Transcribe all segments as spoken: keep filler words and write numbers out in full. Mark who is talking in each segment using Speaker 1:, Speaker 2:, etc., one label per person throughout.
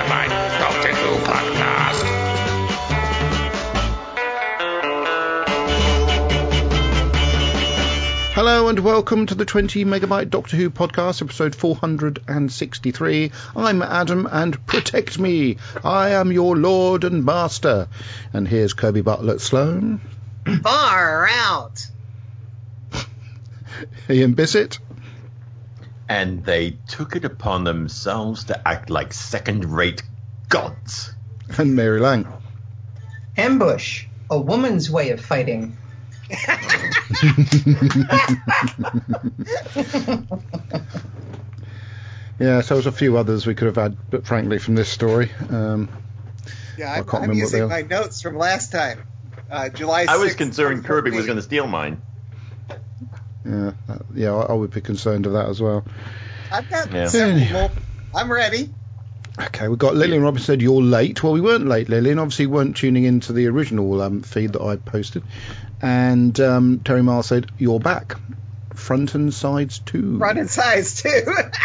Speaker 1: Megabyte Doctor Who podcast. Hello and welcome to the twenty Megabyte Doctor Who podcast, episode four hundred sixty-three. I'm Adam, and protect me. I am your lord and master. And here's Kirby Bartlett Sloan.
Speaker 2: Far out.
Speaker 1: Ian Bissett.
Speaker 3: And they took it upon themselves to act like second-rate gods.
Speaker 1: And Mary Lang.
Speaker 4: Ambush, a woman's way of fighting.
Speaker 1: Yeah, so there's a few others we could have had, but frankly, from this story, um,
Speaker 2: yeah,
Speaker 1: I
Speaker 2: I'm,
Speaker 1: can't
Speaker 2: I'm
Speaker 1: remember
Speaker 2: using
Speaker 1: what
Speaker 2: my
Speaker 1: they are.
Speaker 2: notes from last time, uh, July sixth.
Speaker 3: I was concerned Kirby was going to steal mine.
Speaker 1: Yeah, uh, yeah, I, I would be concerned of that as well.
Speaker 2: I've got
Speaker 3: Yeah.
Speaker 2: several more. I'm ready.
Speaker 1: Okay, we've got Lillian Robinson said you're late. Well, we weren't late, Lillian. Obviously, you weren't tuning into the original um, feed that I posted. And um, Terry Miles said you're back. Front and sides too.
Speaker 2: Front and sides too.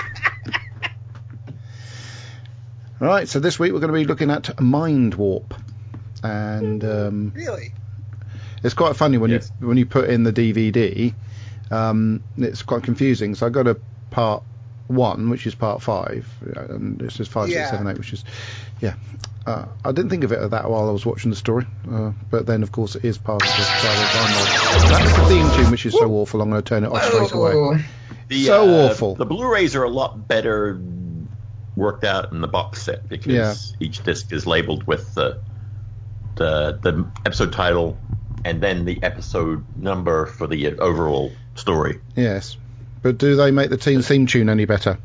Speaker 1: All right, so this week we're going to be looking at Mind Warp. And um,
Speaker 2: Really?
Speaker 1: it's quite funny when
Speaker 3: Yes.
Speaker 1: you when you put in the D V D. Um, it's quite confusing. So I got a part one, which is part five, and this is five,
Speaker 2: Yeah.
Speaker 1: six, seven, eight, which is, yeah. Uh, I didn't think of it as that while I was watching the story, uh, but then of course it is part of the Star Wars. That's the theme tune, which is so awful. I'm going to turn it off straight away.
Speaker 4: Whoa.
Speaker 3: The,
Speaker 1: So
Speaker 3: uh,
Speaker 1: awful.
Speaker 3: The Blu-rays are a lot better worked out in the box set because
Speaker 1: Yeah.
Speaker 3: each disc is labeled with the, the the episode title and then the episode number for the overall story.
Speaker 1: Yes, but do they make the team theme tune any better?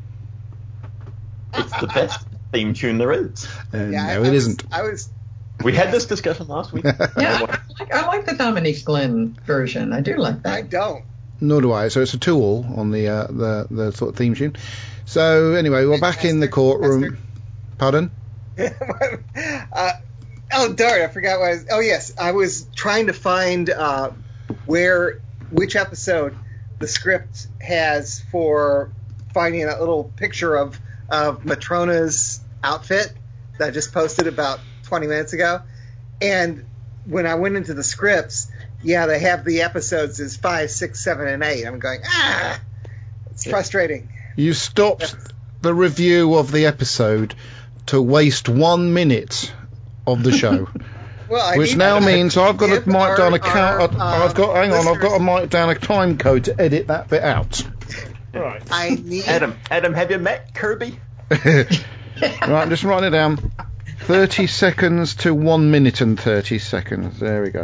Speaker 3: It's the best theme tune there is.
Speaker 1: Uh,
Speaker 2: Yeah, I-
Speaker 1: no,
Speaker 2: I
Speaker 1: it
Speaker 2: was-
Speaker 1: isn't.
Speaker 2: I was.
Speaker 3: We had this discussion last week.
Speaker 4: Yeah, I like, I like the Dominique Glenn version. I do like
Speaker 2: I
Speaker 4: that.
Speaker 2: don't.
Speaker 1: Nor do I. So it's a two-all on the uh, the the sort of theme tune. So anyway, we're back in the courtroom.
Speaker 2: Master.
Speaker 1: Pardon?
Speaker 2: uh, oh darn! I forgot what. I was, oh yes, I was trying to find uh, where which episode the script has for finding that little picture of of Matrona's outfit that I just posted about twenty minutes ago, and when I went into the scripts, yeah, they have the episodes as five, six, seven, and eight. I'm going ah, it's frustrating.
Speaker 1: You stopped the review of the episode to waste one minute of the show,
Speaker 2: Well, I
Speaker 1: which
Speaker 2: need
Speaker 1: now
Speaker 2: to
Speaker 1: means I've got to
Speaker 2: give
Speaker 1: mark
Speaker 2: our-
Speaker 1: down a
Speaker 2: our,
Speaker 1: count.
Speaker 2: uh,
Speaker 1: I've got hang on. I've got to
Speaker 2: listeners-
Speaker 1: mark down a time code to edit that bit out.
Speaker 3: Right.
Speaker 2: I need.
Speaker 3: Adam, Adam, have you met Kirby?
Speaker 1: Right, I'm just writing it down. Thirty seconds to one minute and thirty seconds. There we go.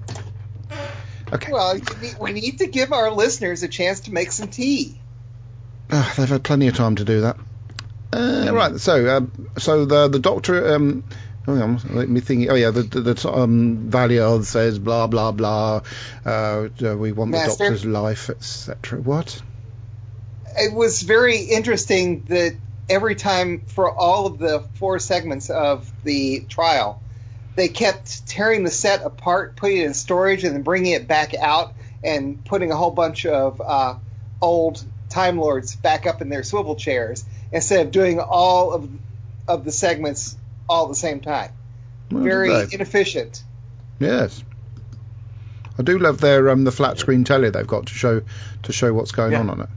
Speaker 1: Okay.
Speaker 2: Well, you need, we need to give our listeners a chance to make some tea.
Speaker 1: Ah, they've had plenty of time to do that. Uh, right, so um, so the the doctor, um, hang on, let me think. Oh yeah, the the, the um, Valiant says blah blah blah. Uh, uh, we want
Speaker 2: Master?
Speaker 1: the doctor's life, et cetera. What?
Speaker 2: It was very interesting that every time for all of the four segments of the trial, they kept tearing the set apart, putting it in storage, and then bringing it back out and putting a whole bunch of uh, old Time Lords back up in their swivel chairs instead of doing all of of the segments all at the same time.
Speaker 1: Well,
Speaker 2: Very
Speaker 1: did they?
Speaker 2: inefficient.
Speaker 1: Yes. I do love their um the flat screen telly they've got to show to show what's going
Speaker 3: Yeah.
Speaker 1: on on it.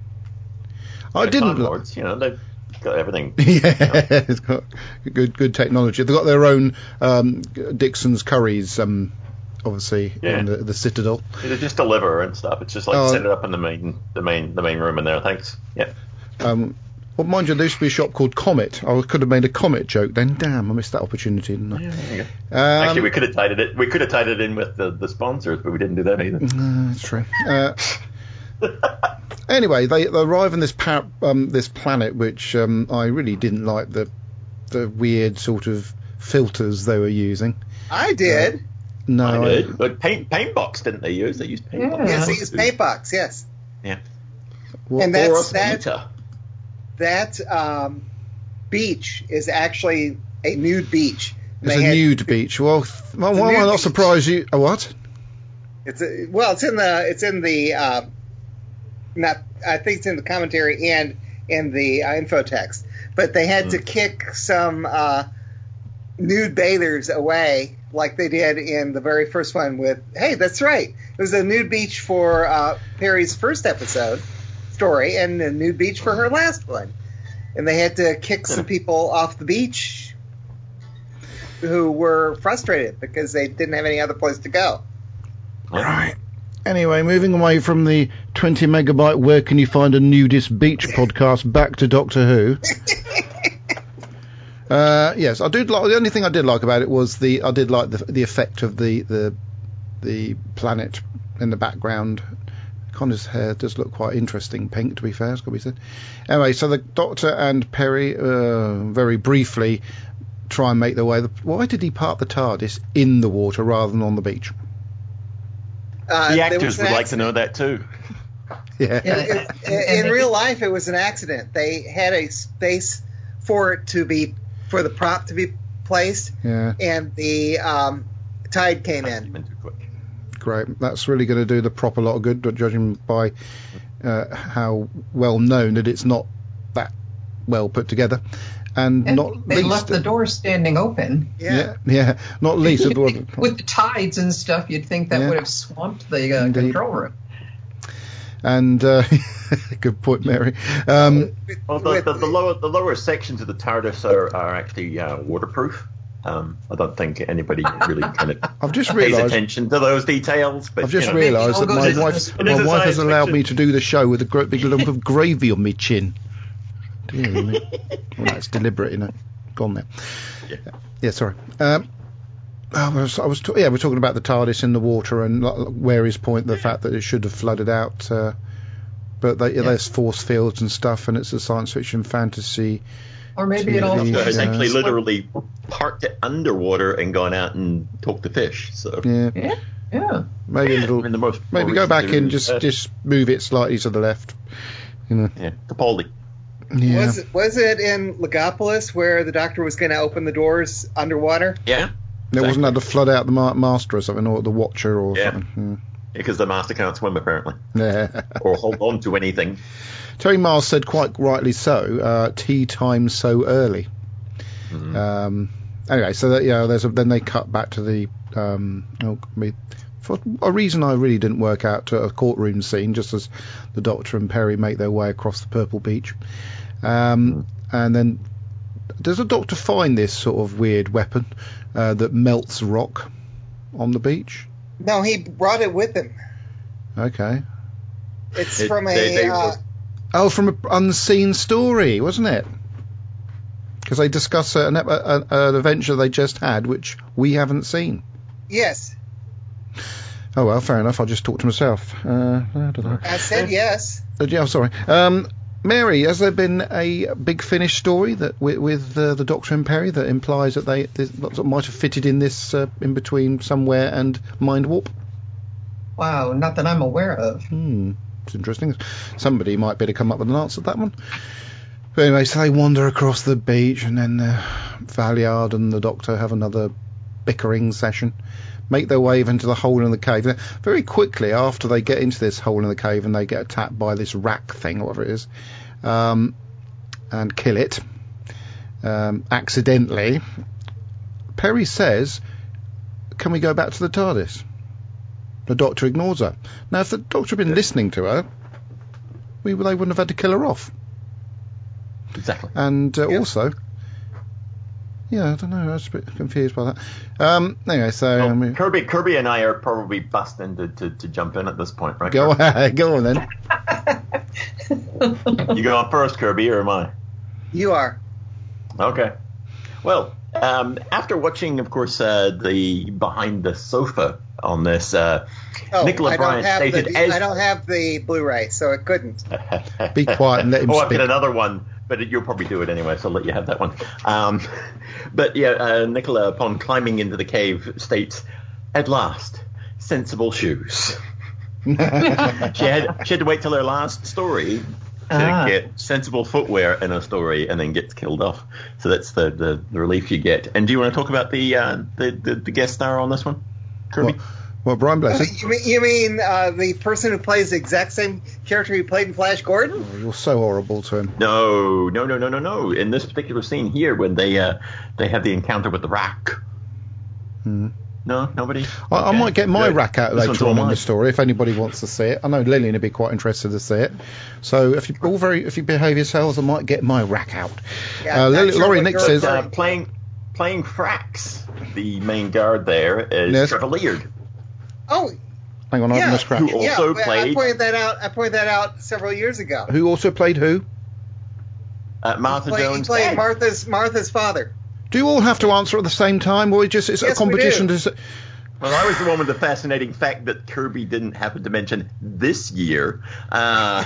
Speaker 1: I
Speaker 3: The
Speaker 1: didn't.
Speaker 3: Time Lords, you know, they've got everything.
Speaker 1: Yeah, it's got good good technology. They've got their own um, Dixon's Curry's, um, obviously,
Speaker 3: Yeah.
Speaker 1: in the, the Citadel.
Speaker 3: They just deliver and stuff. It's just like
Speaker 1: Oh.
Speaker 3: set it up in the main, the main, the main room in there. Thanks. Yeah.
Speaker 1: Um, well, mind you, there used to be a shop called Comet. I could have made a Comet joke then. Damn, I missed that opportunity, didn't I?
Speaker 3: There you go.
Speaker 1: Um,
Speaker 3: Actually, we could have tied it. We could have tied it in with the, the sponsors, but we didn't do that either.
Speaker 1: Uh, that's true. Uh, anyway, they, they arrive on this par- um, this planet, which um, I really didn't like the the weird sort of filters they were using.
Speaker 2: I did.
Speaker 1: No,
Speaker 3: I did. But paint paint box didn't they use? They used paint box.
Speaker 4: Yeah.
Speaker 2: Yes, they use Paintbox. Yes,
Speaker 3: Yeah.
Speaker 1: What-
Speaker 2: and
Speaker 3: Or
Speaker 2: that's
Speaker 3: a
Speaker 2: that.
Speaker 3: Vita.
Speaker 2: That um, beach is actually a nude beach.
Speaker 1: It's
Speaker 2: They
Speaker 1: a
Speaker 2: had-
Speaker 1: nude beach. Well, th- well,
Speaker 2: It's a
Speaker 1: why am I
Speaker 2: nude
Speaker 1: not
Speaker 2: beach.
Speaker 1: surprised you? A what?
Speaker 2: It's a, well, it's in the it's in the uh, not I think it's in the commentary and in the uh, info text. but they had mm. to kick some uh, nude bathers away, like they did in the very first one with, hey, that's right. It was a nude beach for uh, Perry's first episode story and a nude beach for her last one. And they had to kick some people off the beach who were frustrated because they didn't have any other place to go.
Speaker 1: Right. Anyway, moving away from the twenty megabyte where can you find a nudist beach podcast, back to Doctor Who. uh, yes, I did like, the only thing I did like about it was the I did like the the effect of the the the planet in the background. Connor's hair does look quite interesting pink, to be fair, it's got to be said. Anyway, so the Doctor and Perry, uh, very briefly, try and make their way. Why did he park the TARDIS in the water rather than on the beach?
Speaker 3: Uh, the actors would like to know that too.
Speaker 1: Yeah.
Speaker 2: yeah in, in real life, it was an accident. They had a space for it to be, for the prop to be placed,
Speaker 1: yeah.
Speaker 2: and the um, tide came in.
Speaker 1: Great. That's really going to do the proper lot of good, judging by uh, how well known that it's not that well put together. And,
Speaker 4: and
Speaker 1: not
Speaker 4: they
Speaker 1: least,
Speaker 4: left the door standing open.
Speaker 2: Yeah,
Speaker 1: yeah, yeah. Not least of the
Speaker 4: with the tides and stuff, you'd think that yeah. would have swamped the uh, control room.
Speaker 1: And uh, good point, Mary. Um,
Speaker 3: well, the, the, the lower the lower sections of the TARDIS are, are actually uh, waterproof. Um, I don't think anybody really kind of
Speaker 1: I've just
Speaker 3: pays
Speaker 1: realised,
Speaker 3: attention to those details. But
Speaker 1: I've just
Speaker 3: you know,
Speaker 1: realised that my wife, my wife has allowed
Speaker 3: fiction.
Speaker 1: me to do the show with a great big lump of gravy on my chin. Dear me. Well, that's deliberate, you know. Gone there.
Speaker 3: Yeah,
Speaker 1: yeah sorry. Um, I was, I was ta- yeah, we're talking about the TARDIS in the water and Wary's point, the fact that it should have flooded out. Uh, but they, yeah. there's force fields and stuff, and it's a science fiction fantasy.
Speaker 4: Or maybe it all
Speaker 3: so essentially yeah. literally parked it underwater and gone out and talked to fish. So
Speaker 1: yeah,
Speaker 4: yeah, yeah.
Speaker 1: Maybe a little.
Speaker 3: I mean, the most
Speaker 1: maybe go back in, just uh, just move it slightly to the left. You know.
Speaker 3: Yeah, Capaldi.
Speaker 1: Yeah.
Speaker 2: Was it, was it in Legopolis where the Doctor was going to open the doors underwater?
Speaker 3: Yeah.
Speaker 1: There exactly. wasn't that to flood out the ma- Master or something, or the Watcher or
Speaker 3: yeah.
Speaker 1: something. Yeah.
Speaker 3: Because the Master can't swim, apparently.
Speaker 1: Yeah.
Speaker 3: Or hold on to anything.
Speaker 1: Terry Miles said quite rightly so, uh, tea time so early. Mm-hmm. Um, anyway, so that, yeah, there's a, then they cut back to the, um, oh, me, for a reason I really didn't work out, to a courtroom scene, just as the Doctor and Perry make their way across the Purple Beach. Um, mm. And then, does the Doctor find this sort of weird weapon uh, that melts rock on the beach?
Speaker 2: No, he brought it with him. Okay. It's it, from a... They, they uh,
Speaker 1: oh, from an unseen story, wasn't it? Because they discuss an, an, an adventure they just had, which we haven't seen.
Speaker 2: Yes.
Speaker 1: Oh, well, fair enough. I'll just talk to myself. Uh, I, don't know.
Speaker 2: I said yes.
Speaker 1: Uh, yeah, I'm sorry. Um, Mary, has there been a Big Finish story that with, with uh, the Doctor and Perry that implies that they, they might have fitted in this uh, in between Somewhere and Mind Warp?
Speaker 4: Wow, not that I'm aware of.
Speaker 1: Hmm, it's interesting. Somebody might be able to come up with an answer to that one. But anyway, so they wander across the beach, and then uh, Valeyard and the Doctor have another bickering session. Make their way into the hole in the cave. Now, very quickly after they get into this hole in the cave and they get attacked by this rack thing, or whatever it is, um, and kill it um, accidentally, Perry says, "Can we go back to the TARDIS?" The Doctor ignores her. Now, if the Doctor had been listening to her, we they wouldn't have had to kill her off.
Speaker 3: Exactly.
Speaker 1: And uh,
Speaker 2: yep.
Speaker 1: also, yeah, I don't know. I was a bit confused by that. Um, anyway, so
Speaker 3: well,
Speaker 1: um,
Speaker 3: Kirby, Kirby, and I are probably busting to, to, to jump in at this point, right?
Speaker 1: Go ahead, go on then.
Speaker 3: You go on first, Kirby, or am I?
Speaker 2: You are.
Speaker 3: Okay. Well, um, after watching, of course, uh, the behind the sofa on this, uh,
Speaker 2: oh,
Speaker 3: Nicola
Speaker 2: I
Speaker 3: Bryant
Speaker 2: don't
Speaker 3: stated,
Speaker 2: the,
Speaker 3: as
Speaker 2: I don't have the Blu-ray, so it couldn't.
Speaker 1: Be quiet and let him
Speaker 3: oh,
Speaker 1: speak.
Speaker 3: I've got another one. But you'll probably do it anyway, so I'll let you have that one. Um, but yeah, uh, Nicola, upon climbing into the cave, states, "At last, sensible shoes." she had she had to wait till her last story to ah. get sensible footwear in a story, and then gets killed off. So that's the, the, the relief you get. And do you want to talk about the uh, the, the, the guest star on this one, Kirby?
Speaker 1: Well, Well, Brian Blessed.
Speaker 2: You mean, you mean uh, the person who plays the exact same character he played in Flash Gordon?
Speaker 1: Oh, you're so horrible to him.
Speaker 3: No, no, no, no, no, no. In this particular scene here, when they uh, they have the encounter with the Rack.
Speaker 1: Hmm.
Speaker 3: No, nobody.
Speaker 1: I, I
Speaker 3: Okay.
Speaker 1: might get my
Speaker 3: Good.
Speaker 1: rack out
Speaker 3: This one's
Speaker 1: later
Speaker 3: all
Speaker 1: on in
Speaker 3: mine.
Speaker 1: the story if anybody wants to see it. I know Lillian would be quite interested to see it. So if you all very, if you behave yourselves, I might get my rack out.
Speaker 2: Yeah,
Speaker 1: uh,
Speaker 2: not
Speaker 1: Lily,
Speaker 2: sure
Speaker 1: Laurie
Speaker 2: what
Speaker 1: Nick
Speaker 2: you're
Speaker 1: says,
Speaker 2: referring
Speaker 3: Uh, playing playing Frax, the main guard there is
Speaker 1: Yes.
Speaker 3: Trevor Leard.
Speaker 2: Oh,
Speaker 1: hang on, I'm
Speaker 2: yeah.
Speaker 1: having a scratch.
Speaker 3: Who
Speaker 2: yeah.
Speaker 3: also
Speaker 2: I- I
Speaker 3: played-
Speaker 2: pointed that out. I pointed that out several years ago.
Speaker 1: Who also played who?
Speaker 3: Uh, Martha
Speaker 2: He played, he
Speaker 3: Jones.
Speaker 2: played
Speaker 3: Dad.
Speaker 2: Martha's Martha's father.
Speaker 1: Do you all have to answer at the same time, or just it's
Speaker 2: Yes,
Speaker 1: a
Speaker 2: we
Speaker 1: competition
Speaker 2: do.
Speaker 1: to? s-
Speaker 3: Well, I was the one with the fascinating fact that Kirby didn't happen to mention this year. Uh,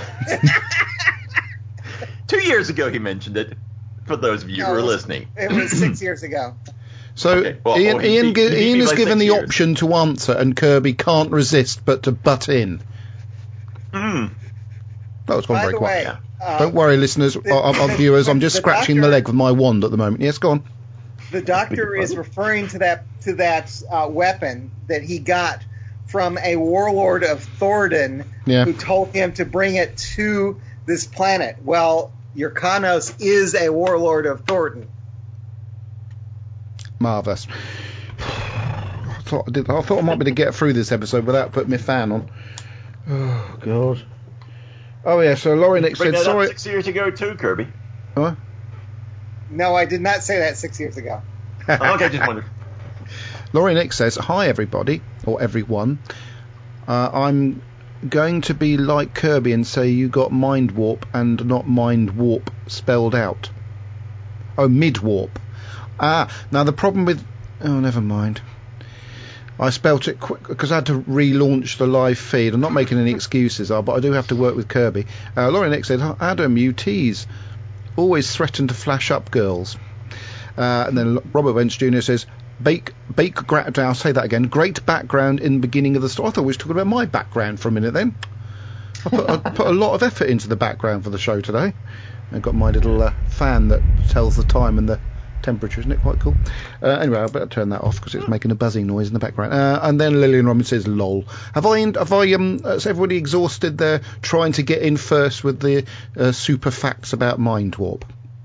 Speaker 3: two years ago, he mentioned it. For those of you
Speaker 2: No,
Speaker 3: who are
Speaker 2: it was-
Speaker 3: listening,
Speaker 2: It was six years ago.
Speaker 1: So
Speaker 3: Okay, well,
Speaker 1: Ian,
Speaker 3: oh, he
Speaker 1: Ian,
Speaker 3: beat-
Speaker 1: gi-
Speaker 3: he beat
Speaker 1: Ian
Speaker 3: me
Speaker 1: is
Speaker 3: by
Speaker 1: given
Speaker 3: six
Speaker 1: the
Speaker 3: years.
Speaker 1: option to answer, and Kirby can't resist but to butt in.
Speaker 3: Mm.
Speaker 1: That was gone
Speaker 2: By
Speaker 1: very
Speaker 2: the
Speaker 1: quiet.
Speaker 2: way, uh,
Speaker 1: Don't worry, listeners,
Speaker 2: the-
Speaker 1: uh, uh,
Speaker 2: the-
Speaker 1: viewers. I'm just
Speaker 2: the
Speaker 1: scratching
Speaker 2: doctor-
Speaker 1: my leg with my wand at the moment. Yes, go on.
Speaker 2: the doctor is referring to that to that uh, weapon that he got from a warlord of Thornton
Speaker 1: Yeah.
Speaker 2: who told him to bring it to this planet. Well, Yrkanos is a warlord of Thornton.
Speaker 1: Marvellous. I thought I, did, I thought I might be able to get through this episode without putting my fan on. Oh, God. Oh, yeah, so Laurie Nick
Speaker 3: Bring
Speaker 1: said,
Speaker 3: that up
Speaker 1: sorry.
Speaker 3: six years ago too, Kirby.
Speaker 1: Huh?
Speaker 2: No, I did not say that six years ago.
Speaker 3: Oh, okay, just wondered.
Speaker 1: Laurie Nick says, hi, everybody, or everyone. Uh, I'm going to be like Kirby and say you got Mind Warp and not Mind Warp spelled out. Oh, Mid Warp. Ah, now the problem with... Oh, never mind. I spelt it quick because I had to relaunch the live feed. I'm not making any excuses, uh, but I do have to work with Kirby. Uh, Laurie Nick said, Adam, you tease. Always threaten to flash up girls. Uh, and then Robert Wentz Junior says, Bake, bake, gra- I'll say that again. Great background in the beginning of the story. I thought we were talking about my background for a minute then. I put, I put a lot of effort into the background for the show today. I've got my little uh, fan that tells the time and the temperature. Isn't it quite cool? Uh, anyway, I better turn that off because it's making a buzzing noise in the background. Uh, and then Lillian Robin says, "Lol." Have I? Have I? Um, has everybody exhausted there trying to get in first with the uh, super facts about Mind Warp?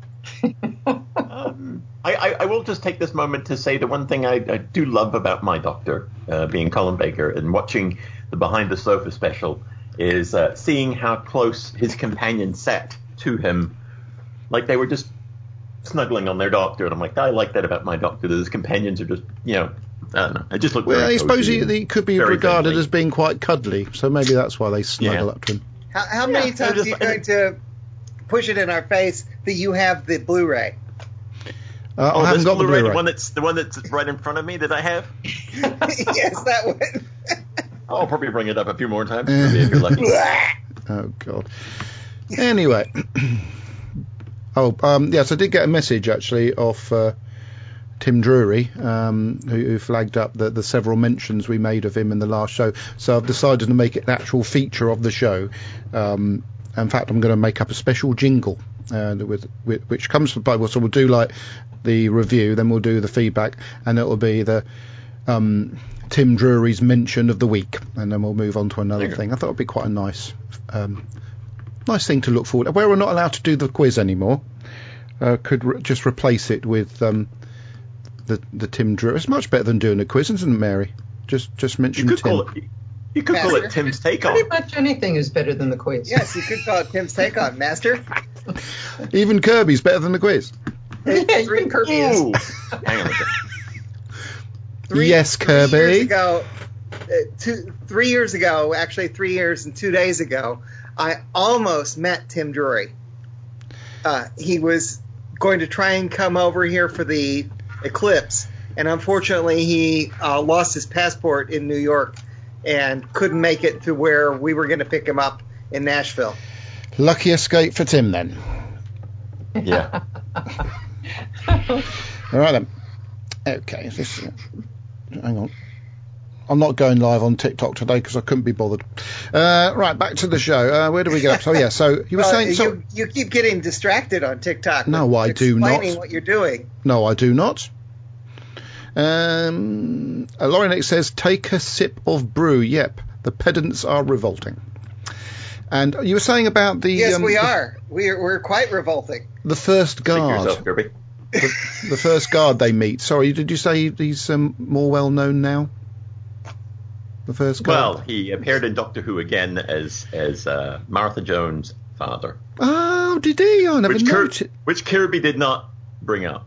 Speaker 3: Um, I, I, I will just take this moment to say the one thing I, I do love about my doctor, uh, being Colin Baker, and watching the Behind the Sofa special, is uh, seeing how close his companion sat to him. Like they were just snuggling on their doctor, and I'm like, I like that about my doctor, that his companions are just, you know, I don't know. I just look
Speaker 1: Well,
Speaker 3: very
Speaker 1: I suppose
Speaker 3: cozy
Speaker 1: he,
Speaker 3: and
Speaker 1: he could be
Speaker 3: very
Speaker 1: regarded
Speaker 3: friendly.
Speaker 1: as being quite cuddly, so maybe that's why they snuggle
Speaker 3: Yeah.
Speaker 1: up to him.
Speaker 2: How, how many
Speaker 3: Yeah,
Speaker 2: times
Speaker 3: just-
Speaker 2: are you going to push it in our face that you have the Blu-ray?
Speaker 1: Uh,
Speaker 3: Oh,
Speaker 1: I haven't
Speaker 3: this
Speaker 1: got the
Speaker 3: Blu-ray,
Speaker 1: Blu-ray.
Speaker 3: the one that's the one that's right in front of me that I have.
Speaker 2: Yes, that one.
Speaker 3: I'll probably bring it up a few more times if you're lucky.
Speaker 1: Oh, God. Anyway. oh, um, yes, I did get a message, actually, off uh, Tim Drury, um, who, who flagged up the, the several mentions we made of him in the last show. So I've decided to make it an actual feature of the show. Um, in fact, I'm going to make up a special jingle, uh, with, with which comes from... So we'll do, like, the review, then we'll do the feedback, and it'll be the... Um, Tim Drury's mention of the week, and then we'll move on to another
Speaker 3: Okay.
Speaker 1: thing. I thought it'd be quite a nice, um, nice thing to look forward to. Where we're not allowed to do the quiz anymore, uh, could re- just replace it with um, the the Tim Drury. It's much better than doing a quiz, isn't it, Mary? Just just
Speaker 3: You
Speaker 1: mention
Speaker 3: could
Speaker 1: Tim.
Speaker 3: call it. You could call it
Speaker 2: Master.
Speaker 3: Tim's Take On.
Speaker 4: Pretty much anything is better than the quiz.
Speaker 2: Yes, you could call it Tim's Take On, Master.
Speaker 1: Even Kirby's better than the quiz.
Speaker 4: Yeah, even Kirby is.
Speaker 3: Ooh. Hang on a second.
Speaker 2: Three,
Speaker 1: Yes,
Speaker 2: three
Speaker 1: Kirby.
Speaker 2: Years ago, uh, two, three years ago, actually three years and two days ago, I almost met Tim Drury. Uh, he was going to try and come over here for the eclipse, and unfortunately he uh, lost his passport in New York and couldn't make it to where we were going to pick him up in Nashville.
Speaker 1: Lucky escape for Tim then.
Speaker 3: Yeah.
Speaker 1: All right then. Okay, this. Hang on. I'm not going live on TikTok today because I couldn't be bothered. Uh, right, back to the show. Uh, where do we get up? So yeah, so you were
Speaker 2: Uh,
Speaker 1: saying. So,
Speaker 2: you, you keep getting distracted on TikTok.
Speaker 1: No,
Speaker 2: with
Speaker 1: I do
Speaker 2: explaining
Speaker 1: not.
Speaker 2: what you're doing.
Speaker 1: no, I do not. Um, uh, Laurie says, take a sip of brew. Yep, the pedants are revolting. And you were saying about the...
Speaker 2: Yes,
Speaker 1: um,
Speaker 2: we
Speaker 1: the,
Speaker 2: are. We're, we're quite revolting.
Speaker 1: The first guard.
Speaker 3: Speak yourself, Kirby.
Speaker 1: the, the first guard they meet. Sorry, did you say he's um, more well known now? The first guard.
Speaker 3: Well, he appeared in Doctor Who again as as uh, Martha Jones' father.
Speaker 1: Oh, did he? I never
Speaker 3: which, Kir-
Speaker 1: noticed.
Speaker 3: which Kirby did not bring up.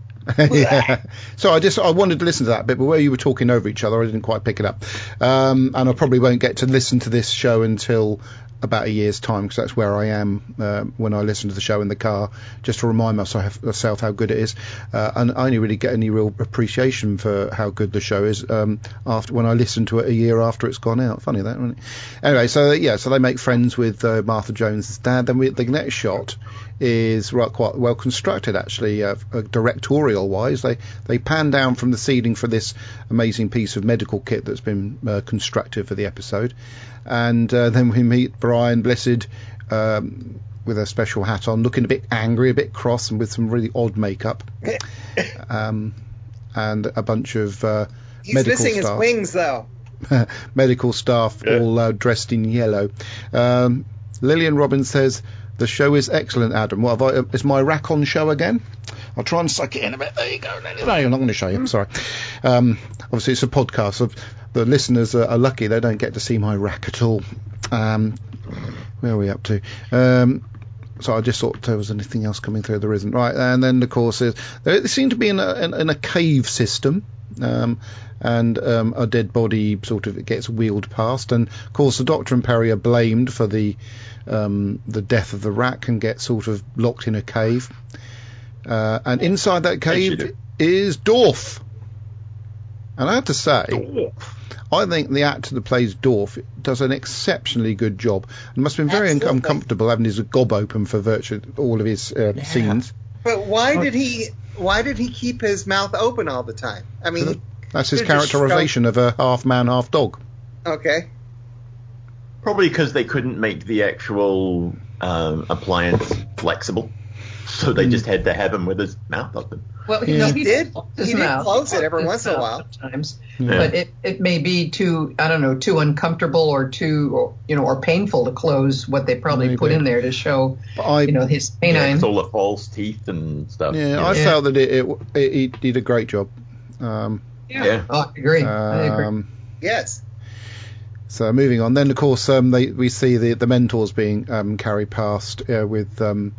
Speaker 1: Yeah. So I just I wanted to listen to that bit, but where you were talking over each other, I didn't quite pick it up. Um, and I probably won't get to listen to this show until about a year's time, because that's where I am uh, when I listen to the show in the car, just to remind myself, myself how good it is. Uh, and I only really get any real appreciation for how good the show is um, after when I listen to it a year after it's gone out. Funny that, isn't it? Anyway, so yeah, so they make friends with uh, Martha Jones' dad. Then we, the next shot is right, quite well constructed, actually, uh, uh, directorial wise. They they pan down from the ceiling for this amazing piece of medical kit that's been uh, constructed for the episode. And uh, then we meet Brian Blessed um, with a special hat on, looking a bit angry, a bit cross, and with some really odd makeup. um, and a bunch of uh,
Speaker 2: He's
Speaker 1: medical
Speaker 2: missing
Speaker 1: staff.
Speaker 2: his wings, though.
Speaker 1: medical staff
Speaker 3: Yeah.
Speaker 1: all uh, dressed in yellow. Um, Lillian Robbins says, the show is excellent, Adam. What have I, is my rack on show again? I'll try and suck it in a bit. There you go. No, I'm not going to show you. I'm sorry. Um, obviously, it's a podcast. So the listeners are, are lucky. They don't get to see my rack at all. Um, where are we up to? Um, so I just thought there was anything else coming through. There isn't. Right. And then, of course, there's, they seem to be in a, in, in a cave system. Um, and um, a dead body sort of gets wheeled past. And, of course, the Doctor and Perry are blamed for the um, the death of the rack and get sort of locked in a cave. Uh, and inside that cave is Dorf. And I have to say, Dorf. I think the actor that plays Dorf does an exceptionally good job. It must have been very un- uncomfortable having his gob open for virtually all of his uh, yeah. scenes.
Speaker 2: But why did he? Why did he keep his mouth open all the time? I mean,
Speaker 1: so that's his characterization of a half man, half dog.
Speaker 2: Okay.
Speaker 3: Probably because they couldn't make the actual um, appliance flexible, so they mm. just had to have him with his mouth open.
Speaker 4: Well, you know,
Speaker 2: he,
Speaker 4: he
Speaker 2: did.
Speaker 4: His
Speaker 2: he
Speaker 4: mouth.
Speaker 2: did close it every once in a while.
Speaker 4: Sometimes,
Speaker 1: yeah.
Speaker 4: but it, it may be too I don't know too uncomfortable or too or, you know or painful to close what they probably Maybe. put in there to show I, you know his canine.
Speaker 3: Yeah, all the false teeth and stuff.
Speaker 1: Yeah,
Speaker 3: yeah.
Speaker 1: I yeah. felt that it, it, it he did a great job. Um,
Speaker 4: yeah, yeah. Oh, I agree. Um, I agree.
Speaker 2: Yes.
Speaker 1: So moving on, then of course um, they, we see the the mentors being um, carried past uh, with um,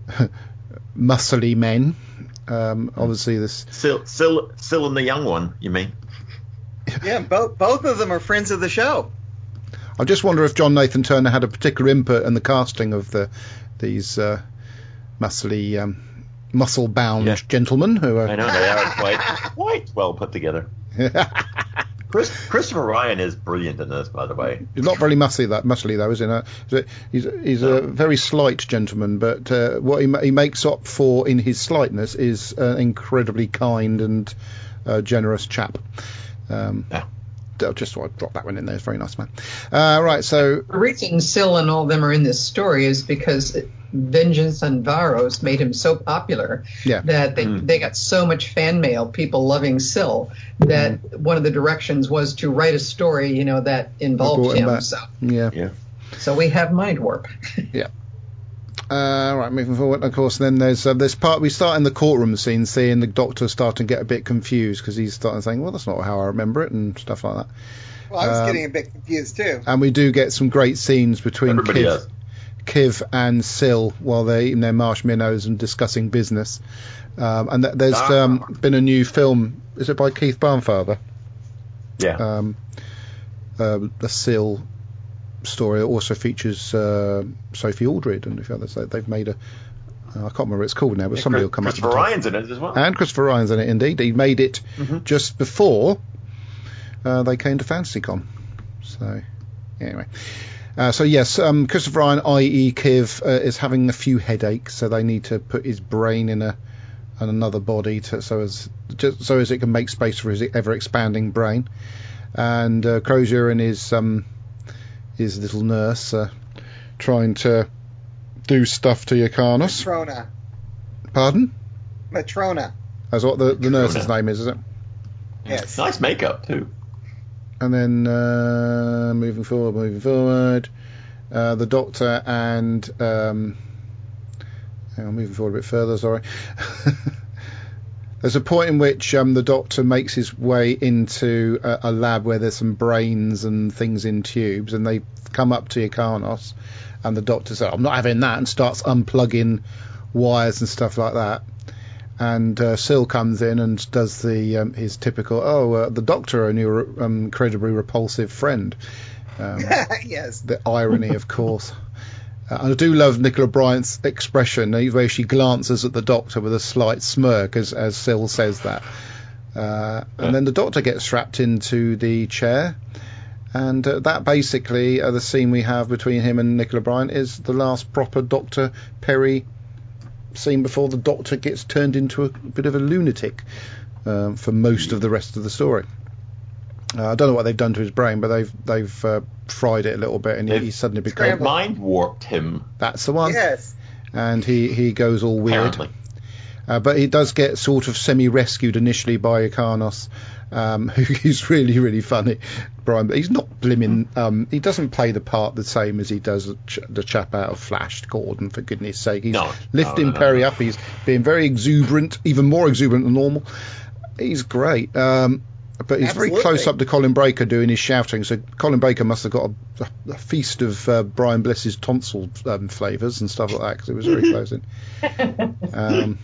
Speaker 1: muscly men. Um, obviously, this
Speaker 3: Sil, Sil, Sil and the young one. You mean?
Speaker 2: Yeah, both both of them are friends of the show.
Speaker 1: I just wonder if John Nathan Turner had a particular input in the casting of the these uh, muscly, um, muscle-bound yeah. gentlemen who are.
Speaker 3: I know they are quite quite well put together. Chris, Christopher Ryan is brilliant in this, by the way.
Speaker 1: He's not very muscly, that muscly though, is he? He's a, he's no. a very slight gentleman, but uh, what he, he makes up for in his slightness is an incredibly kind and uh, generous chap. Um,
Speaker 3: yeah.
Speaker 1: Just thought I'd drop that one in there. It's a very nice man. Uh, right, so
Speaker 4: the reason Sil and all of them are in this story is because Vengeance on Varos made him so popular
Speaker 1: yeah.
Speaker 4: that they mm. they got so much fan mail, people loving Sil, that mm. one of the directions was to write a story, you know, that involved him. him so
Speaker 1: yeah,
Speaker 3: yeah.
Speaker 4: So we have Mind Warp.
Speaker 1: yeah. Uh, right, moving forward. Of course, then there's uh, this part. We start in the courtroom scene, seeing the Doctor starting to get a bit confused because he's starting saying, "Well, that's not how I remember it," and stuff like that.
Speaker 2: Well, I was
Speaker 1: um,
Speaker 2: getting a bit confused too.
Speaker 1: And we do get some great scenes between Kiv, Kiv and Sil while they're eating their marsh minnows and discussing business. Um, and th- there's um, been a new film. Is it by Keith Barnfather?
Speaker 3: Yeah.
Speaker 1: Um, uh, the Sil story also features uh, Sophie Aldred and a few others. They've made a. Uh, I can't remember what it's called now, but
Speaker 3: yeah,
Speaker 1: somebody
Speaker 3: Chris,
Speaker 1: will come
Speaker 3: Christopher
Speaker 1: up.
Speaker 3: Christopher Ryan's in it as well.
Speaker 1: And Christopher Ryan's in it, indeed. He made it
Speaker 3: mm-hmm.
Speaker 1: just before uh, they came to FantasyCon. So, anyway. Uh, so, yes, um, Christopher Ryan, that is. Kiv, uh, is having a few headaches, so they need to put his brain in a in another body to, so as just so as it can make space for his ever-expanding brain. And uh, Crozier and his... Um, his little nurse uh, trying to do stuff to Yrcanus.
Speaker 2: Matrona.
Speaker 1: Pardon?
Speaker 2: Matrona.
Speaker 1: That's what the, the nurse's name is, is it?
Speaker 2: Yes.
Speaker 3: Nice makeup too.
Speaker 1: And then uh, moving forward, moving forward, uh, the Doctor and um, hang on, moving forward a bit further. Sorry. There's a point in which um, the Doctor makes his way into a, a lab where there's some brains and things in tubes, and they come up to Ikanos, and the Doctor says, "I'm not having that," and starts unplugging wires and stuff like that. And uh, Syl comes in and does the um, his typical, "Oh, uh, the Doctor, and your um, incredibly repulsive friend." Um,
Speaker 2: yes.
Speaker 1: The irony, of course. Uh, and I do love Nicola Bryant's expression, where she glances at the Doctor with a slight smirk as, as Syl says that. Uh, and then the Doctor gets strapped into the chair. And uh, that basically, uh, the scene we have between him and Nicola Bryant is the last proper Doctor Perry scene before the Doctor gets turned into a bit of a lunatic um, for most of the rest of the story. Uh, I don't know what they've done to his brain, but they've they've uh, fried it a little bit, and he, he's suddenly become...
Speaker 3: They've mind warped him.
Speaker 1: That's the one.
Speaker 2: Yes.
Speaker 1: And he, he goes all weird.
Speaker 3: Apparently.
Speaker 1: Uh, but he does get sort of semi-rescued initially by Ikanos, um, who's really, really funny, Brian. But he's not blimmin'... Um, he doesn't play the part the same as he does the, ch- the chap out of Flash, Gordon, for goodness sake. He's
Speaker 3: no,
Speaker 1: lifting
Speaker 3: no, no,
Speaker 1: Perry
Speaker 3: no.
Speaker 1: up. He's being very exuberant, even more exuberant than normal. He's great. Um, but he's
Speaker 2: Absolutely.
Speaker 1: very close up to Colin Baker doing his shouting. So Colin Baker must have got a, a feast of uh, Brian Bliss's tonsil um, flavours and stuff like that, because it was very close in. Um,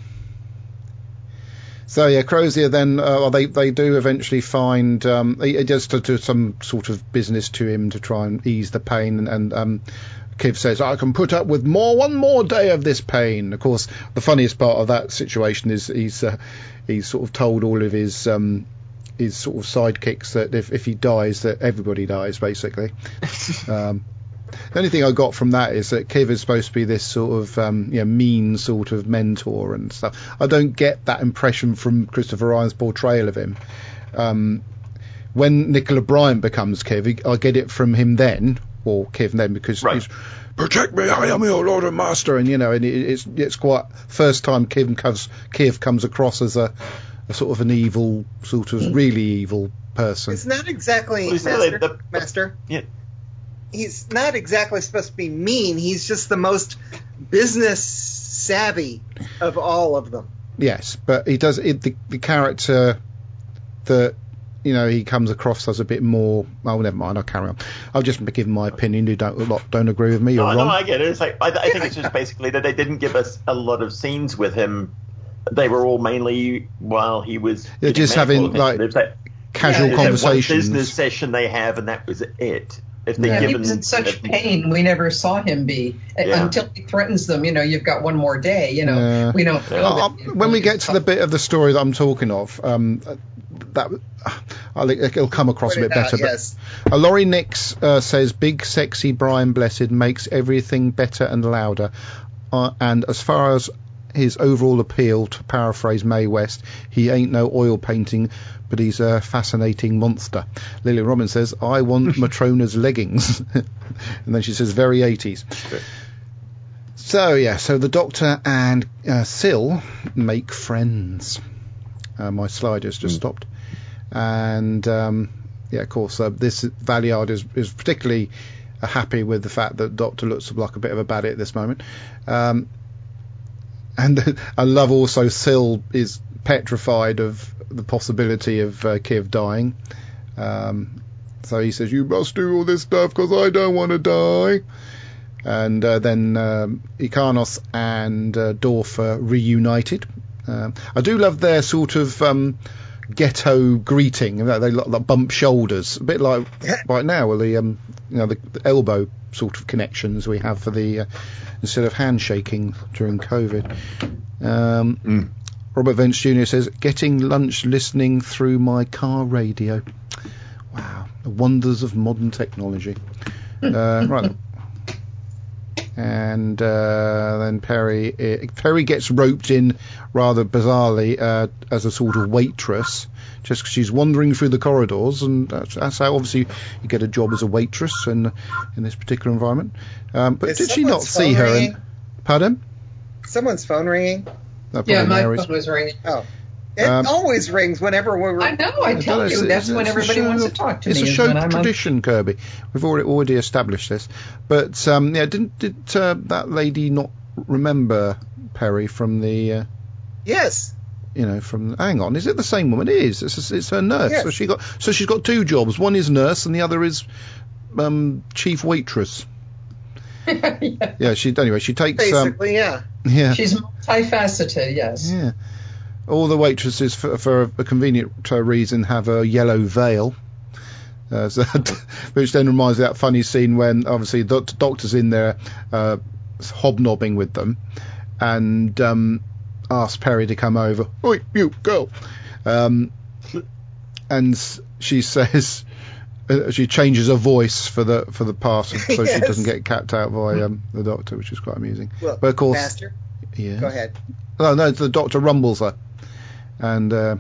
Speaker 1: So yeah, Crozier then uh, well, they they do eventually find um, he, he does to do some sort of business to him to try and ease the pain, and, and um, Kiv says, "I can put up with more one more day of this pain." Of course, the funniest part of that situation is he's uh, he's sort of told all of his um, his sort of sidekicks that if, if he dies, that everybody dies basically. um, The only thing I got from that is that Kiv is supposed to be this sort of um, you know, mean sort of mentor and stuff. I don't get that impression from Christopher Ryan's portrayal of him. Um, when Nicola Bryant becomes Kiv, I get it from him then, or Kiv then, because
Speaker 3: right.
Speaker 1: he's, "Protect me, I am your Lord and Master," and you know, and it, it's it's quite first time Kiv comes Kiv comes across as a, a sort of an evil, sort of really evil person.
Speaker 2: It's not exactly
Speaker 3: Well,
Speaker 2: master.
Speaker 3: the, the,
Speaker 2: master.
Speaker 3: Yeah.
Speaker 2: He's not exactly supposed to be mean. He's just the most business savvy of all of them.
Speaker 1: Yes, but he does it, the the character that you know he comes across as a bit more. Oh, never mind. I'll carry on. I'll just give my opinion. You don't lot don't agree with me. You're
Speaker 3: no,
Speaker 1: wrong.
Speaker 3: No, I get it. It's like I, I think it's just basically that they didn't give us a lot of scenes with him. They were all mainly while he was
Speaker 1: They're just having like
Speaker 3: that,
Speaker 1: casual
Speaker 3: yeah,
Speaker 1: conversations.
Speaker 3: One business session they have, and that was it. If they
Speaker 4: yeah,
Speaker 3: given,
Speaker 4: he was in such pain. We never saw him be
Speaker 3: yeah.
Speaker 4: until he threatens them. You know, you've got one more day. You know,
Speaker 1: yeah.
Speaker 4: we don't.
Speaker 3: Yeah.
Speaker 4: Know
Speaker 1: uh, when we get to the bit of the story that I'm talking of, um, that I'll, it'll come across
Speaker 2: Put
Speaker 1: a bit
Speaker 2: out,
Speaker 1: better.
Speaker 2: Yes.
Speaker 1: But uh, Laurie Nix uh, says, "Big sexy Brian Blessed makes everything better and louder, uh, and as far as his overall appeal, to paraphrase Mae West, he ain't no oil painting, but he's a fascinating monster." Lillian Robbins says, "I want Matrona's leggings." And then she says, "Very eighties. So, yeah, so the Doctor and uh, Syl make friends. Uh, my slide has just mm. stopped. And, um, yeah, of course, uh, this Valeyard is, is particularly uh, happy with the fact that Doctor looks like a bit of a baddie at this moment. Um, And I love also Syl is petrified of the possibility of uh, Kiv dying. Um, so he says, "You must do all this stuff because I don't want to die." And uh, then um, Ikanos and uh, Dorf are reunited. Um, I do love their sort of um, ghetto greeting. They like bump shoulders, a bit like right now with the um, you know the, the elbow sort of connections we have for the uh, instead of handshaking during COVID. Um, mm. Robert Vance Junior says, "Getting lunch listening through my car radio." Wow, the wonders of modern technology. uh, right then. And uh, then Perry uh, Perry gets roped in rather bizarrely uh, as a sort of waitress, just because she's wandering through the corridors, and that's, that's how obviously you get a job as a waitress in in this particular environment. Um, but
Speaker 2: Is
Speaker 1: did she not see
Speaker 2: ringing?
Speaker 1: her? In, pardon?
Speaker 2: Someone's phone ringing.
Speaker 1: No,
Speaker 4: yeah, my
Speaker 1: Mary's.
Speaker 4: phone was ringing.
Speaker 2: Oh. It um, always rings whenever we're.
Speaker 4: I know. I tell I know, you, it's, that's it's, when it's everybody show, wants to talk to
Speaker 1: it's
Speaker 4: me.
Speaker 1: It's a show tradition, Kirby. We've already already established this. But um, yeah, didn't did uh, that lady not remember Perry from the? Uh,
Speaker 2: yes.
Speaker 1: You know, from hang on, is it the same woman? It is. It's, it's her nurse. Yes. So she got so she's got two jobs. One is nurse, and the other is um, chief waitress. yeah. yeah. She anyway. She takes
Speaker 2: basically, um,
Speaker 1: yeah. Yeah.
Speaker 4: She's multifaceted. Yes.
Speaker 1: Yeah. All the waitresses, for, for a convenient uh, reason, have a yellow veil. Uh, so which then reminds me of that funny scene when, obviously, the doctor's in there uh, hobnobbing with them and um, asks Perry to come over. Oi, you, girl. Um, and she says... Uh, she changes her voice for the for the pass, so yes. she doesn't get capped out by um, the doctor, which is quite amusing.
Speaker 2: Well,
Speaker 1: but of course...
Speaker 2: Master,
Speaker 1: yeah.
Speaker 2: Go ahead.
Speaker 1: Oh, no, the doctor rumbles her. And, uh,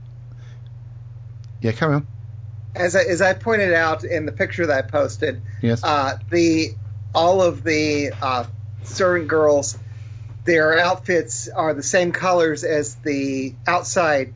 Speaker 1: yeah, carry on.
Speaker 2: As I, as I pointed out in the picture that I posted,
Speaker 1: yes.
Speaker 2: uh, the all of the uh, servant girls, their outfits are the same colors as the outside,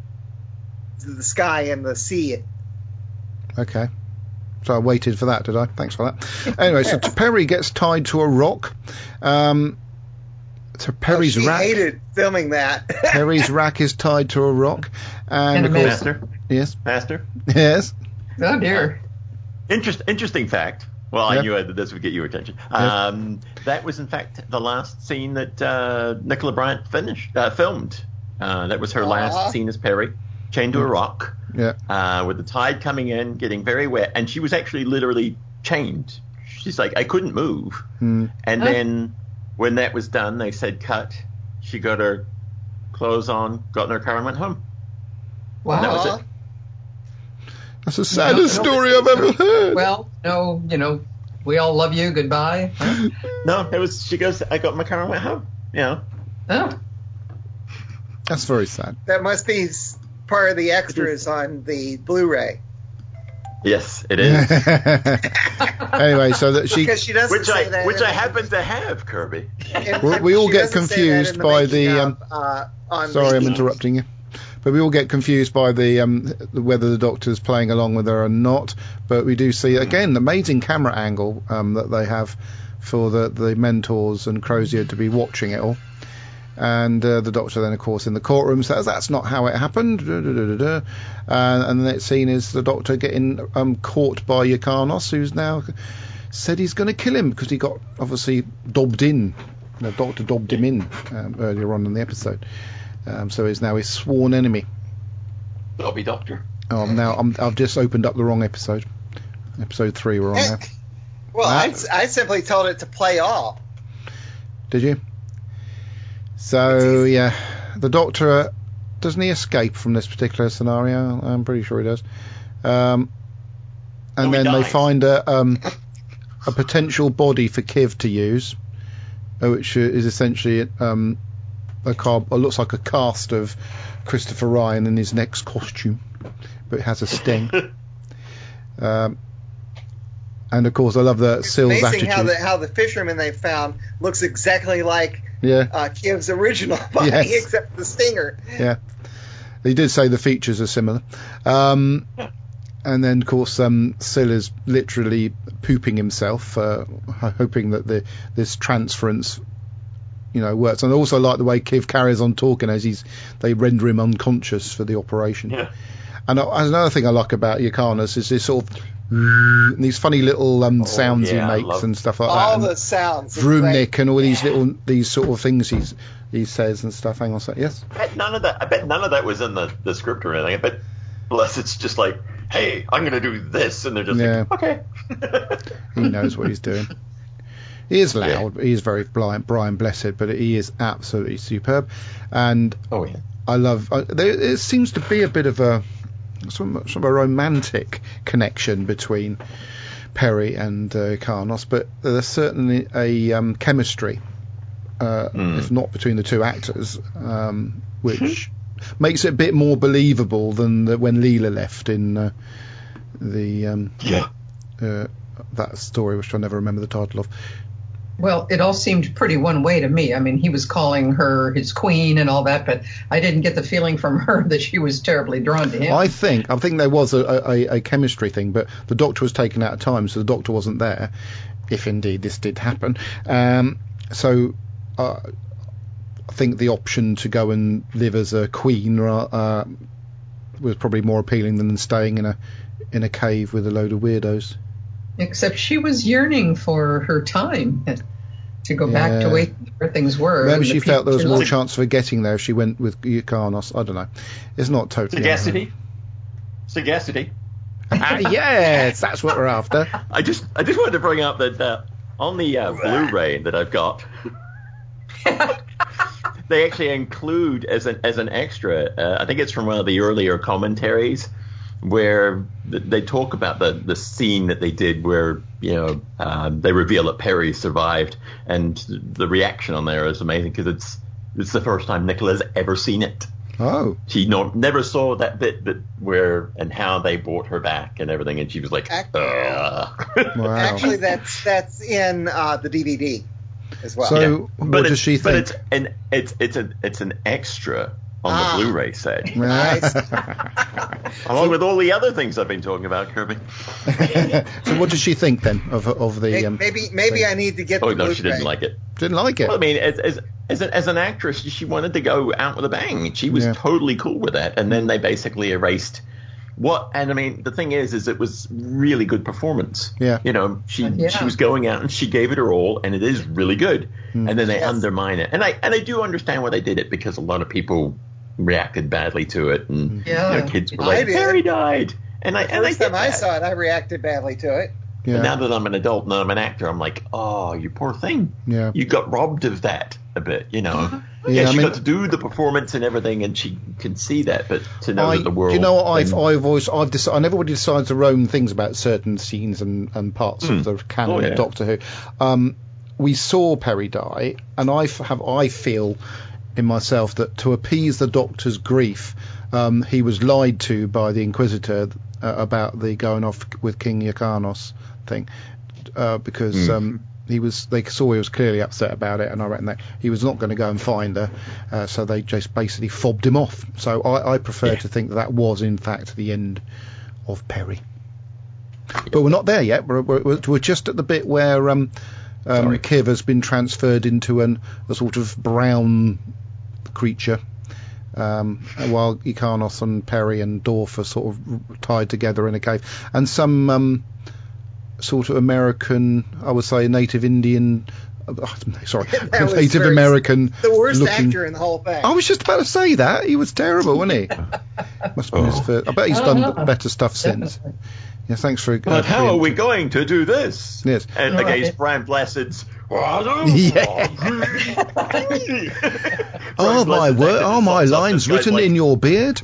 Speaker 2: the sky and the sea.
Speaker 1: Okay. So I waited for that, did I? Thanks for that. Anyway, so Perry gets tied to a rock. Um... So Perry's
Speaker 2: oh, she
Speaker 1: rack.
Speaker 2: hated filming that.
Speaker 1: Perry's rack is tied to a rock, and, and of course,
Speaker 3: Master.
Speaker 1: Yes,
Speaker 3: Master.
Speaker 1: Yes.
Speaker 4: Oh dear.
Speaker 3: Interest, interesting fact. Well,
Speaker 1: yep.
Speaker 3: I knew that this would get your attention.
Speaker 1: Yep.
Speaker 3: Um, that was in fact the last scene that uh, Nicola Bryant finished uh, filmed. Uh, that was her Aww. last scene as Perry, chained to a rock.
Speaker 1: Yeah.
Speaker 3: Uh, with the tide coming in, getting very wet, and she was actually literally chained. She's like, I couldn't move,
Speaker 1: mm.
Speaker 3: and huh? then. When that was done, they said cut. She got her clothes on, got in her car, and went home.
Speaker 4: Wow.
Speaker 3: And that was it.
Speaker 1: That's the saddest no, story I've ever heard.
Speaker 4: Well, no, you know, we all love you. Goodbye. Huh?
Speaker 3: No, it was. She goes, I got in my car and went home. You know.
Speaker 4: Oh.
Speaker 1: That's very sad.
Speaker 2: That must be part of the extras on the Blu-ray.
Speaker 3: Yes, it is.
Speaker 1: Anyway, so that she,
Speaker 2: because she doesn't
Speaker 3: which
Speaker 2: say
Speaker 3: I
Speaker 2: that
Speaker 3: which I happen to have, Kirby.
Speaker 1: we, we all get confused the by the. Um,
Speaker 2: of, uh,
Speaker 1: sorry,
Speaker 2: the,
Speaker 1: I'm interrupting you. But we all get confused by the um, whether the Doctor's playing along with her or not. But we do see again the amazing camera angle um, that they have for the the mentors and Crozier to be watching it all. And uh, the Doctor then, of course, in the courtroom says that's not how it happened. Da, da, da, da, da. Uh, and the next scene is the Doctor getting um, caught by Yrcanos, who's now said he's going to kill him because he got obviously dobbed in. The Doctor dobbed him in um, earlier on in the episode. Um, so he's now his sworn enemy.
Speaker 3: Dobby Doctor.
Speaker 1: Oh, now I'm, I've just opened up the wrong episode. Episode three we're on now.
Speaker 2: Well, I, I simply told it to play off.
Speaker 1: Did you? So, yeah, the Doctor, uh, doesn't he escape from this particular scenario? I'm pretty sure he does. Um, and
Speaker 3: no,
Speaker 1: then they find a, um, a potential body for Kiv to use, which is essentially um, a car, it looks like a cast of Christopher Ryan in his next costume, but it has a sting. um, and, of course, I love the Syl's
Speaker 2: amazing
Speaker 1: attitude.
Speaker 2: How the, how the fisherman they found looks exactly like...
Speaker 1: Yeah.
Speaker 2: Uh, Kiv's original body, yes. except the stinger.
Speaker 1: Yeah. He did say the features are similar. Um, and then, of course, um, Syl is literally pooping himself, uh, hoping that the this transference, you know, works. And I also like the way Kiv carries on talking as he's they render him unconscious for the operation.
Speaker 3: Yeah.
Speaker 1: And uh, another thing I like about Yrcanos is this sort of and these funny little um,
Speaker 3: oh,
Speaker 1: sounds
Speaker 3: yeah,
Speaker 1: he makes and stuff like
Speaker 2: all
Speaker 1: that.
Speaker 2: All the
Speaker 1: and
Speaker 2: sounds.
Speaker 1: Vroomnik and all these little these sort of things he's he says and stuff. Hang on a sec. Yes.
Speaker 3: I bet none of that. I bet none of that was in the, the script or anything. I bet unless it's just like, hey, I'm going to do this, and they're just
Speaker 1: yeah.
Speaker 3: like, okay.
Speaker 1: He knows what he's doing. He is loud. Yeah. He is very Brian, Brian Blessed, but he is absolutely superb. And
Speaker 3: oh yeah,
Speaker 1: I love. Uh, there it seems to be a bit of a some sort of a romantic connection between Perry and uh, Yrcanos, but there's certainly a um, chemistry, uh, mm. if not between the two actors, um, which makes it a bit more believable than the, when Leela left in uh, the um,
Speaker 3: yeah
Speaker 1: uh, that story, which I never remember the title of.
Speaker 4: Well, it all seemed pretty one way to me. I mean, he was calling her his queen and all that, but I didn't get the feeling from her that she was terribly drawn to him.
Speaker 1: I think I think there was a, a, a chemistry thing, but the Doctor was taken out of time, so the Doctor wasn't there, if indeed this did happen. Um, so uh, I think the option to go and live as a queen uh, was probably more appealing than staying in a in a cave with a load of weirdos.
Speaker 4: Except she was yearning for her time to go yeah. back to where things were.
Speaker 1: Maybe she the felt there was more chance of her getting there if she went with Yrcanos. I don't know. It's not totally...
Speaker 3: Sagacity. Sagacity.
Speaker 1: Yes, that's what we're after.
Speaker 3: I just I just wanted to bring up that uh, on the uh, Blu-ray that I've got, they actually include as an as an extra, uh, I think it's from one of the earlier commentaries, where they talk about the, the scene that they did where, you know, uh, they reveal that Perry survived, and the reaction on there is amazing because it's it's the first time Nicola's ever seen it.
Speaker 1: Oh.
Speaker 3: She no, never saw that bit that where and how they brought her back and everything, and she was like,
Speaker 2: actually,
Speaker 3: Ugh.
Speaker 1: Wow.
Speaker 2: actually that's that's in uh, the D V D as well.
Speaker 1: So
Speaker 3: yeah.
Speaker 1: what
Speaker 3: but
Speaker 1: does she think?
Speaker 3: But it's an it's it's an it's an extra on ah, the Blu-ray set.
Speaker 2: Nice.
Speaker 3: Along with all the other things I've been talking about, Kirby.
Speaker 1: So what does she think then of of the?
Speaker 2: Maybe
Speaker 1: um,
Speaker 2: maybe, maybe
Speaker 1: thing?
Speaker 2: I need to get.
Speaker 3: Oh
Speaker 2: the
Speaker 3: no,
Speaker 2: Blu-ray.
Speaker 3: she didn't like it.
Speaker 1: Didn't like it.
Speaker 3: Well, I mean, as as as, a, as an actress, she wanted to go out with a bang. She was
Speaker 1: yeah.
Speaker 3: totally cool with that, and then they basically erased. What and I mean, the thing is, is it was really good performance.
Speaker 1: Yeah,
Speaker 3: you know, she
Speaker 4: yeah.
Speaker 3: she was going out and she gave it her all, and it is really good. Mm. And then they
Speaker 2: yes.
Speaker 3: undermine it, and I and I do understand why they did it because a lot of people reacted badly to it, and
Speaker 4: yeah.
Speaker 3: you know, kids were like, "Harry died," and I
Speaker 2: the
Speaker 3: and
Speaker 2: first
Speaker 3: I
Speaker 2: time I
Speaker 3: that.
Speaker 2: saw it, I reacted badly to it.
Speaker 1: Yeah.
Speaker 3: But now that I'm an adult and I'm an actor, I'm like, "Oh, you poor thing!
Speaker 1: Yeah,
Speaker 3: you got robbed of that a bit, you know."
Speaker 1: Yeah,
Speaker 3: yeah,
Speaker 1: I
Speaker 3: she
Speaker 1: mean,
Speaker 3: got to do the performance and everything, and she can see that. But to know
Speaker 1: I,
Speaker 3: that the world,
Speaker 1: do you know what I've
Speaker 3: then,
Speaker 1: I've always I've decided, I never would decide to own things about certain scenes and, and parts mm. of the canon
Speaker 3: oh, yeah.
Speaker 1: of Doctor Who. Um, we saw Perry die, and I have I feel in myself that to appease the Doctor's grief, um, he was lied to by the Inquisitor uh, about the going off with King Yrcanos thing, uh, because. Mm. Um, He was. They saw he was clearly upset about it, and I reckon that he was not going to go and find her, uh, so they just basically fobbed him off. So I, I prefer
Speaker 3: yeah.
Speaker 1: to think that that was in fact the end of Perry. But we're not there yet. We're, we're, we're just at the bit where um, um, Kiv has been transferred into an, a sort of brown creature, um, while Yrcanos and Perry and Dorf are sort of tied together in a cave, and some. Um, sort of American, I would say native Indian, uh, sorry, native American.
Speaker 2: The worst
Speaker 1: looking,
Speaker 2: actor in the whole thing.
Speaker 1: I was just about to say that. He was terrible, wasn't he? Must have been oh. his first. I bet he's done uh-huh. better stuff since. Yeah, thanks for.
Speaker 3: But uh, how are we going to do this?
Speaker 1: Yes.
Speaker 3: And
Speaker 4: right.
Speaker 3: against Brian Blased's.
Speaker 1: Yeah. oh my word! Are my lines written like... in your beard?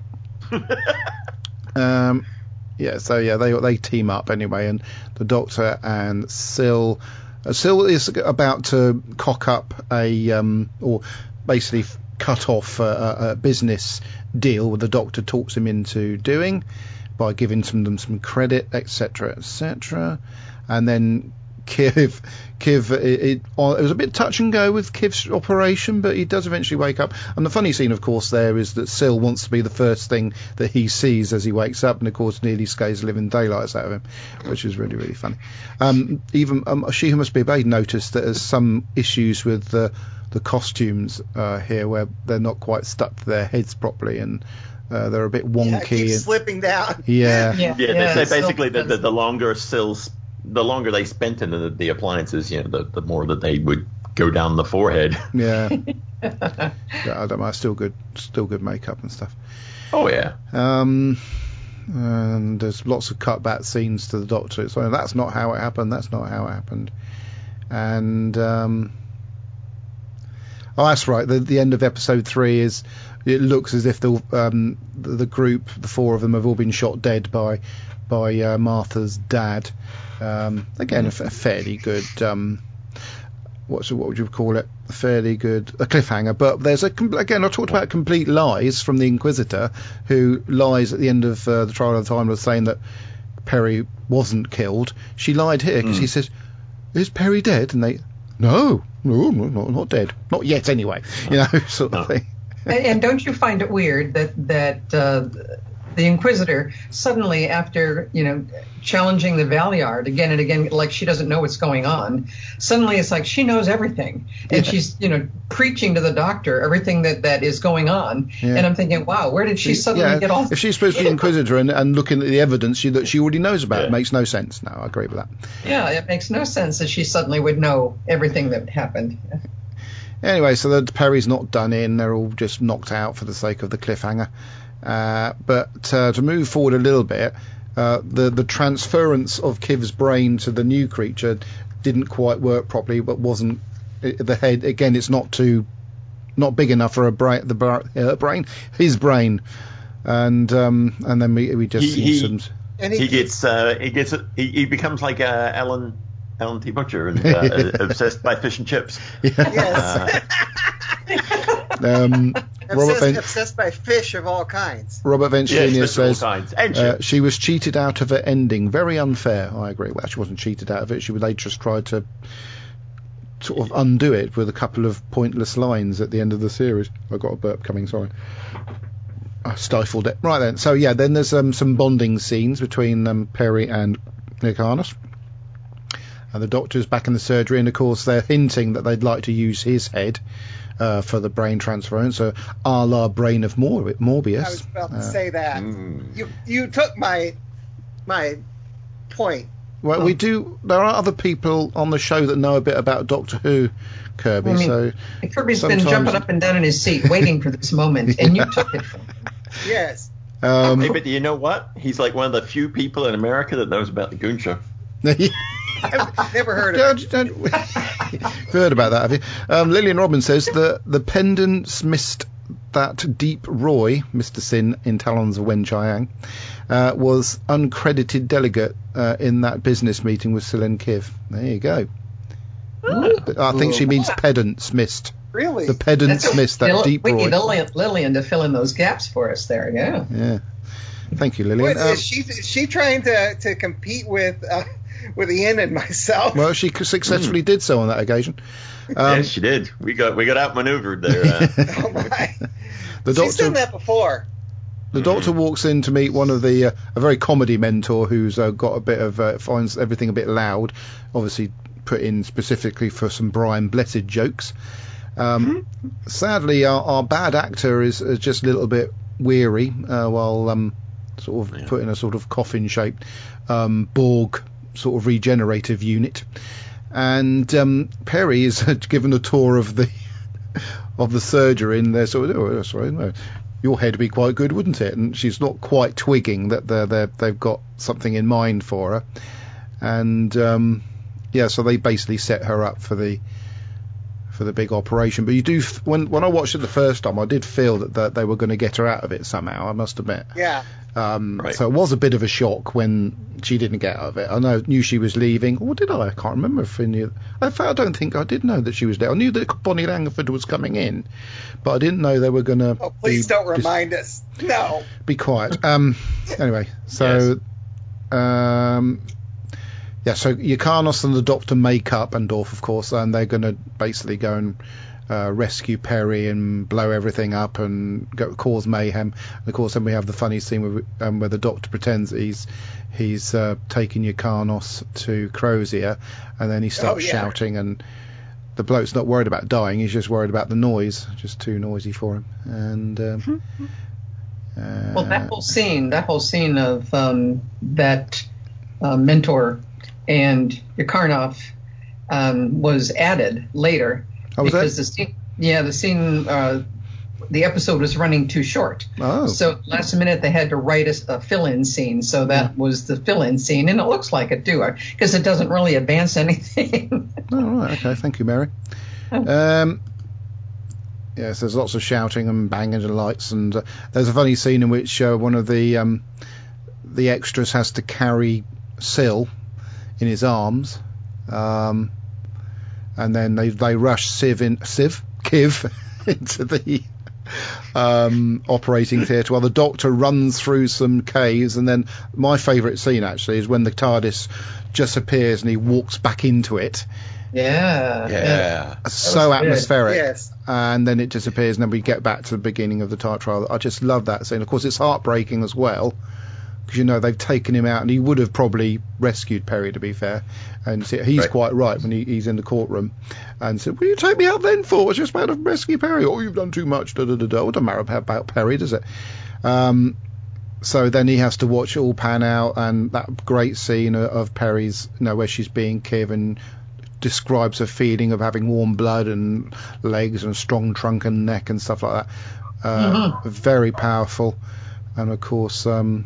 Speaker 1: um. Yeah, so yeah, they they team up anyway, and the Doctor and Syl, uh, Syl is about to cock up a um, or basically cut off a, a business deal where the Doctor talks him into doing by giving some them some credit, et cetera, et cetera, and then Kiv, Kiv, it, it, it was a bit touch and go with Kiv's operation, but he does eventually wake up. And the funny scene, of course, there is that Syl wants to be the first thing that he sees as he wakes up, and of course nearly scares the living daylights out of him, which is really, really funny. Um, even um, She Who Must Be Obeyed noticed that there's some issues with the the costumes uh, here, where they're not quite stuck to their heads properly, and uh, they're a bit wonky.
Speaker 2: Yeah, it keeps
Speaker 1: and,
Speaker 2: slipping down.
Speaker 1: Yeah,
Speaker 3: yeah. yeah, yeah they say basically that the, the longer Syl's the longer they spent in the, the appliances, you know, the, the more that they would go down the forehead.
Speaker 1: Yeah. yeah I don't mind. Still good, still good makeup and stuff.
Speaker 3: Oh yeah.
Speaker 1: Um, and there's lots of cutback scenes to the Doctor. So that's not how it happened. That's not how it happened. And um, oh, that's right. The the end of episode three is. It looks as if the um the, the group, the four of them, have all been shot dead by by uh, Martha's dad. Um, again, a, f- a fairly good, um, what's what would you call it? A fairly good a cliffhanger. But there's a again, I talked about complete lies from the Inquisitor, who lies at the end of uh, the Trial of the Time, was saying that Perry wasn't killed. She lied here because mm. he says, "Is Perry dead?" And they, no, no, no, not, not dead, not yet, anyway. You know, sort of thing.
Speaker 4: And, and don't you find it weird that that uh, the Inquisitor suddenly, after you know challenging the Valeyard again and again, like she doesn't know what's going on, suddenly it's like she knows everything, and yeah. she's you know preaching to the Doctor everything that, that is going on. Yeah. And I'm thinking, wow, where did she suddenly yeah. get off?
Speaker 1: If she's supposed to be Inquisitor and, and looking at the evidence she, that she already knows about, yeah. it makes no sense. No, I agree with that.
Speaker 4: Yeah, it makes no sense that she suddenly would know everything that happened.
Speaker 1: Anyway, so the Perry's not done in. They're all just knocked out for the sake of the cliffhanger. Uh, but uh, to move forward a little bit, uh, the, the transference of Kiv's brain to the new creature didn't quite work properly, but wasn't... It, the head, again, it's not too... not big enough for a brain, the uh, brain, his brain. And um, and then we, we just
Speaker 3: he,
Speaker 1: see
Speaker 3: he,
Speaker 1: some...
Speaker 3: And he, he gets... Uh, he gets he, he becomes like uh, Alan... Alan T. Butcher and uh, obsessed by fish and chips.
Speaker 2: Yeah. Yes.
Speaker 1: Uh, um,
Speaker 2: obsessed, Ven- obsessed by fish of all kinds.
Speaker 1: Robert Vance Junior
Speaker 3: Yes,
Speaker 1: says
Speaker 3: uh,
Speaker 1: she was cheated out of her ending. Very unfair. I agree. Well, she wasn't cheated out of it. She would later just tried to sort of undo it with a couple of pointless lines at the end of the series. I got a burp coming. Sorry. I stifled it. Right then. So yeah, then there's um, some bonding scenes between um, Perry and Nick Arnott. And the Doctor's back in the surgery, and of course they're hinting that they'd like to use his head uh, for the brain transference, so a la Brain of Mor- Morbius.
Speaker 2: I was about to
Speaker 1: uh,
Speaker 2: say that. Mm. You you took my my point.
Speaker 1: Well, oh. we do. There are other people on the show that know a bit about Doctor Who, Kirby. I mean, so
Speaker 4: Kirby's been jumping up and down in his seat, waiting for this moment, and you took it from him.
Speaker 2: Yes.
Speaker 3: Um, hey, but you know what? He's like one of the few people in America that knows about the Goon Show.
Speaker 2: I've never heard of it.
Speaker 1: Don't, don't, heard about that, have you? Um, Lillian Robbins says that the pendants missed that Deep Roy, Mister Sin in Talons of Wen-Chiang, uh, was uncredited delegate uh, in that business meeting with Sil and Kiv. There you go. Ooh. I think she means pedants missed.
Speaker 2: Really?
Speaker 1: The pedants
Speaker 4: That's
Speaker 1: missed that
Speaker 4: Lil-
Speaker 1: Deep Roy.
Speaker 4: We need Lillian, Lillian to fill in those gaps for us there, yeah.
Speaker 1: Yeah. Thank you, Lillian.
Speaker 2: What, um, is she is she trying to, to compete with... Uh, with Ian and myself.
Speaker 1: Well, she successfully mm. did so on that occasion. Um,
Speaker 3: yes, she did. We got we got outmaneuvered there. Uh.
Speaker 2: Oh my!
Speaker 1: The
Speaker 2: She's done that before.
Speaker 1: The mm. Doctor walks in to meet one of the uh, a very comedy mentor who's uh, got a bit of uh, finds everything a bit loud. Obviously, put in specifically for some Brian Blessed jokes. Um, mm-hmm. Sadly, our, our bad actor is, is just a little bit weary uh, while um, sort of yeah. put in a sort of coffin-shaped um, Borg sort of regenerative unit, and um, Perry is given a tour of the of the surgery, and they're sort of, oh, sorry, no, your head would be quite good, wouldn't it? And she's not quite twigging that they're, they're they've got something in mind for her, and um, yeah, so they basically set her up for the for the big operation. But you do when when I watched it the first time, I did feel that, that they were going to get her out of it somehow. I must admit.
Speaker 2: Yeah.
Speaker 1: Um,
Speaker 3: right.
Speaker 1: So it was a bit of a shock when she didn't get out of it. I know, knew she was leaving. Or did I? I can't remember if I knew. I, I don't think I did know that she was there. I knew that Bonnie Langford was coming in, but I didn't know they were going to.
Speaker 2: Oh, please don't remind us. No.
Speaker 1: Be quiet. Um. Anyway, so. Yes. Um. Yeah, so Yrcanos and the Doctor make up, and Dorf, of course, and they're going to basically go and uh, rescue Perry and blow everything up and go, cause mayhem. And of course, then we have the funny scene where, um, where the Doctor pretends that he's he's uh, taking Yrcanos to Crozier, and then he starts oh, yeah. shouting, and the bloke's not worried about dying; he's just worried about the noise, just too noisy for him. And um,
Speaker 4: uh, well, that whole scene, that whole scene of um, that uh, mentor and Yrcanos um, was added later
Speaker 1: oh, was
Speaker 4: because
Speaker 1: that?
Speaker 4: the scene, yeah, the scene, uh, the episode was running too short.
Speaker 1: Oh.
Speaker 4: So last minute they had to write a, a fill-in scene, so that yeah. was the fill-in scene, and it looks like it too, because it doesn't really advance anything.
Speaker 1: Oh, right, okay, thank you, Mary. Oh. Um, yes, there's lots of shouting and banging and lights, and uh, there's a funny scene in which uh, one of the um, the extras has to carry Sil in his arms, um, and then they they rush Siv in Siv Kiv into the um, operating theatre while the Doctor runs through some caves. And then my favourite scene actually is when the TARDIS just appears and he walks back into it,
Speaker 4: Yeah.
Speaker 3: Yeah.
Speaker 1: So
Speaker 4: That was good.
Speaker 1: atmospheric.
Speaker 2: Yes.
Speaker 1: And then it disappears, and then we get back to the beginning of the Tart trial. I just love that scene. Of course, it's heartbreaking as well, because, you know, they've taken him out, and he would have probably rescued Perry, to be fair. And so he's
Speaker 3: Right.
Speaker 1: quite right when he, he's in the courtroom and said, "What do you take me out then for? I was just about to rescue Perry." "Oh, you've done too much." Da, da, da, da. Well, it doesn't matter about Perry, does it? Um, so then he has to watch it all pan out, and that great scene of, of Perry's, you know, where she's being Kiv and describes a feeling of having warm blood and legs and a strong trunk and neck and stuff like that. Uh,
Speaker 4: Mm-hmm.
Speaker 1: Very powerful. And of course, um,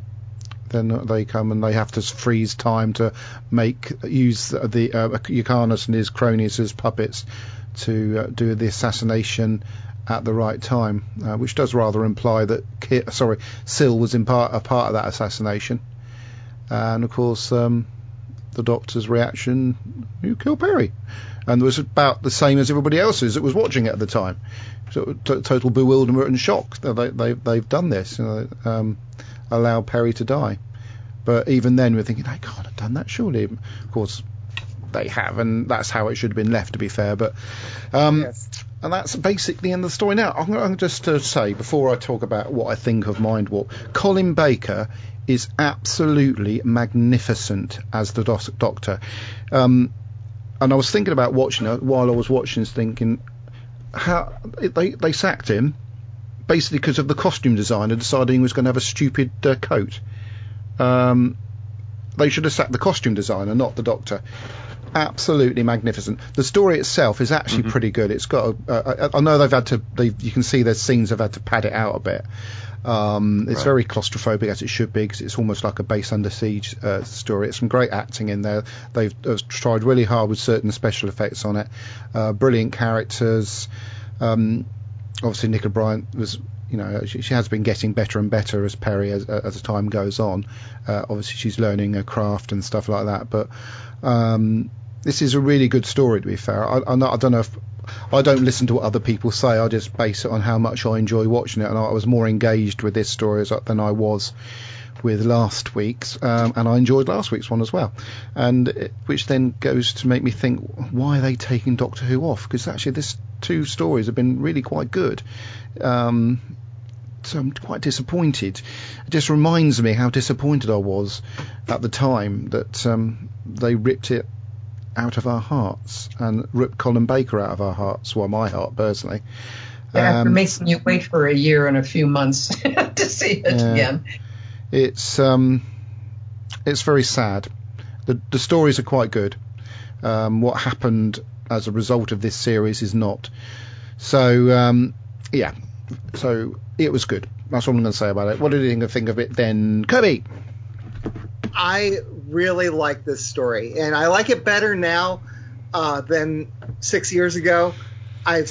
Speaker 1: then they come and they have to freeze time to make use the uh, Yrcanus and his cronies as puppets to uh, do the assassination at the right time, uh, which does rather imply that Ki- sorry, Syl was in part a part of that assassination. And of course, um, the Doctor's reaction: "You kill Perry," and it was about the same as everybody else's that was watching it at the time. So t- total bewilderment and shock that they, they they've done this, you know, um, allow Perry to die. But even then, we're thinking they can't have done that, surely. Of course, they have, and that's how it should have been left, to be fair. But um,
Speaker 2: Yes.
Speaker 1: and that's basically the end of the story. Now, I'm going to just to say, before I talk about what I think of Mind Warp, Colin Baker is absolutely magnificent as the doc- Doctor. Um, and I was thinking about watching it while I was watching, thinking how they they sacked him basically because of the costume designer deciding he was going to have a stupid uh, coat. Um, they should have sacked the costume designer, not the Doctor. Absolutely magnificent. The story itself is actually
Speaker 3: Mm-hmm.
Speaker 1: pretty good. It's got. A, uh, I know they've had to. They, you can see there's scenes they've had to pad it out a bit. Um, it's
Speaker 3: Right.
Speaker 1: very claustrophobic, as it should be, because it's almost like a base under siege uh, story. It's some great acting in there. They've uh, tried really hard with certain special effects on it. Uh, brilliant characters. Um, obviously, Nicola Bryant was. You know, she, she has been getting better and better as Perry as, as the time goes on. Uh, obviously, she's learning her craft and stuff like that. But um, this is a really good story, to be fair. I, I'm not, I don't know if I don't listen to what other people say. I just base it on how much I enjoy watching it, and I was more engaged with this story as, than I was with last week's, um, and I enjoyed last week's one as well. And it, which then goes to make me think, why are they taking Doctor Who off? Because actually, this two stories have been really quite good. Um, so I'm quite disappointed. It just reminds me how disappointed I was at the time that um, they ripped it out of our hearts and ripped Colin Baker out of our hearts. Well, my heart personally.
Speaker 4: Yeah, after
Speaker 1: Um,
Speaker 4: making you wait for a year and a few months to see it
Speaker 1: Yeah.
Speaker 4: again.
Speaker 1: It's um, it's very sad. The the stories are quite good. Um, what happened as a result of this series is not. So um, yeah. So it was good. That's all I'm going to say about it. What did you think of it then, Kirby?
Speaker 2: I really like this story, and I like it better now uh, than six years ago. I've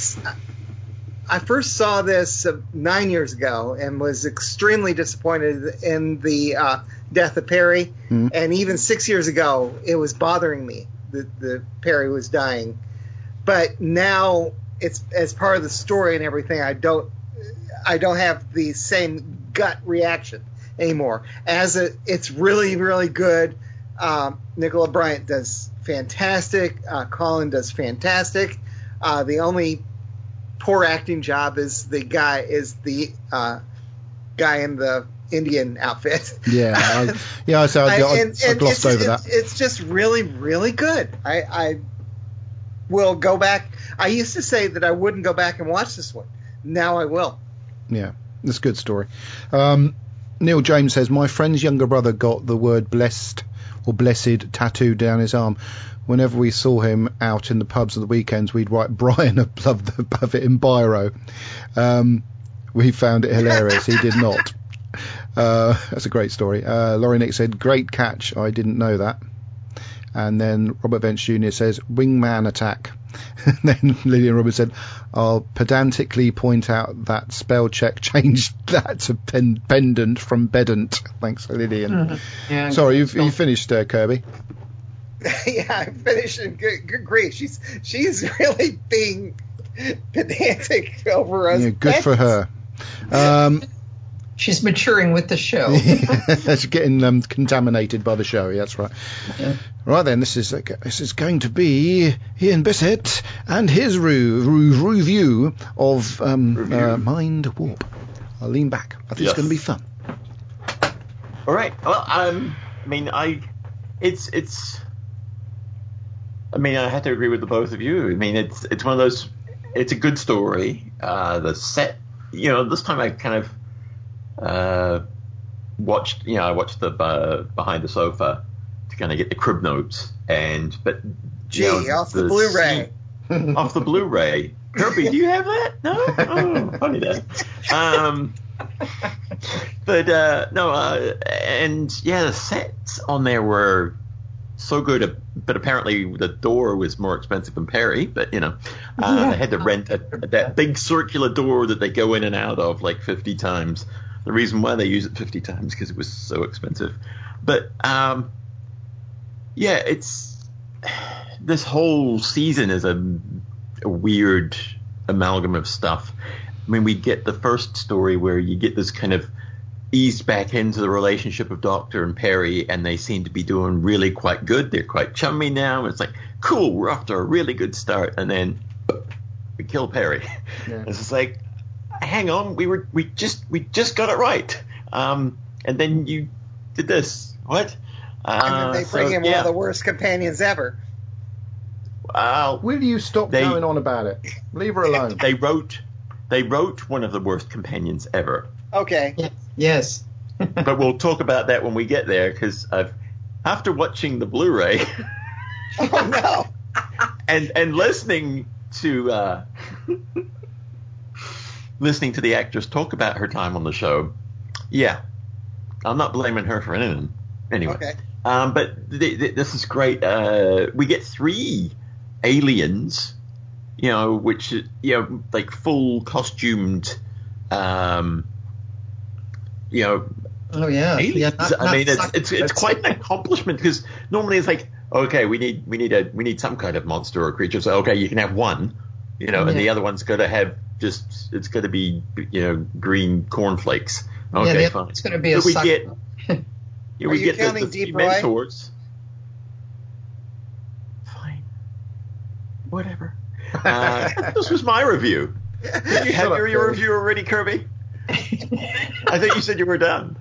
Speaker 2: I first saw this uh, nine years ago and was extremely disappointed in the uh, death of Perry.
Speaker 1: Mm.
Speaker 2: And even six years ago, it was bothering me that the Perry was dying. But now it's as part of the story and everything. I don't I don't have the same gut reaction anymore. As a, it's really, really good. Um, Nicola Bryant does fantastic. Uh, Colin does fantastic. Uh, the only poor acting job is the guy is the uh, guy in the Indian outfit.
Speaker 1: Yeah, I, yeah. So I, I, I,
Speaker 2: and, and
Speaker 1: I glossed
Speaker 2: it's,
Speaker 1: over
Speaker 2: it's,
Speaker 1: that.
Speaker 2: It's just really, really good. I, I will go back. I used to say that I wouldn't go back and watch this one. Now I will.
Speaker 1: Yeah, it's a good story. Um, Neil James says, my friend's younger brother got the word blessed or blessed tattooed down his arm. Whenever we saw him out in the pubs on the weekends, we'd write Brian above, the, above it in biro. Um, we found it hilarious. He did not. Uh, that's a great story. Uh, Laurie Nick said, great catch. I didn't know that. And then Robert Vance Junior says, wingman attack. And then Lillian Roberts said, I'll pedantically point out that spell check changed that to pen- pendant from bedant. Thanks, Lillian.
Speaker 4: Mm-hmm. Yeah,
Speaker 1: Sorry, you've, you finished, uh, Kirby.
Speaker 2: Yeah, I finished in good, good grief. She's she's really being pedantic over us.
Speaker 1: Yeah, good for her. Um,
Speaker 4: She's maturing with the show.
Speaker 1: She's getting um, contaminated by the show. That's right. Yeah. Right then, this is uh, this is going to be Ian Bissett and his re- re- review of um, review. Uh, Mind Warp. I'll lean back. I think yes. it's going to be fun.
Speaker 3: All right. Well, um, I mean, I, it's it's. I mean, I have to agree with the both of you. I mean, it's it's one of those. It's a good story. Uh, the set, you know, this time I kind of. Uh, watched, you know, I watched the uh, Behind the Sofa to kind of get the crib notes, and but
Speaker 2: gee,
Speaker 3: you know,
Speaker 2: off the, the Blu-ray,
Speaker 3: scene, off the Blu-ray. Kirby, do you have that? No, oh, funny that. Um, but uh, no, uh, and yeah, the sets on there were so good, but apparently the door was more expensive than Perry. But you know, uh, yeah. they had to rent a, that big circular door that they go in and out of like fifty times. The reason why they use it fifty times because it was so expensive. But um, yeah, it's this whole season is a, a weird amalgam of stuff. I mean, we get the first story where you get this kind of eased back into the relationship of Doctor and Perry, and they seem to be doing really quite good. They're quite chummy now. It's like, cool, we're off to a really good start, and then we kill Perry. Yeah. It's just like, hang on, we were we just we just got it right, um, and then you did this. What? Uh,
Speaker 2: and then they bring
Speaker 3: so,
Speaker 2: in
Speaker 3: yeah.
Speaker 2: one of the worst companions ever.
Speaker 3: Uh,
Speaker 1: Will you stop they, going on about it? Leave her alone.
Speaker 3: They wrote they wrote one of the worst companions ever.
Speaker 2: Okay.
Speaker 4: Yes.
Speaker 3: But we'll talk about that when we get there, because I've after watching the Blu-ray.
Speaker 2: Oh no.
Speaker 3: and and listening to. Uh, Listening to the actress talk about her time on the show, yeah, I'm not blaming her for anything. Anyway,
Speaker 2: okay.
Speaker 3: um, but th- th- this is great. Uh, we get three aliens, you know, which you know, like full costumed, um, you know.
Speaker 4: Oh yeah,
Speaker 3: aliens.
Speaker 4: yeah. Not,
Speaker 3: I mean,
Speaker 4: not,
Speaker 3: it's it's it's quite an accomplishment, because normally it's like, okay, we need we need a we need some kind of monster or creature. So okay, you can have one, you know, yeah. and the other one's got to have. Just it's going to be, you know, green cornflakes. Okay,
Speaker 4: yeah,
Speaker 3: fine.
Speaker 4: It's going to be a.
Speaker 3: But we
Speaker 4: suck-
Speaker 3: get, yeah, we
Speaker 2: you
Speaker 3: get the, the
Speaker 2: Deep
Speaker 3: three
Speaker 2: Roy?
Speaker 3: mentors. Fine, whatever. Uh, this was my review. Did you have your, your review already, Kirby? I think you said you were done.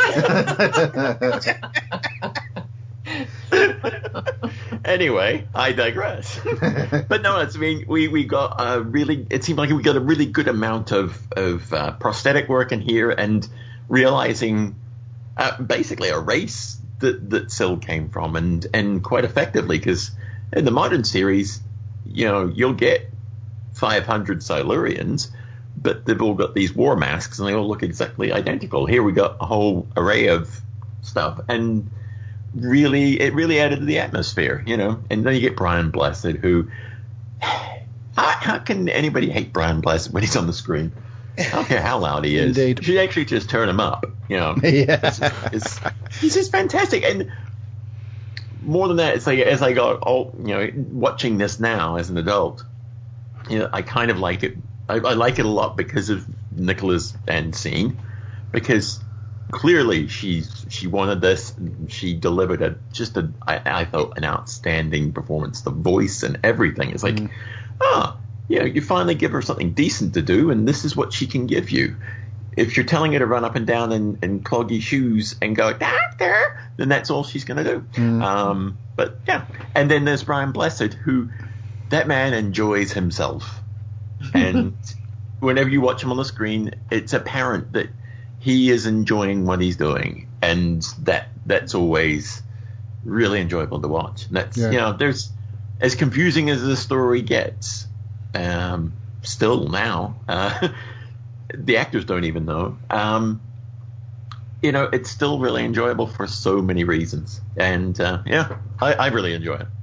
Speaker 3: Anyway, I digress. But no, it's I mean we we got a really. It seemed like we got a really good amount of of uh, prosthetic work in here, and realizing uh, basically a race that that Syl came from, and and quite effectively, because in the modern series, you know, you'll get five hundred Silurians, but they've all got these war masks and they all look exactly identical. Here we got a whole array of stuff, and really, it really added to the atmosphere, you know. And then you get Brian Blessed, who, how, how can anybody hate Brian Blessed when he's on the screen? I don't care how loud he is.
Speaker 1: Indeed.
Speaker 3: You should actually just turn him up, you know.
Speaker 1: Yeah.
Speaker 3: It's, it's, he's just fantastic. And more than that, it's like as I got all, you know, watching this now as an adult, you know, I kind of like it. I, I like it a lot because of Nicola's end scene, because clearly she's she wanted this. She delivered a just a I, I thought an outstanding performance. The voice and everything. It's like, mm. ah, you know, you finally give her something decent to do, and this is what she can give you. If you're telling her to run up and down in, in cloggy shoes and go, doctor, then that's all she's going to do. Mm. Um, but yeah. And then there's Brian Blessed, who, that man enjoys himself. And whenever you watch him on the screen, it's apparent that he is enjoying what he's doing. And that that's always really enjoyable to watch. And that's, yeah. you know, there's, as confusing as the story gets, um, still now, uh, the actors don't even know. Um, you know, it's still really enjoyable for so many reasons. And, uh, yeah, I, I really enjoy it.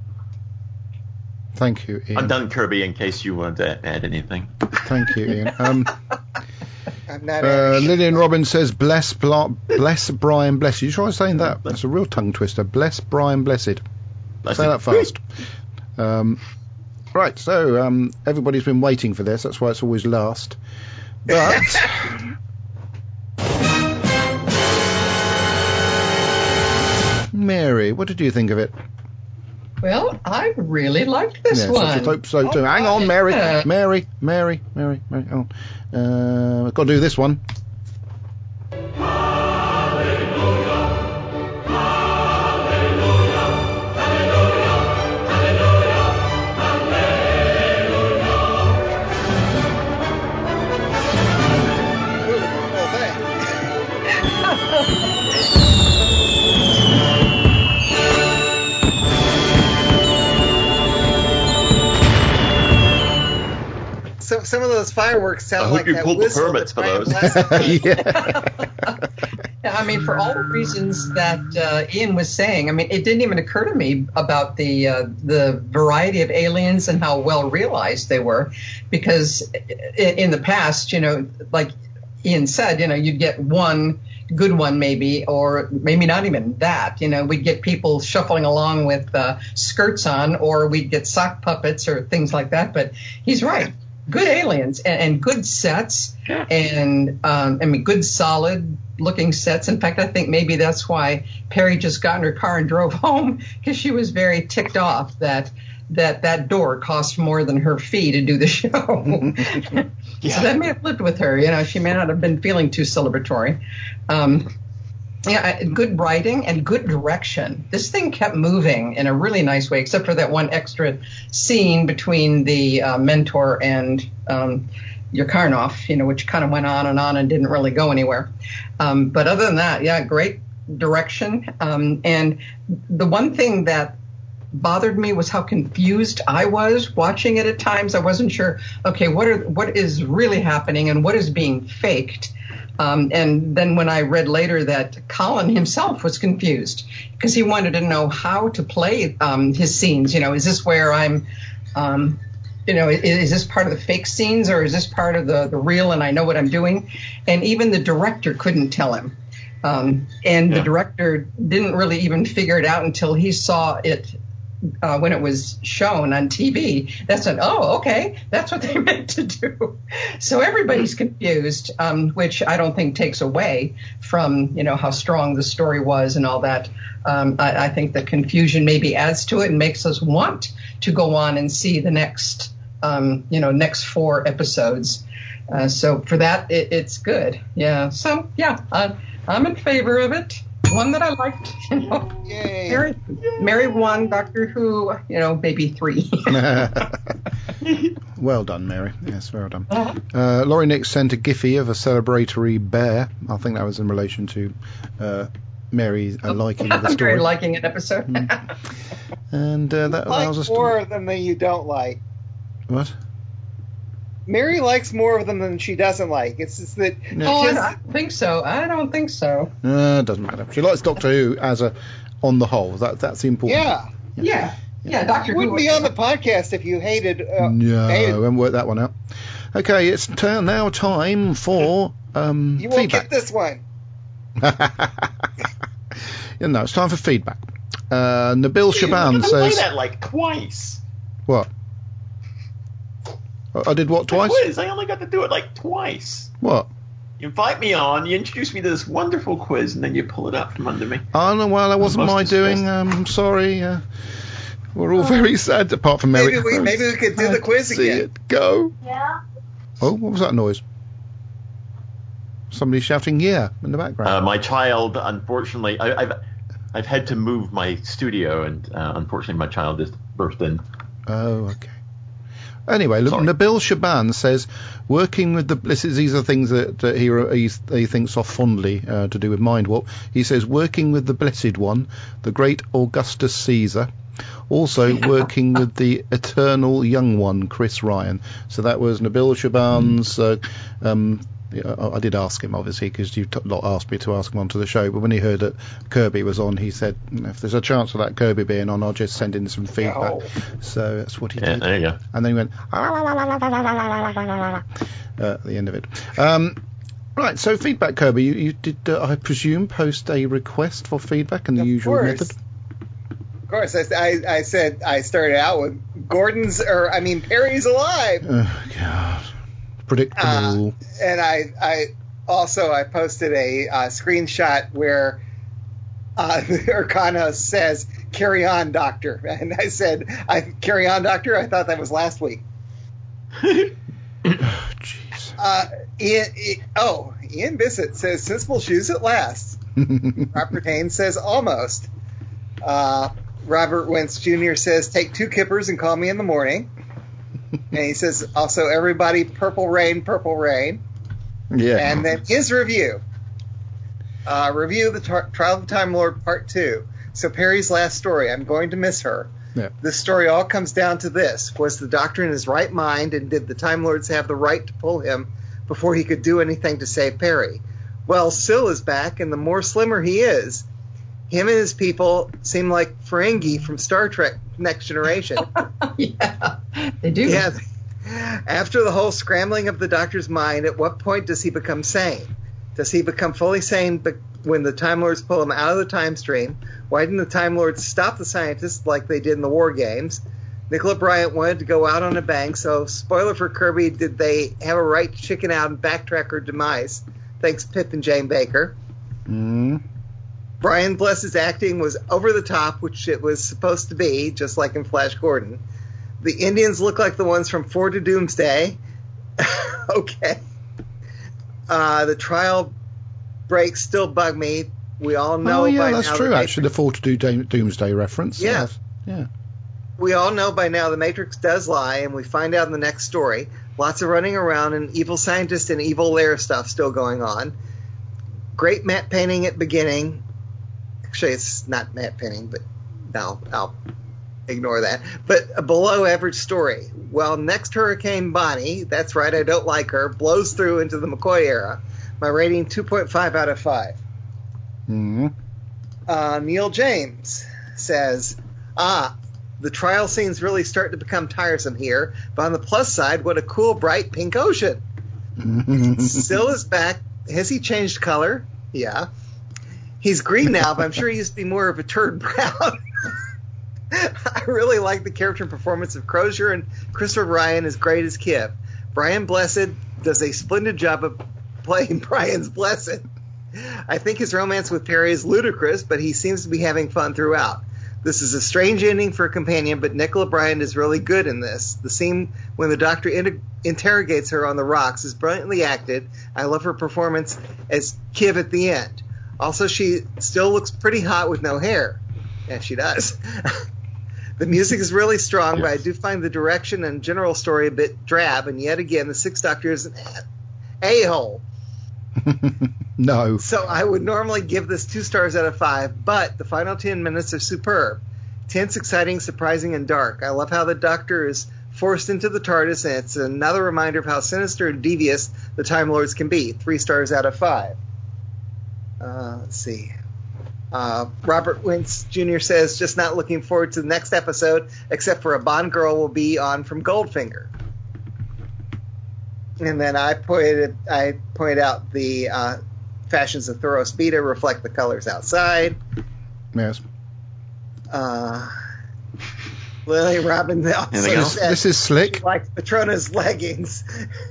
Speaker 1: Thank you, Ian.
Speaker 3: I'm done, Kirby, in case you want to add anything.
Speaker 1: Thank you, Ian. Um,
Speaker 2: I'm not
Speaker 1: uh, Lillian Robbins says, bless, Bla- bless Brian Blessed. You try saying that. That's a real tongue twister. Bless Brian Blessed. Blessed. Say that fast. Um, right, so um, everybody's been waiting for this. That's why it's always last. But you? What did you think of it?
Speaker 4: Well, I really liked this
Speaker 1: yes,
Speaker 4: one.
Speaker 1: I should hope so too.
Speaker 2: Oh,
Speaker 1: Hang on, Mary,
Speaker 4: yeah.
Speaker 1: Mary, Mary, Mary, Mary. Hang on. Uh, I've got to do this one.
Speaker 2: So, some of those fireworks sound
Speaker 3: I hope
Speaker 2: like
Speaker 3: you
Speaker 2: that
Speaker 3: pulled the
Speaker 2: whistle
Speaker 3: permits
Speaker 2: that
Speaker 3: for
Speaker 2: Brian
Speaker 3: those.
Speaker 2: Blessed does.
Speaker 1: yeah.
Speaker 4: Yeah, I mean, for all the reasons that uh, Ian was saying, I mean, it didn't even occur to me about the uh, the variety of aliens and how well realized they were, because in, in the past, you know, like Ian said, you know, you'd get one good one maybe, or maybe not even that. You know, we'd get people shuffling along with uh, skirts on, or we'd get sock puppets or things like that. But he's right. Good aliens and, and good sets, and um, I mean, good solid looking sets. In fact, I think maybe that's why Perry just got in her car and drove home, because she was very ticked off that that that door cost more than her fee to do the show.
Speaker 3: Yeah.
Speaker 4: So that may have lived with her. You know, she may not have been feeling too celebratory. Um, Yeah, good writing and good direction. This thing kept moving in a really nice way, except for that one extra scene between the uh, mentor and um, Yurkarnov, you know, which kind of went on and on and didn't really go anywhere. Um, but other than that, yeah, great direction. Um, and the one thing that bothered me was how confused I was watching it at times. I wasn't sure, okay, what are what is really happening and what is being faked. Um, and then when I read later that Colin himself was confused because he wanted to know how to play um, his scenes. You know, is this where I'm, um, you know, is, is this part of the fake scenes or is this part of the, the real and I know what I'm doing? And even the director couldn't tell him. Um, and
Speaker 3: Yeah.
Speaker 4: the director didn't really even figure it out until he saw it Uh, when it was shown on T V. That's an, oh, okay, that's what they meant to do. So everybody's confused, um, which I don't think takes away from, you know, how strong the story was and all that. Um, I, I think the confusion maybe adds to it and makes us want to go on and see the next, um, you know, next four episodes. Uh, so for that, it, it's good. Yeah. So, yeah, uh, I'm in favor of it. One that I liked, you know.
Speaker 2: Yay.
Speaker 4: Mary, Mary one, Doctor Who, you know, maybe three.
Speaker 1: Well done, Mary. Yes, well done.
Speaker 4: Uh-huh.
Speaker 1: Uh, Laurie Nix sent a Giphy of a celebratory bear. I think that was in relation to uh, Mary uh, liking the story.
Speaker 4: Very liking an episode.
Speaker 1: And uh, that
Speaker 2: like
Speaker 1: allows us
Speaker 2: more
Speaker 1: to...
Speaker 2: of them than you don't like.
Speaker 1: What?
Speaker 2: Mary likes more of them than she doesn't like. It's just that.
Speaker 1: No.
Speaker 4: Oh, I
Speaker 2: just,
Speaker 4: don't think so. I don't think so.
Speaker 1: Uh, doesn't matter. She likes Doctor Who as a, on the whole. That that's the important.
Speaker 2: yeah.
Speaker 4: Yeah. Yeah, Doctor
Speaker 2: You wouldn't
Speaker 4: Who.
Speaker 2: be on the podcast if you hated. Uh,
Speaker 1: No, I
Speaker 2: hated.
Speaker 1: haven't worked that one out. Okay, it's t- now time for um,
Speaker 2: You won't
Speaker 1: feedback.
Speaker 2: get this one.
Speaker 1: Yeah, no, it's time for feedback. Uh, Nabil
Speaker 3: You
Speaker 1: Shaban
Speaker 3: can play
Speaker 1: says...
Speaker 3: that like twice.
Speaker 1: What? I I did what
Speaker 3: The
Speaker 1: twice?
Speaker 3: quiz. I only got to do it like twice.
Speaker 1: What?
Speaker 3: You invite me on, you introduce me to this wonderful quiz, and then you pull it out from under me.
Speaker 1: Oh, no, well, that wasn't
Speaker 3: most
Speaker 1: my doing.
Speaker 3: distressed.
Speaker 1: Um, I'm sorry. Uh, we're all very sad, apart from Mary.
Speaker 2: Maybe we maybe we could do
Speaker 1: Sad
Speaker 2: the quiz
Speaker 1: to see
Speaker 2: again.
Speaker 1: it go. Yeah. Oh, what was that noise? Somebody shouting "yeah" in the background.
Speaker 3: Uh, my child, unfortunately, I, I've I've had to move my studio, and uh, unfortunately, my child just burst in.
Speaker 1: Oh, okay. Anyway, look,
Speaker 3: Sorry.
Speaker 1: Nabil Shaban says, working with the... This is, these are things that uh, he, he, he thinks of fondly uh, to do with Mind Warp. He says, working with the Blessed One, the great Augustus Caesar, also working with the eternal young one, Chris Ryan. So that was Nabil Shaban's... Uh, um, I, I did ask him, obviously, because you t- lot asked me to ask him onto the show, but when he heard that Kirby was on, he said, if there's a chance of that Kirby being on, I'll just send in some feedback.
Speaker 2: Oh.
Speaker 1: So that's what he
Speaker 3: Yeah,
Speaker 1: did.
Speaker 3: there you go.
Speaker 1: And then he went uh, at the end of it. Um, right, so feedback, Kirby. You, you did, uh, I presume, post a request for feedback in the
Speaker 2: Of
Speaker 1: usual
Speaker 2: course.
Speaker 1: method.
Speaker 2: Of course, I, I, I said I started out with Gordon's, or I mean Perry's alive,
Speaker 1: Oh God, predictable.
Speaker 2: uh, and I I also I posted a uh, screenshot where uh, Urkana says, "Carry on, Doctor." And I said, I, "Carry on, Doctor." I thought that was last week.
Speaker 1: Jeez.
Speaker 2: uh, Ian, Ian, oh, Ian Bissett says, "Sensible shoes at last." Robert Haynes says, "Almost." Uh, Robert Wentz Junior says, "Take two kippers and call me in the morning." And he says, also, "Everybody, purple rain, purple rain."
Speaker 1: Yeah.
Speaker 2: And then his review. Uh, review of the tar- Trial of the Time Lord Part two. So Perry's last story, I'm going to miss her.
Speaker 1: Yeah.
Speaker 2: This story all comes down to this. Was the Doctor in his right mind, and did the Time Lords have the right to pull him before he could do anything to save Perry? Well, Syl is back, and the more slimmer he is, him and his people seem like Ferengi from Star Trek Next Generation.
Speaker 4: Yeah, they do.
Speaker 2: Yeah. After the whole scrambling of the Doctor's mind, at what point does he become sane? Does he become fully sane be- when the Time Lords pull him out of the time stream? Why didn't the Time Lords stop the scientists like they did in the War Games? Nicola Bryant wanted to go out on a bang, so spoiler for Kirby, did they have a right to chicken out and backtrack her demise? Thanks, Pip and Jane Baker.
Speaker 1: Mm.
Speaker 2: Brian Bless's acting was over the top, which it was supposed to be, just like in Flash Gordon. The Indians look like the ones from Four to Doomsday. Okay. Uh, the trial breaks still bug me. We all know
Speaker 1: Oh, yeah,
Speaker 2: by
Speaker 1: that's
Speaker 2: now
Speaker 1: true,
Speaker 2: the
Speaker 1: actually, the Four to Do Doom- Doomsday reference.
Speaker 2: Yeah.
Speaker 1: Yes. Yeah.
Speaker 2: We all know by now the Matrix does lie, and we find out in the next story. Lots of running around and evil scientist and evil lair stuff still going on. Great matte painting at beginning. Actually, it's not matte painting, but no, I'll ignore that. But a below average story. Well, next Hurricane Bonnie, that's right, I don't like her, blows through into the McCoy era. My rating, two point five out of five.
Speaker 1: Mm.
Speaker 2: Uh, Neil James says, ah, the trial scene's really starting to become tiresome here, but on the plus side, what a cool, bright pink ocean. Syl is back. Has he changed color? Yeah. He's green now, but I'm sure he used to be more of a turd brown. I really like the character and performance of Crozier, and Christopher Ryan is great as Kip. Brian Blessed does a splendid job of playing Brian's Blessed. I think his romance with Perry is ludicrous, but he seems to be having fun throughout. This is a strange ending for a companion, but Nicola Bryant is really good in this. The scene when the Doctor inter- interrogates her on the rocks is brilliantly acted. I love her performance as Kiv at the end. Also, she still looks pretty hot with no hair. Yeah, she does. The music is really strong, but I do find the direction and general story a bit drab, and yet again, the Sixth Doctor is an a-hole.
Speaker 1: No.
Speaker 2: So I would normally give this two stars out of five, but the final ten minutes are superb. Tense, exciting, surprising, and dark. I love how the Doctor is forced into the TARDIS, and it's another reminder of how sinister and devious the Time Lords can be. Three stars out of five. Uh, let's see. Uh, Robert Wentz Junior says, just not looking forward to the next episode, except for a Bond girl will be on from Goldfinger. And then I pointed, I pointed out the uh, fashions of Thoros Beta reflect the colors outside.
Speaker 1: Yes.
Speaker 2: Uh, Lily Robin also
Speaker 3: else?
Speaker 2: said
Speaker 1: This is slick.
Speaker 2: she likes Patrona's leggings.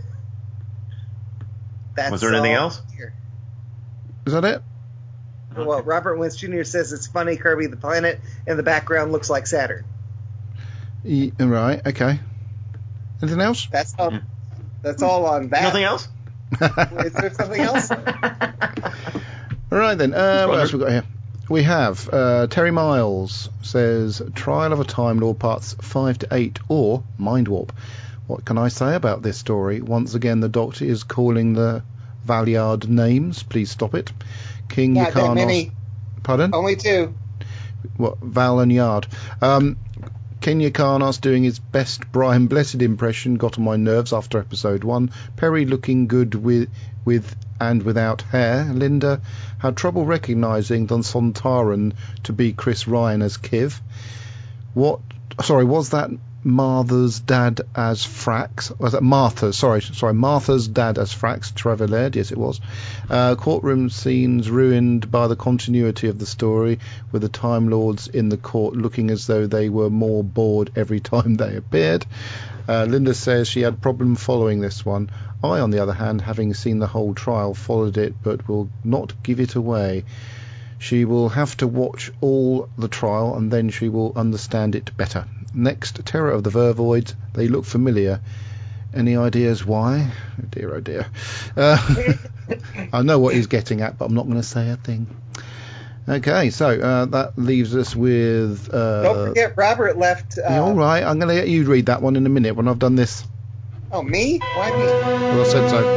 Speaker 2: That's
Speaker 3: Was there anything
Speaker 2: all
Speaker 3: else?
Speaker 2: here.
Speaker 1: Is that it?
Speaker 2: Well, Robert Wentz Junior says it's funny, Kirby, the planet in the background looks like Saturn.
Speaker 1: E- right, okay. Anything else?
Speaker 2: That's all. That's all on that.
Speaker 3: Nothing else?
Speaker 2: Is there something else?
Speaker 1: All right then. Uh, what else we got here? We have uh, Terry Miles says Trial of a Time Lord parts five to eight or Mind Warp. What can I say about this story? Once again, the Doctor is calling the Valiard names. Please stop it. King
Speaker 2: Not that
Speaker 1: Yukanos.
Speaker 2: many.
Speaker 1: Pardon?
Speaker 2: Only two.
Speaker 1: What? Val and Yard. Um, Kenya Karnas doing his best Brian Blessed impression got on my nerves after episode one. Perry looking good with with and without hair. Linda had trouble recognising the Sontaran to be Chris Ryan as Kiv. What? Sorry, was that Martha's dad as Frax? Was that Martha's? Sorry, sorry, Martha's dad as Frax. Trevor Laird, yes, it was. Uh, courtroom scenes ruined by the continuity of the story, with the Time Lords in the court looking as though they were more bored every time they appeared. Uh, Linda says she had problem following this one. I, on the other hand, having seen the whole trial, followed it, but will not give it away. She will have to watch all the trial and then she will understand it better. Next, Terror of the Vervoids. They look familiar. Any ideas why? Oh dear, oh dear. Uh, I know what he's getting at, but I'm not going to say a thing. Okay, so uh, that leaves us with... Uh,
Speaker 2: Don't forget, Robert left... Uh,
Speaker 1: yeah, all right, I'm going to let you read that one in a minute when I've done this.
Speaker 2: Oh, me? Why me?
Speaker 1: Well, I said so.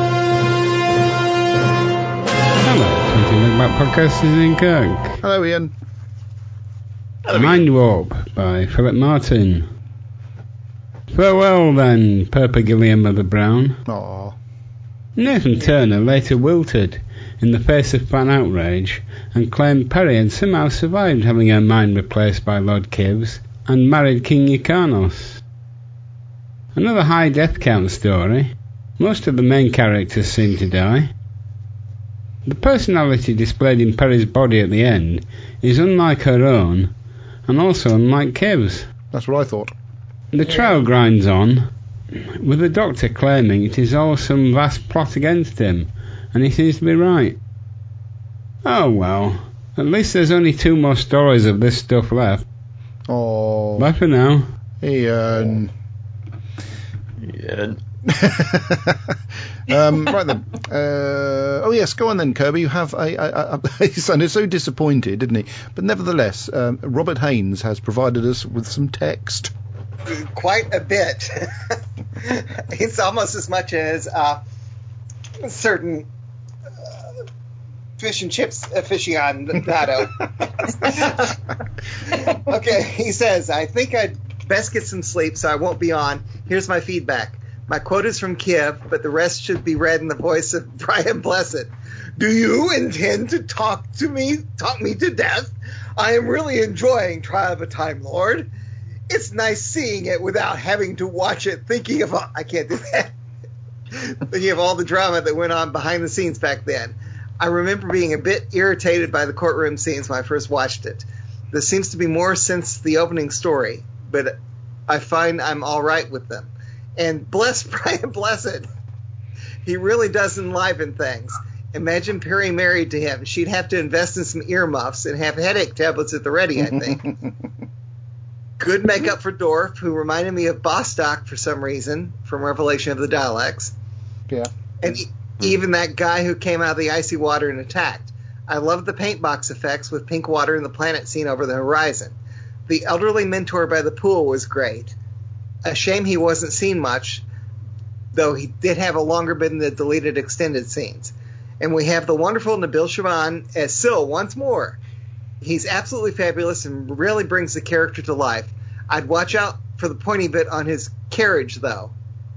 Speaker 5: Hello, twenty Megabyte Podcast is in Kirk.
Speaker 1: Hello, Ian.
Speaker 3: Hello,
Speaker 5: Mind Warp by Philip Martin. Farewell then, Purple Gilliam Mother Brown.
Speaker 1: Aww.
Speaker 5: Nathan Turner later wilted in the face of fan outrage and claimed Perry had somehow survived having her mind replaced by Lord Kivs and married King Yrcanos. Another high death count story. Most of the main characters seem to die. The personality displayed in Perry's body at the end is unlike her own and also unlike Kivs.
Speaker 1: That's what I thought.
Speaker 5: The trial grinds on, with the Doctor claiming it is all some vast plot against him, and he seems to be right. Oh well, at least there's only two more stories of this stuff left.
Speaker 1: Oh,
Speaker 5: Bye for now.
Speaker 1: Ian.
Speaker 3: Ian.
Speaker 1: um, right then. Uh, oh yes, go on then, Kirby. You have a. a, a, a he sounded so disappointed, didn't he? But nevertheless, um, Robert Haynes has provided us with some text.
Speaker 2: Quite a bit. It's almost as much as uh, certain uh, fish and chips aficionado. Okay, he says, I think I'd best get some sleep so I won't be on. Here's my feedback. My quote is from Kiev, but the rest should be read in the voice of Brian Blessed. Do you intend to talk to me, talk me to death? I am really enjoying Trial of a Time Lord. It's nice seeing it without having to watch it, thinking of, I can't do that, thinking of all the drama that went on behind the scenes back then. I remember being a bit irritated by the courtroom scenes when I first watched it. There seems to be more since the opening story, but I find I'm all right with them. And bless Brian Blessed, he really does enliven things. Imagine Perry married to him. She'd have to invest in some earmuffs and have headache tablets at the ready, I think. Good makeup for Dorf, who reminded me of Bostock for some reason from Revelation of the Daleks.
Speaker 1: Yeah.
Speaker 2: And e- even that guy who came out of the icy water and attacked. I loved the paint box effects with pink water and the planet seen over the horizon. The elderly mentor by the pool was great. A shame he wasn't seen much, though he did have a longer bit in the deleted extended scenes. And we have the wonderful Nabil Shaban as Syl once more. He's absolutely fabulous and really brings the character to life. I'd watch out for the pointy bit on his carriage, though.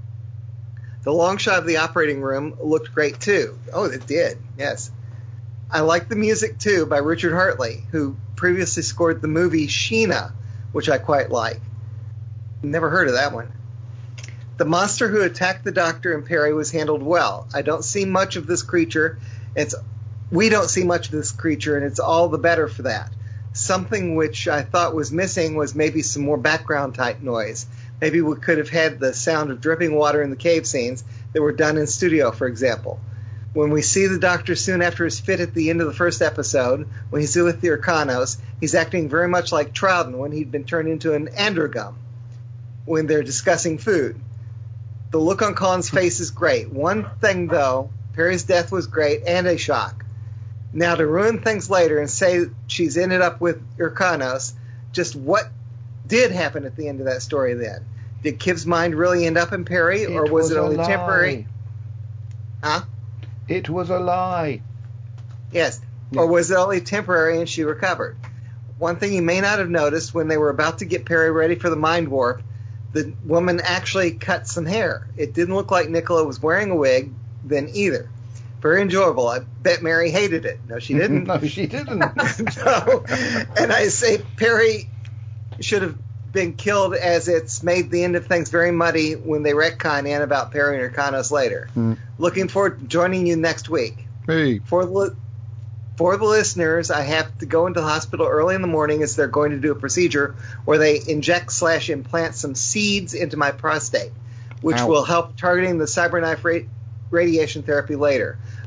Speaker 2: The long shot of the operating room looked great, too. Oh, it did, yes. I like the music, too, by Richard Hartley, who previously scored the movie Sheena, which I quite like. Never heard of that one. The monster who attacked the Doctor and Perry was handled well. I don't see much of this creature. It's We don't see much of this creature, and it's all the better for that. Something which I thought was missing was maybe some more background-type noise. Maybe we could have had the sound of dripping water in the cave scenes that were done in studio, for example. When we see the Doctor soon after his fit at the end of the first episode, when he's with the Yrcanos, he's acting very much like Troughton when he'd been turned into an androgum when they're discussing food. The look on Colin's face is great. One thing, though, Perry's death was great and a shock. Now, to ruin things later and say she's ended up with Yrcanos, just what did happen at the end of that story then? Did Kiv's mind really end up in Perry, or
Speaker 1: It
Speaker 2: was,
Speaker 1: was
Speaker 2: it
Speaker 1: a
Speaker 2: only
Speaker 1: lie.
Speaker 2: temporary? Huh?
Speaker 1: It was a lie.
Speaker 2: Yes.
Speaker 1: Yeah.
Speaker 2: Or was it only temporary and she recovered? One thing you may not have noticed, when they were about to get Perry ready for the mind warp, the woman actually cut some hair. It didn't look like Nicola was wearing a wig then either. Very enjoyable. I bet Mary hated it. No, she didn't.
Speaker 1: No, she didn't.
Speaker 2: No. And I say Perry should have been killed, as it's made the end of things very muddy when they retcon in about Perry and Yrcanos later.
Speaker 1: Hmm.
Speaker 2: Looking forward to joining you next week.
Speaker 1: Hey.
Speaker 2: For the, for the listeners, I have to go into the hospital early in the morning as they're going to do a procedure where they inject slash implant some seeds into my prostate, which
Speaker 1: Ow.
Speaker 2: will help targeting the cyberknife ra- radiation therapy later.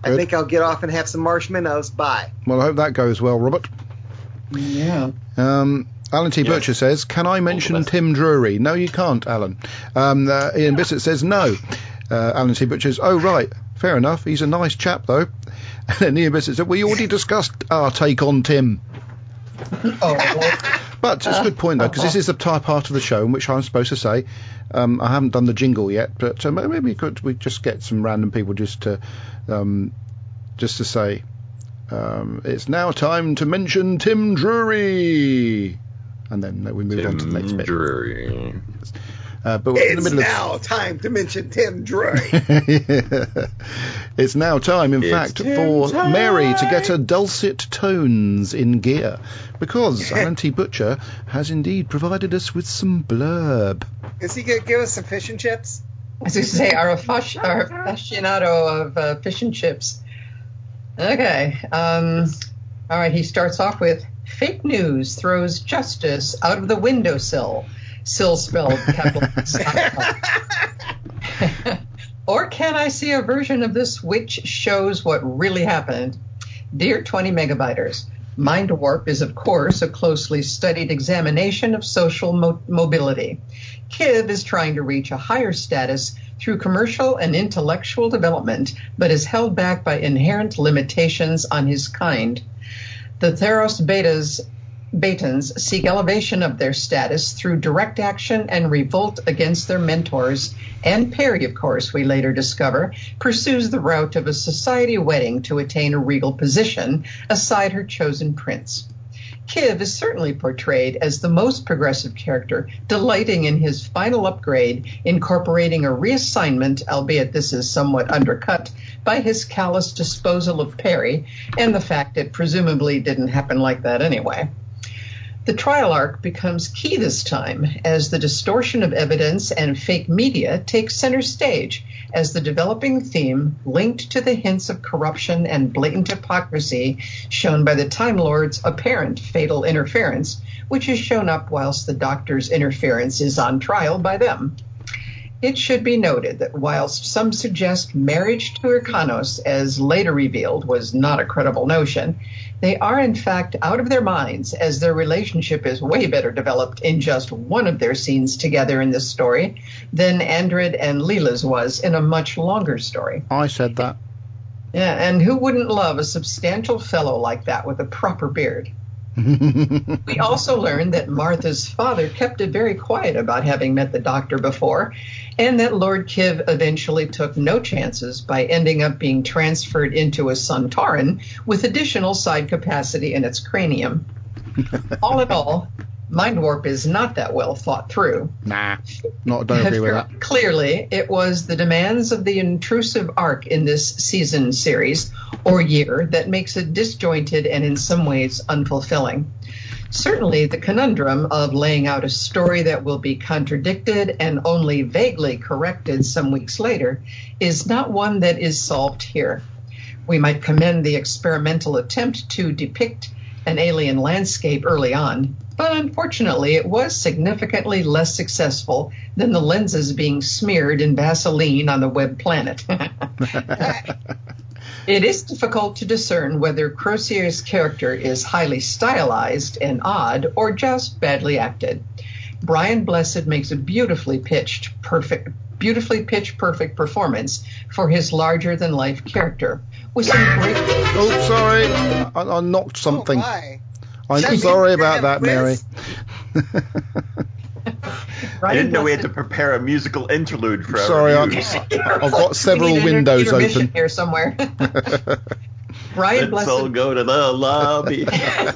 Speaker 2: I
Speaker 1: Good.
Speaker 2: think I'll get off and have some marshmallows. Bye.
Speaker 1: Well, I hope that goes well, Robert.
Speaker 4: Yeah.
Speaker 1: Um, Alan T.
Speaker 3: Yes.
Speaker 1: Butcher says, can I mention
Speaker 3: best.
Speaker 1: Tim Drury? No, you can't, Alan. Um, uh, Ian Bissett says, no. Uh, Alan T. Butcher says, oh, right. Fair enough. He's a nice chap, though. And then Ian Bissett said, we already discussed our take on Tim.
Speaker 4: Oh,
Speaker 1: But it's a good point, though, because this is the type part of the show in which I'm supposed to say, um, I haven't done the jingle yet, but uh, maybe we could we just get some random people just to um, just to say, um, it's now time to mention Tim Drury, and then we move
Speaker 3: Tim
Speaker 1: on to the next bit.
Speaker 3: Drury.
Speaker 1: Uh, but we're in the
Speaker 2: It's
Speaker 1: middle
Speaker 2: now time to mention Tim Drury.
Speaker 1: of. It's now time, in
Speaker 3: It's
Speaker 1: fact,
Speaker 3: Tim
Speaker 1: for
Speaker 3: time.
Speaker 1: Mary to get her dulcet tones in gear, because Alan T. Butcher has indeed provided us with some blurb.
Speaker 2: Is he going to give us some fish and chips?
Speaker 4: as you say, our, affash- our aficionado of uh, fish and chips. Okay. Um, all right. He starts off with fake news throws justice out of the windowsill. Sill spelled capital. Or can I see a version of this which shows what really happened? Dear twenty megabyters, Mind Warp is, of course, a closely studied examination of social mo- mobility. Kiv is trying to reach a higher status through commercial and intellectual development, but is held back by inherent limitations on his kind. The Theros Betas Betans seek elevation of their status through direct action and revolt against their mentors, and Perry, of course, we later discover, pursues the route of a society wedding to attain a regal position aside her chosen prince. Kiv is certainly portrayed as the most progressive character, delighting in his final upgrade, incorporating a reassignment, albeit this is somewhat undercut by his callous disposal of Perry and the fact it presumably didn't happen like that anyway. The trial arc becomes key this time as the distortion of evidence and fake media takes center stage as the developing theme linked to the hints of corruption and blatant hypocrisy shown by the Time Lord's apparent fatal interference, which is shown up whilst the Doctor's interference is on trial by them. It should be noted that whilst some suggest marriage to Hyrcanos, as later revealed, was not a credible notion, they are in fact out of their minds, as their relationship is way better developed in just one of their scenes together in this story than Andred and Leela's was in a much longer story.
Speaker 1: I said that.
Speaker 4: Yeah, and who wouldn't love a substantial fellow like that with a proper beard? We also learned that Martha's father kept it very quiet about having met the Doctor before, and that Lord Kiv eventually took no chances by ending up being transferred into a Suntaran with additional side capacity in its cranium. All in all, Mind Warp is not that well thought through.
Speaker 1: Nah, not, don't agree with that.
Speaker 4: Clearly, it was the demands of the intrusive arc in this season series, or year, that makes it disjointed and in some ways unfulfilling. Certainly, the conundrum of laying out a story that will be contradicted and only vaguely corrected some weeks later is not one that is solved here. We might commend the experimental attempt to depict an alien landscape early on, but unfortunately it was significantly less successful than the lenses being smeared in Vaseline on the web planet. It is difficult to discern whether Crocier's character is highly stylized and odd or just badly acted. Brian Blessed makes a beautifully pitched, perfect, beautifully pitch perfect performance for his larger-than-life character, with some great...
Speaker 1: Oh, sorry, I, I knocked something.
Speaker 2: Oh, my.
Speaker 1: I'm
Speaker 2: That
Speaker 1: sorry
Speaker 2: means
Speaker 1: about that,
Speaker 2: we have a
Speaker 1: Mary.
Speaker 2: quiz?
Speaker 3: I didn't know we had to
Speaker 4: Blessed-
Speaker 3: prepare a musical interlude for our
Speaker 1: Sorry, I'm,
Speaker 3: reviews.
Speaker 1: I've got several
Speaker 4: We need an
Speaker 1: windows
Speaker 4: intermission
Speaker 1: open.
Speaker 4: here somewhere. Brian
Speaker 3: Let's all
Speaker 4: Blessed.
Speaker 3: go to the lobby.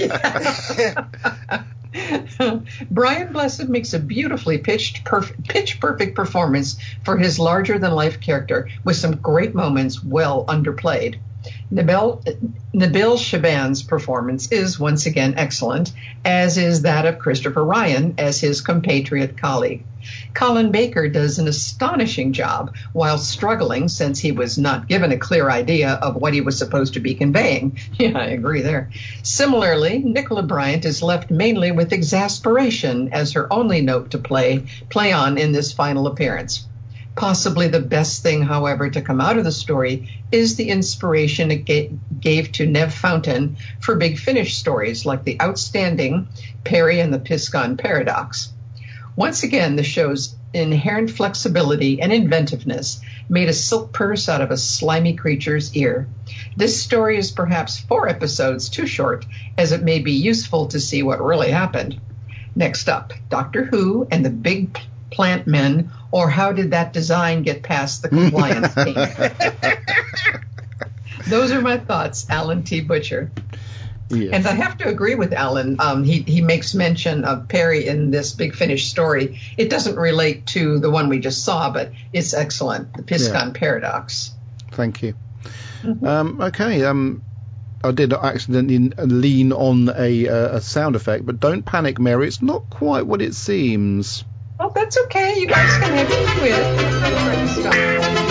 Speaker 4: Brian Blessed makes a beautifully pitched, perf- pitch perfect performance for his larger than life character, with some great moments well underplayed. Nabil, Nabil Shaban's performance is once again excellent, as is that of Christopher Ryan as his compatriot colleague. Colin Baker does an astonishing job while struggling, since he was not given a clear idea of what he was supposed to be conveying. Yeah, I agree there. Similarly, Nicola Bryant is left mainly with exasperation as her only note to play play on in this final appearance. Possibly the best thing, however, to come out of the story is the inspiration it ga- gave to Nev Fountain for Big Finish stories like the outstanding Perry and the Piscon Paradox. Once again, the show's inherent flexibility and inventiveness made a silk purse out of a slimy creature's ear. This story is perhaps four episodes too short, as it may be useful to see what really happened. Next up, Doctor Who and the Big Plant Men, or how did that design get past the compliance team? Those are my thoughts, Alan T. Butcher.
Speaker 1: Yes.
Speaker 4: And I have to agree with Alan. Um, he, he makes mention of Perry in this Big Finish story. It doesn't relate to the one we just saw, but it's excellent, the Piscon
Speaker 1: Yeah.
Speaker 4: Paradox.
Speaker 1: Thank you.
Speaker 4: Mm-hmm.
Speaker 1: Um, okay, um, I did accidentally lean on a, uh, a sound effect, but don't panic, Mary. It's not quite what it seems.
Speaker 4: Oh, that's okay. You guys can have your quiz. I'm not trying to stop.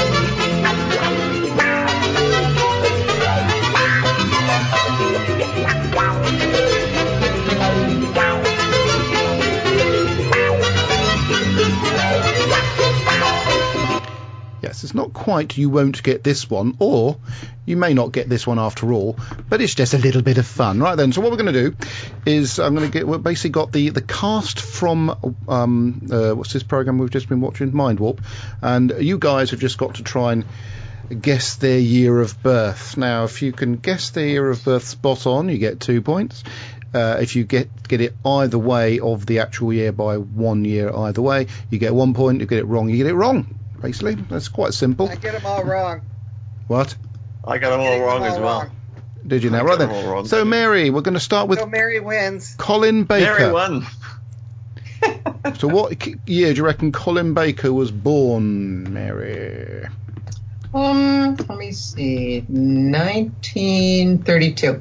Speaker 1: Yes, it's not quite you won't get this one, or you may not get this one after all, but it's just a little bit of fun. Right then, so what we're going to do is I'm going to get, we've basically got the, the cast from, um, uh, what's this program we've just been watching? Mind Warp, and you guys have just got to try and guess their year of birth. Now, if you can guess their year of birth spot on, you get two points. Uh, if you get get it either way of the actual year by one year either way, you get one point. You get it wrong, you get it wrong. Basically, that's quite simple.
Speaker 2: I get them all wrong.
Speaker 1: What?
Speaker 3: I got them all wrong as well.
Speaker 2: Wrong.
Speaker 1: Did you now?
Speaker 3: I
Speaker 1: Right
Speaker 3: got them all
Speaker 1: then.
Speaker 3: wrong.
Speaker 1: So, Mary, we're going to start with
Speaker 2: So Mary wins.
Speaker 1: Colin Baker.
Speaker 3: Mary won.
Speaker 1: So what k- year do you reckon Colin Baker was born, Mary?
Speaker 4: Um, let me see. nineteen thirty-two.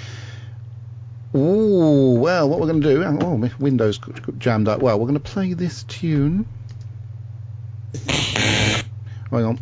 Speaker 1: Ooh, well, what we're going to do... Oh, my Windows got- got jammed up. Well, we're going to play this tune. Hang on.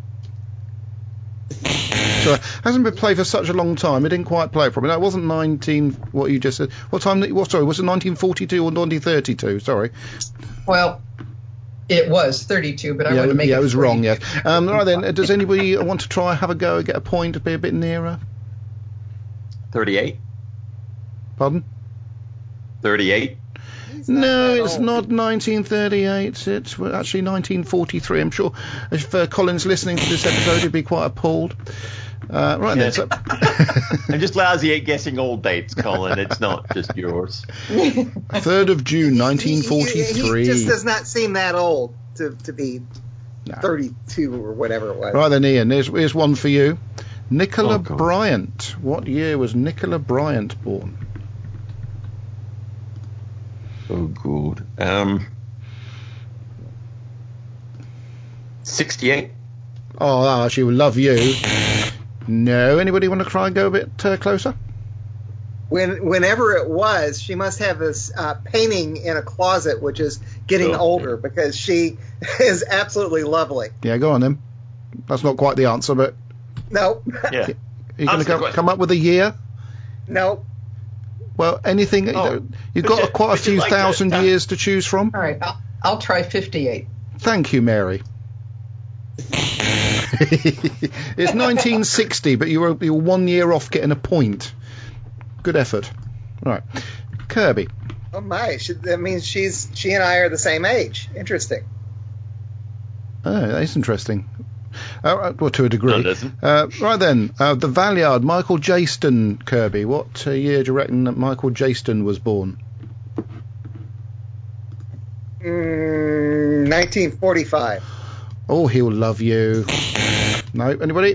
Speaker 1: So it hasn't been played for such a long time. It didn't quite play for me. No, it wasn't nineteen. What you just said. What time? What? Sorry, was it nineteen forty-two or nineteen thirty-two? Sorry.
Speaker 4: Well, it was thirty-two, but I
Speaker 1: yeah,
Speaker 4: want to make
Speaker 1: yeah,
Speaker 4: it
Speaker 1: it was wrong.
Speaker 4: forty-two.
Speaker 1: Yes. Um, right then. uh, Does anybody want to try have a go and get a point to be a bit nearer?
Speaker 3: thirty-eight.
Speaker 1: Pardon?
Speaker 3: thirty-eight.
Speaker 2: He's not
Speaker 1: No,
Speaker 2: that
Speaker 1: it's
Speaker 2: old.
Speaker 1: not nineteen thirty-eight. It's well, actually nineteen forty-three. I'm sure if uh, Colin's listening to this episode, he'd be quite appalled. Uh, right
Speaker 3: Yes.
Speaker 1: then. So
Speaker 3: I'm just lousy at guessing old dates, Colin. It's not just yours.
Speaker 1: third of June, nineteen
Speaker 2: He,
Speaker 1: forty-three.
Speaker 2: he just does not seem that old to, to be
Speaker 1: No.
Speaker 2: thirty-two or whatever it was.
Speaker 1: Right then, Ian, here's, here's one for you. Nicola
Speaker 3: Oh, God.
Speaker 1: Bryant. What year was Nicola Bryant born?
Speaker 3: Oh, good. Um, sixty-eight.
Speaker 1: Oh, ah, she will love you. No, anybody want to try and go a bit uh, closer?
Speaker 2: When, whenever it was, she must have this uh, painting in a closet, which is getting
Speaker 3: Sure.
Speaker 2: older because she is absolutely lovely.
Speaker 1: Yeah, go on then. That's not quite the answer, but
Speaker 2: Nope.
Speaker 3: Yeah.
Speaker 1: are you going
Speaker 3: Answer the
Speaker 1: to
Speaker 3: question.
Speaker 1: come up with a year?
Speaker 2: Nope.
Speaker 1: Well, anything. you
Speaker 3: Oh,
Speaker 1: know, you've
Speaker 3: would
Speaker 1: got
Speaker 3: you-
Speaker 1: quite a
Speaker 3: would you
Speaker 1: few
Speaker 3: like to-
Speaker 1: thousand
Speaker 3: uh,
Speaker 1: years to choose from.
Speaker 4: All right, I'll, I'll try fifty-eight.
Speaker 1: Thank you, Mary. It's nineteen sixty, but you were, you were one year off getting a point. Good effort. Right. Kirby.
Speaker 2: Oh my! She, that means she's she and I are the same age. Interesting.
Speaker 1: Oh, that is interesting. Uh, well, to a degree.
Speaker 3: No, it isn't.
Speaker 1: Uh, right then, uh, the Valeyard, Michael Jaston, Kirby. What uh, year do you reckon that Michael Jaston was born?
Speaker 2: Mm, nineteen forty-five.
Speaker 1: Oh, he'll love you. No, anybody?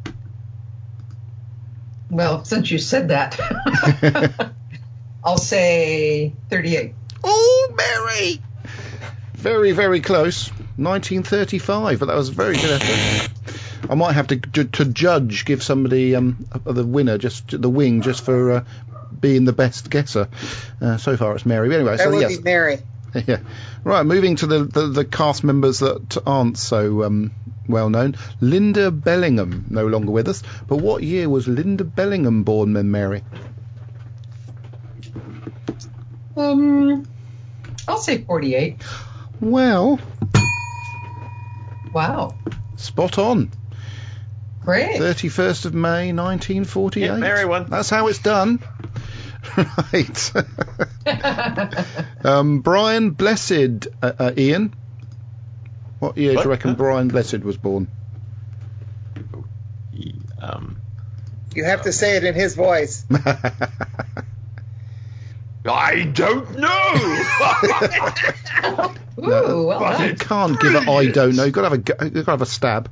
Speaker 4: Well, since you said that, I'll say thirty-eight.
Speaker 1: Oh, Mary! Very, very close. nineteen thirty-five, but that was a very good effort. I might have to ju- to judge, give somebody um, the winner, just the wing, just for uh, being the best guesser. Uh, so far, it's Mary. But anyway,
Speaker 2: That
Speaker 1: so
Speaker 2: would
Speaker 1: yes.
Speaker 2: be Mary.
Speaker 1: Yeah. Right, moving to the, the, the cast members that aren't so um, well known. Linda Bellingham, no longer with us. But what year was Linda Bellingham born then, Mary?
Speaker 4: Um, I'll say forty-eight.
Speaker 1: Well,
Speaker 4: Wow.
Speaker 1: Spot on.
Speaker 4: Great.
Speaker 1: thirty-first of May, nineteen forty-eight.
Speaker 3: Yeah, marry one.
Speaker 1: That's how it's done. Right. um, Brian Blessed, uh, uh, Ian. What year
Speaker 3: What?
Speaker 1: do you reckon
Speaker 3: Huh?
Speaker 1: Brian Blessed was born?
Speaker 3: He, um,
Speaker 2: You have to say it in his voice.
Speaker 3: I don't know.
Speaker 4: Ooh, well
Speaker 3: But
Speaker 4: done.
Speaker 1: You can't give it I don't know. You've got to have a, go- you've got to have a stab.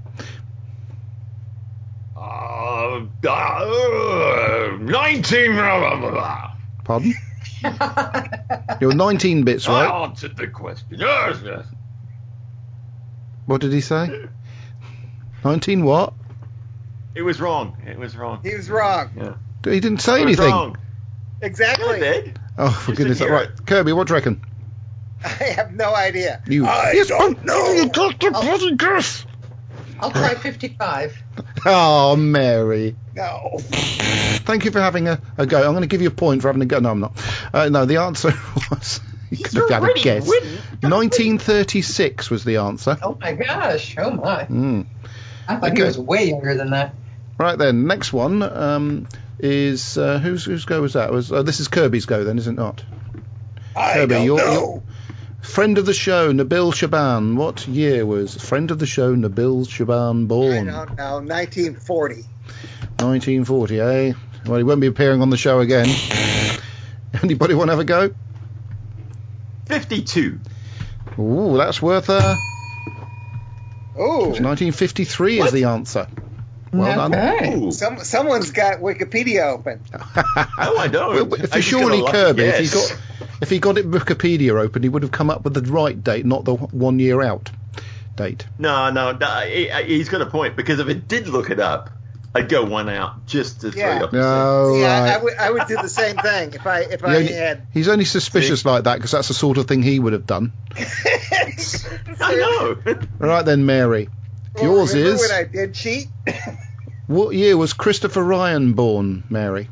Speaker 3: uh, uh, nineteen. Blah, blah, blah.
Speaker 1: Pardon? You're nineteen bits, right?
Speaker 3: I answered the question. Yes, yes.
Speaker 1: What did he say? nineteen what?
Speaker 3: It was wrong. It was wrong.
Speaker 2: He was wrong.
Speaker 3: Yeah.
Speaker 1: He didn't say
Speaker 3: It was
Speaker 1: anything.
Speaker 3: wrong. I
Speaker 2: Exactly.
Speaker 3: did.
Speaker 1: Oh, for
Speaker 3: You
Speaker 1: goodness
Speaker 3: should
Speaker 1: sake.
Speaker 3: hear
Speaker 1: Right. Kirby, what do you reckon?
Speaker 2: I have no idea.
Speaker 1: You,
Speaker 2: I
Speaker 1: yes,
Speaker 2: don't know.
Speaker 1: You got the bloody guess.
Speaker 4: I'll try fifty-five.
Speaker 1: Oh, Mary.
Speaker 2: No.
Speaker 1: Thank you for having a, a go. I'm going to give you a point for having a go. No, I'm not. Uh, no, the answer was... You could have had a
Speaker 3: already
Speaker 1: guess.
Speaker 3: winning.
Speaker 1: nineteen thirty-six was the answer.
Speaker 4: Oh my gosh. Oh my.
Speaker 1: Mm.
Speaker 4: I thought he
Speaker 1: Okay.
Speaker 4: was way younger than that.
Speaker 1: Right then, next one um, is... Uh, whose, whose go was that? Was uh, This is Kirby's go then, is it not?
Speaker 2: I
Speaker 1: Kirby,
Speaker 2: don't
Speaker 1: you're-
Speaker 2: know.
Speaker 1: you're- Friend of the show, Nabil Shaban. What year was friend of the show, Nabil Shaban
Speaker 2: I
Speaker 1: born?
Speaker 2: don't know. nineteen forty.
Speaker 1: nineteen forty, eh? Well, he won't be appearing on the show again. Anybody want to have a go?
Speaker 3: fifty-two.
Speaker 1: Ooh, that's worth a...
Speaker 2: Oh,
Speaker 1: nineteen fifty-three is
Speaker 3: What?
Speaker 1: the answer. Well done.
Speaker 4: Okay.
Speaker 3: Ooh.
Speaker 2: some someone's got Wikipedia open.
Speaker 3: No, I don't.
Speaker 1: Well, if
Speaker 3: I
Speaker 1: he
Speaker 3: just
Speaker 1: surely
Speaker 3: got a lucky
Speaker 1: Kirby, if he
Speaker 3: guess.
Speaker 1: got if he got it Wikipedia open, he would have come up with the right date, not the one year out date.
Speaker 3: No, no, no, he, he's got a point, because if it did look it up, I'd go one out just to throw
Speaker 2: Yeah.
Speaker 3: it up.
Speaker 1: No,
Speaker 2: yeah,
Speaker 1: right.
Speaker 2: I would I would do the same thing if I if
Speaker 1: He
Speaker 2: I
Speaker 1: only-
Speaker 2: had.
Speaker 1: he's only suspicious like that because that's the sort of thing he would have done.
Speaker 3: I know.
Speaker 1: All right then, Mary.
Speaker 2: Well,
Speaker 1: Yours
Speaker 2: remember
Speaker 1: is...
Speaker 2: when I did cheat?
Speaker 1: What year was Christopher Ryan born, Mary?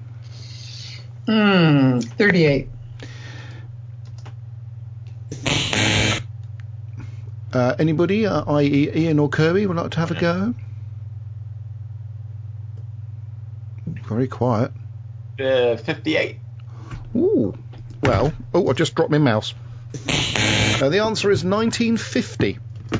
Speaker 4: Hmm. thirty-eight.
Speaker 1: Uh, anybody, uh, that is. Ian or Kirby, would like to have a go? Very quiet.
Speaker 3: Uh, fifty-eight.
Speaker 1: Ooh. Well, oh, I just dropped my mouse. Uh, the answer is nineteen fifty.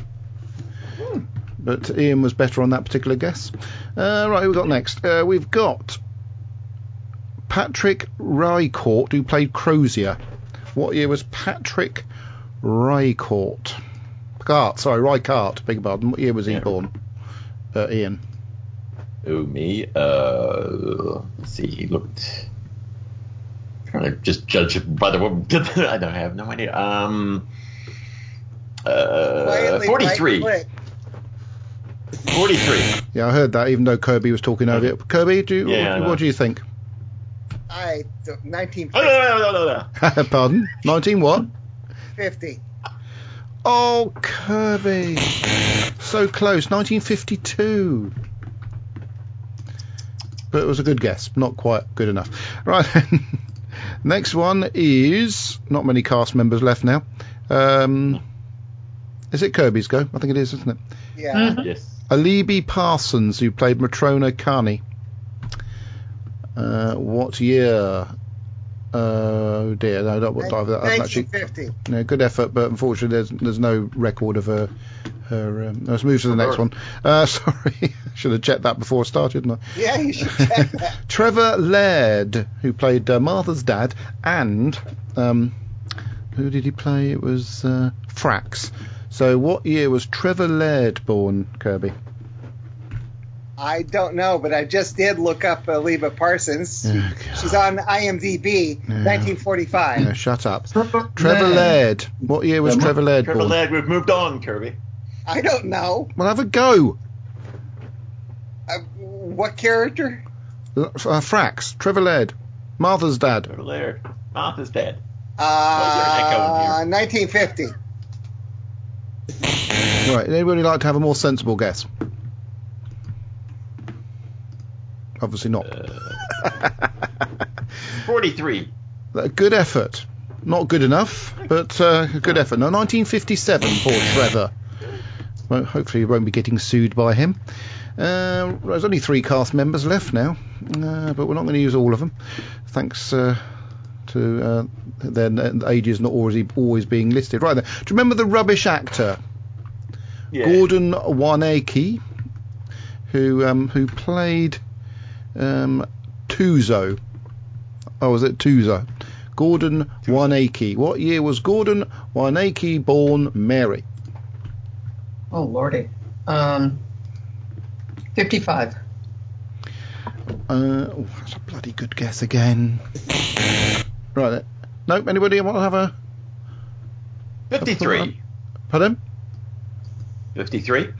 Speaker 1: But Ian was better on that particular guess. Uh, right, who we got next? Uh, we've got Patrick Rycourt, who played Crozier. What year was Patrick Rycourt? Cart, sorry, Rycart, beg your pardon. What year was he
Speaker 3: Yeah.
Speaker 1: born? Uh, Ian.
Speaker 3: Oh, me. Uh, let's see. He looked. Trying to just judge it by the way. I don't have no idea. Um, uh,
Speaker 2: Quietly
Speaker 3: forty-three.
Speaker 2: right click.
Speaker 3: forty-three.
Speaker 1: Yeah, I heard that, even though Kirby was talking over it. Kirby, do you,
Speaker 3: Yeah, I
Speaker 1: what,
Speaker 3: know.
Speaker 1: what do you think?
Speaker 2: I don't- nineteen
Speaker 3: Oh, no, no, no, no, no.
Speaker 1: Pardon? nineteen what?
Speaker 2: fifty.
Speaker 1: Oh, Kirby. So close. nineteen fifty-two. But it was a good guess. Not quite good enough. Right. Next one is... Not many cast members left now. Um, is it Kirby's go? I think it is, isn't it?
Speaker 2: Yeah.
Speaker 4: Mhm.
Speaker 3: Yes.
Speaker 1: Alibi Parsons, who played Matrona Carney. Uh, what year? Uh, oh dear, no, not what I've, I've actually.
Speaker 2: nineteen fifty.
Speaker 1: Yeah, good effort, but unfortunately, there's there's no record of her. Her. Um, let's move to the next one. Uh, sorry, should have checked that before I started, didn't I?
Speaker 2: Yeah, you should check that.
Speaker 1: Trevor Laird, who played uh, Martha's dad, and um, who did he play? It was uh, Frax. So, what year was Trevor Laird born, Kirby?
Speaker 2: I don't know, but I just did look up Aliba Parsons.
Speaker 1: Oh, God.
Speaker 2: She's on IMDb,
Speaker 1: Yeah.
Speaker 2: nineteen forty-five.
Speaker 1: Yeah, shut up. Trevor Laird. What year was Trevor Laird
Speaker 3: Trevor
Speaker 1: born?
Speaker 3: Laird, we've moved on, Kirby.
Speaker 2: I don't know.
Speaker 1: Well, have a go.
Speaker 2: Uh, what character?
Speaker 1: Uh, Frax. Trevor Laird. Martha's dad.
Speaker 3: Trevor Laird. Martha's dead. Oh, is there an echo in
Speaker 2: Uh,
Speaker 3: here?
Speaker 2: nineteen fifty.
Speaker 1: Right. Anybody like to have a more sensible guess? Obviously not.
Speaker 3: forty-three.
Speaker 1: A good effort. Not good enough, but uh, a good effort. No, nineteen fifty-seven. Poor Trevor. Well, hopefully, we won't be getting sued by him. Uh, there's only three cast members left now, uh, but we're not going to use all of them. Thanks uh, to uh, their ages not always always being listed. Right then, do you remember the rubbish actor
Speaker 3: Yeah.
Speaker 1: Gordon Wanake, who um, who played um, Tuzo? Oh, was it Tuzo? Gordon Wanake. What year was Gordon Wanake born, Mary?
Speaker 4: Oh, Lordy. Um, fifty-five.
Speaker 1: Uh, oh, that's a bloody good guess again. Right then. Nope, anybody want to have a...
Speaker 3: fifty-three.
Speaker 1: Pardon?
Speaker 3: fifty-three?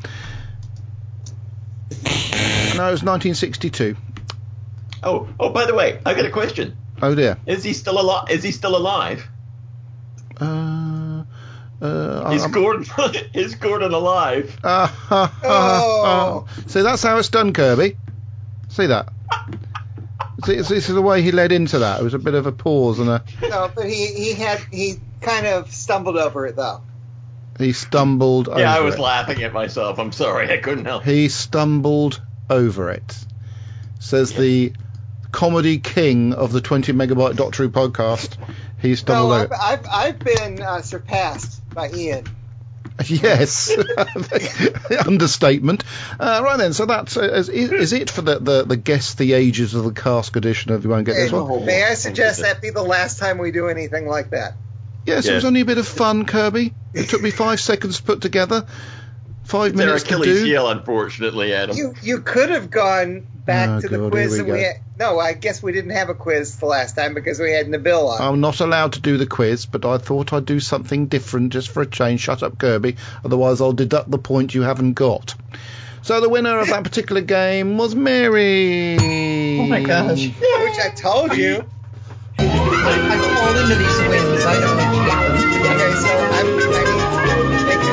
Speaker 1: No, it's nineteen sixty-two.
Speaker 3: Oh, oh, by the way, I got a question.
Speaker 1: Oh dear.
Speaker 3: Is he still alive? Is he still alive?
Speaker 1: Uh, uh,
Speaker 3: Is
Speaker 1: I'm-
Speaker 3: Gordon is Gordon alive?
Speaker 1: Uh, ha, ha,
Speaker 2: Oh.
Speaker 1: ha. See, that's how it's done, Kirby. See that? See, this is the way he led into that. It was a bit of a pause and a
Speaker 2: No, but he, he had he kind of stumbled over it though.
Speaker 1: he stumbled over
Speaker 3: Yeah, I was
Speaker 1: it.
Speaker 3: laughing at myself. I'm sorry, I couldn't help.
Speaker 1: He stumbled over it. Says the comedy king of the twenty megabyte Doctor Who podcast. He stumbled
Speaker 2: No,
Speaker 1: over
Speaker 2: I've, I've I've been uh, surpassed by Ian.
Speaker 1: Yes, understatement. Uh, right then, so that's uh, is, is it for the, the, the guess the ages of the cask edition of You Won't Get This
Speaker 2: Hey,
Speaker 1: One?
Speaker 2: may I suggest that be the last time we do anything like that?
Speaker 1: Yes, it
Speaker 3: Yeah.
Speaker 1: was only a bit of fun, Kirby. It took me five seconds to put together, five
Speaker 3: Their
Speaker 1: minutes to
Speaker 3: Achilles
Speaker 1: do.
Speaker 3: heel, unfortunately, Adam.
Speaker 2: You you could have gone back
Speaker 1: Oh,
Speaker 2: to the
Speaker 1: God,
Speaker 2: quiz
Speaker 1: here
Speaker 2: that
Speaker 1: we
Speaker 2: we
Speaker 1: go.
Speaker 2: had. No, I guess we didn't have a quiz the last time because we had Nabil on.
Speaker 1: I'm not allowed to do the quiz, but I thought I'd do something different just for a change. Shut up, Kirby. Otherwise, I'll deduct the point you haven't got. So the winner of that particular game was Mary.
Speaker 4: Oh my gosh.
Speaker 2: Which I told you.
Speaker 4: I fall into these wins. I don't get them.
Speaker 2: Okay, so I'm, I need to make a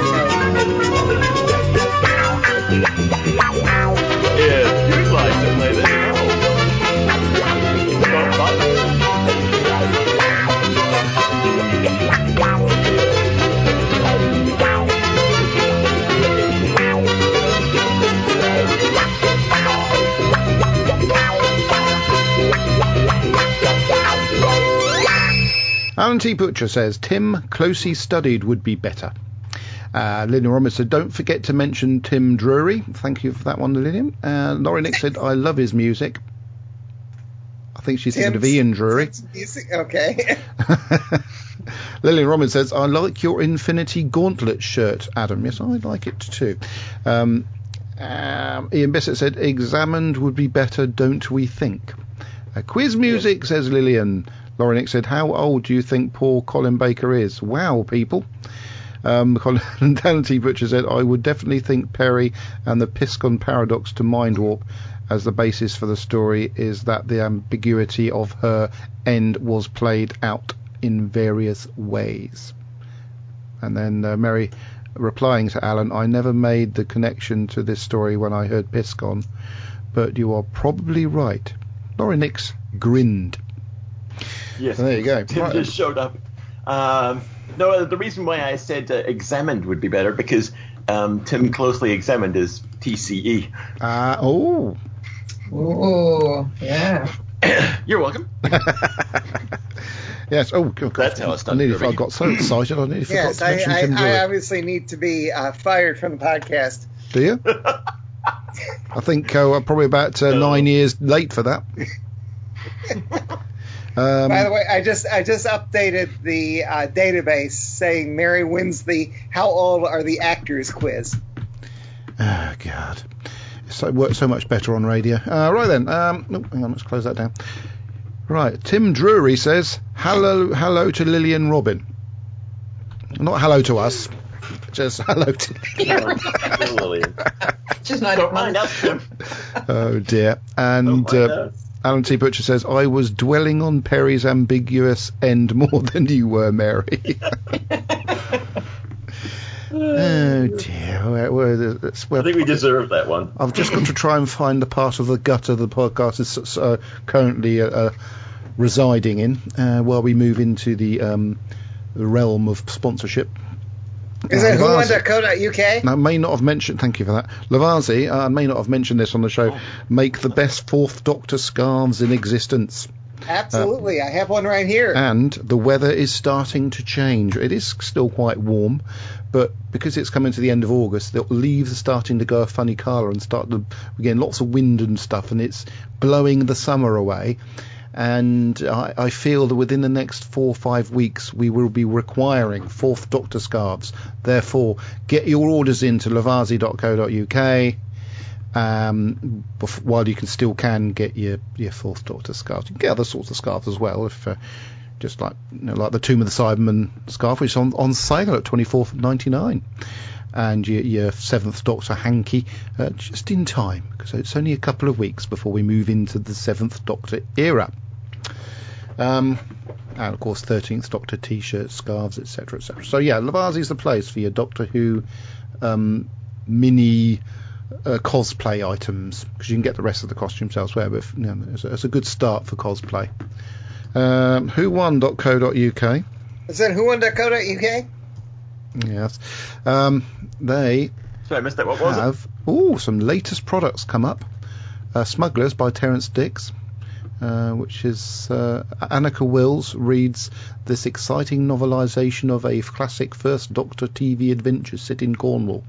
Speaker 2: note.
Speaker 3: If you'd like to play the show, don't bother.
Speaker 1: Alan T. Butcher says, Tim closely studied would be better. Uh, Lillian Roberts said, don't forget to mention Tim Drury. Thank you for that one, Lillian. Uh, Laurie Nick said, I love his music. I think she's thinking of
Speaker 2: Tim's-
Speaker 1: Ian Drury.
Speaker 2: Tim's music- Okay.
Speaker 1: Lillian Robbins says, I like your Infinity Gauntlet shirt, Adam. Yes, I like it too. Um, um, Ian Bissett said, examined would be better, don't we think? Uh, quiz music, says Lillian. Laurie Nick said, how old do you think poor Colin Baker is? Wow, people. Um, Colin Dan T. Butcher said, I would definitely think Perry and the Piscon paradox to Mind Warp as the basis for the story is that the ambiguity of her end was played out in various ways. And then uh, Mary replying to Alan, I never made the connection to this story when I heard Piscon, but you are probably right. Laurie Nix grinned.
Speaker 3: Yes,
Speaker 1: So there you go.
Speaker 3: Tim
Speaker 1: Right.
Speaker 3: just showed up. Um, no, the reason why I said uh, examined would be better because um, Tim closely examined is T C E.
Speaker 1: Uh, oh.
Speaker 4: Ooh, yeah.
Speaker 3: You're welcome.
Speaker 1: Yes. Oh, God.
Speaker 3: That's how it's done,
Speaker 1: I, nearly,
Speaker 3: Kirby.
Speaker 1: I got so excited. I nearly forgot
Speaker 2: Yes,
Speaker 1: to
Speaker 2: I,
Speaker 1: mention
Speaker 2: I,
Speaker 1: Tim Drury.
Speaker 2: I obviously need to be uh, fired from the podcast.
Speaker 1: Do you? I think uh, we're probably about uh,
Speaker 3: No.
Speaker 1: nine years late for that. Um,
Speaker 2: By the way, I just I just updated the uh, database saying Mary wins the How Old Are the Actors quiz.
Speaker 1: Oh, God. So, it works so much better on radio. Uh, right then. Um, oh, hang on, let's close that down. Right. Tim Drury says, hello hello to Lillian Robin. Not hello to us. Just hello to
Speaker 3: Lillian.
Speaker 4: Just not
Speaker 3: Don't mind us, Tim.
Speaker 1: Oh, dear.
Speaker 3: Don't
Speaker 1: And
Speaker 3: mind
Speaker 1: uh,
Speaker 3: us.
Speaker 1: Alan T. Butcher says, I was dwelling on Perry's ambiguous end more than you were, Mary. Oh, dear. Where, where, that's where
Speaker 3: I think we deserve that one.
Speaker 1: I've just got to try and find the part of the gutter the podcast is uh, currently uh, uh, residing in uh, while we move into the, um, the realm of sponsorship.
Speaker 2: Is
Speaker 1: Uh,
Speaker 2: it who won
Speaker 1: Lavazzi-
Speaker 2: dot co dot U K?
Speaker 1: Now, I may not have mentioned, thank you for that. Lavazzi, uh, I may not have mentioned this on the show, make the best Fourth Doctor scarves in existence.
Speaker 2: Absolutely. I have one right here.
Speaker 1: And the weather is starting to change. It is still quite warm, but because it's coming to the end of August, the leaves are starting to go a funny colour and start to, we're getting lots of wind and stuff, and it's blowing the summer away. And I, I feel that within the next four or five weeks, we will be requiring Fourth Doctor scarves. Therefore, get your orders into lavazzi dot co dot U K. Um, bef- while you can still can get your, your Fourth Doctor scarves. You can get other sorts of scarves as well, if uh, just like you know, like the Tomb of the Cybermen scarf, which is on, on sale at twenty-four ninety-nine, and your, your Seventh Doctor hanky uh, just in time, because it's only a couple of weeks before we move into the Seventh Doctor era. Um, and of course, Thirteenth Doctor T-shirts, scarves, et cetera, et cetera. So yeah, Lavazzi's the place for your Doctor Who um, mini. Uh, cosplay items, because you can get the rest of the costumes elsewhere, but you know, it's, a, it's a good start for cosplay. Um, who won dot co dot U K.
Speaker 2: Is that who won dot co dot U K?
Speaker 1: Yes. Um, they
Speaker 3: Sorry, I missed that. What was
Speaker 1: have ooh, some latest products come up. Uh, Smugglers by Terence Dix, uh, which is uh, Annika Wills reads this exciting novelisation of a classic First Doctor T V adventure set in Cornwall.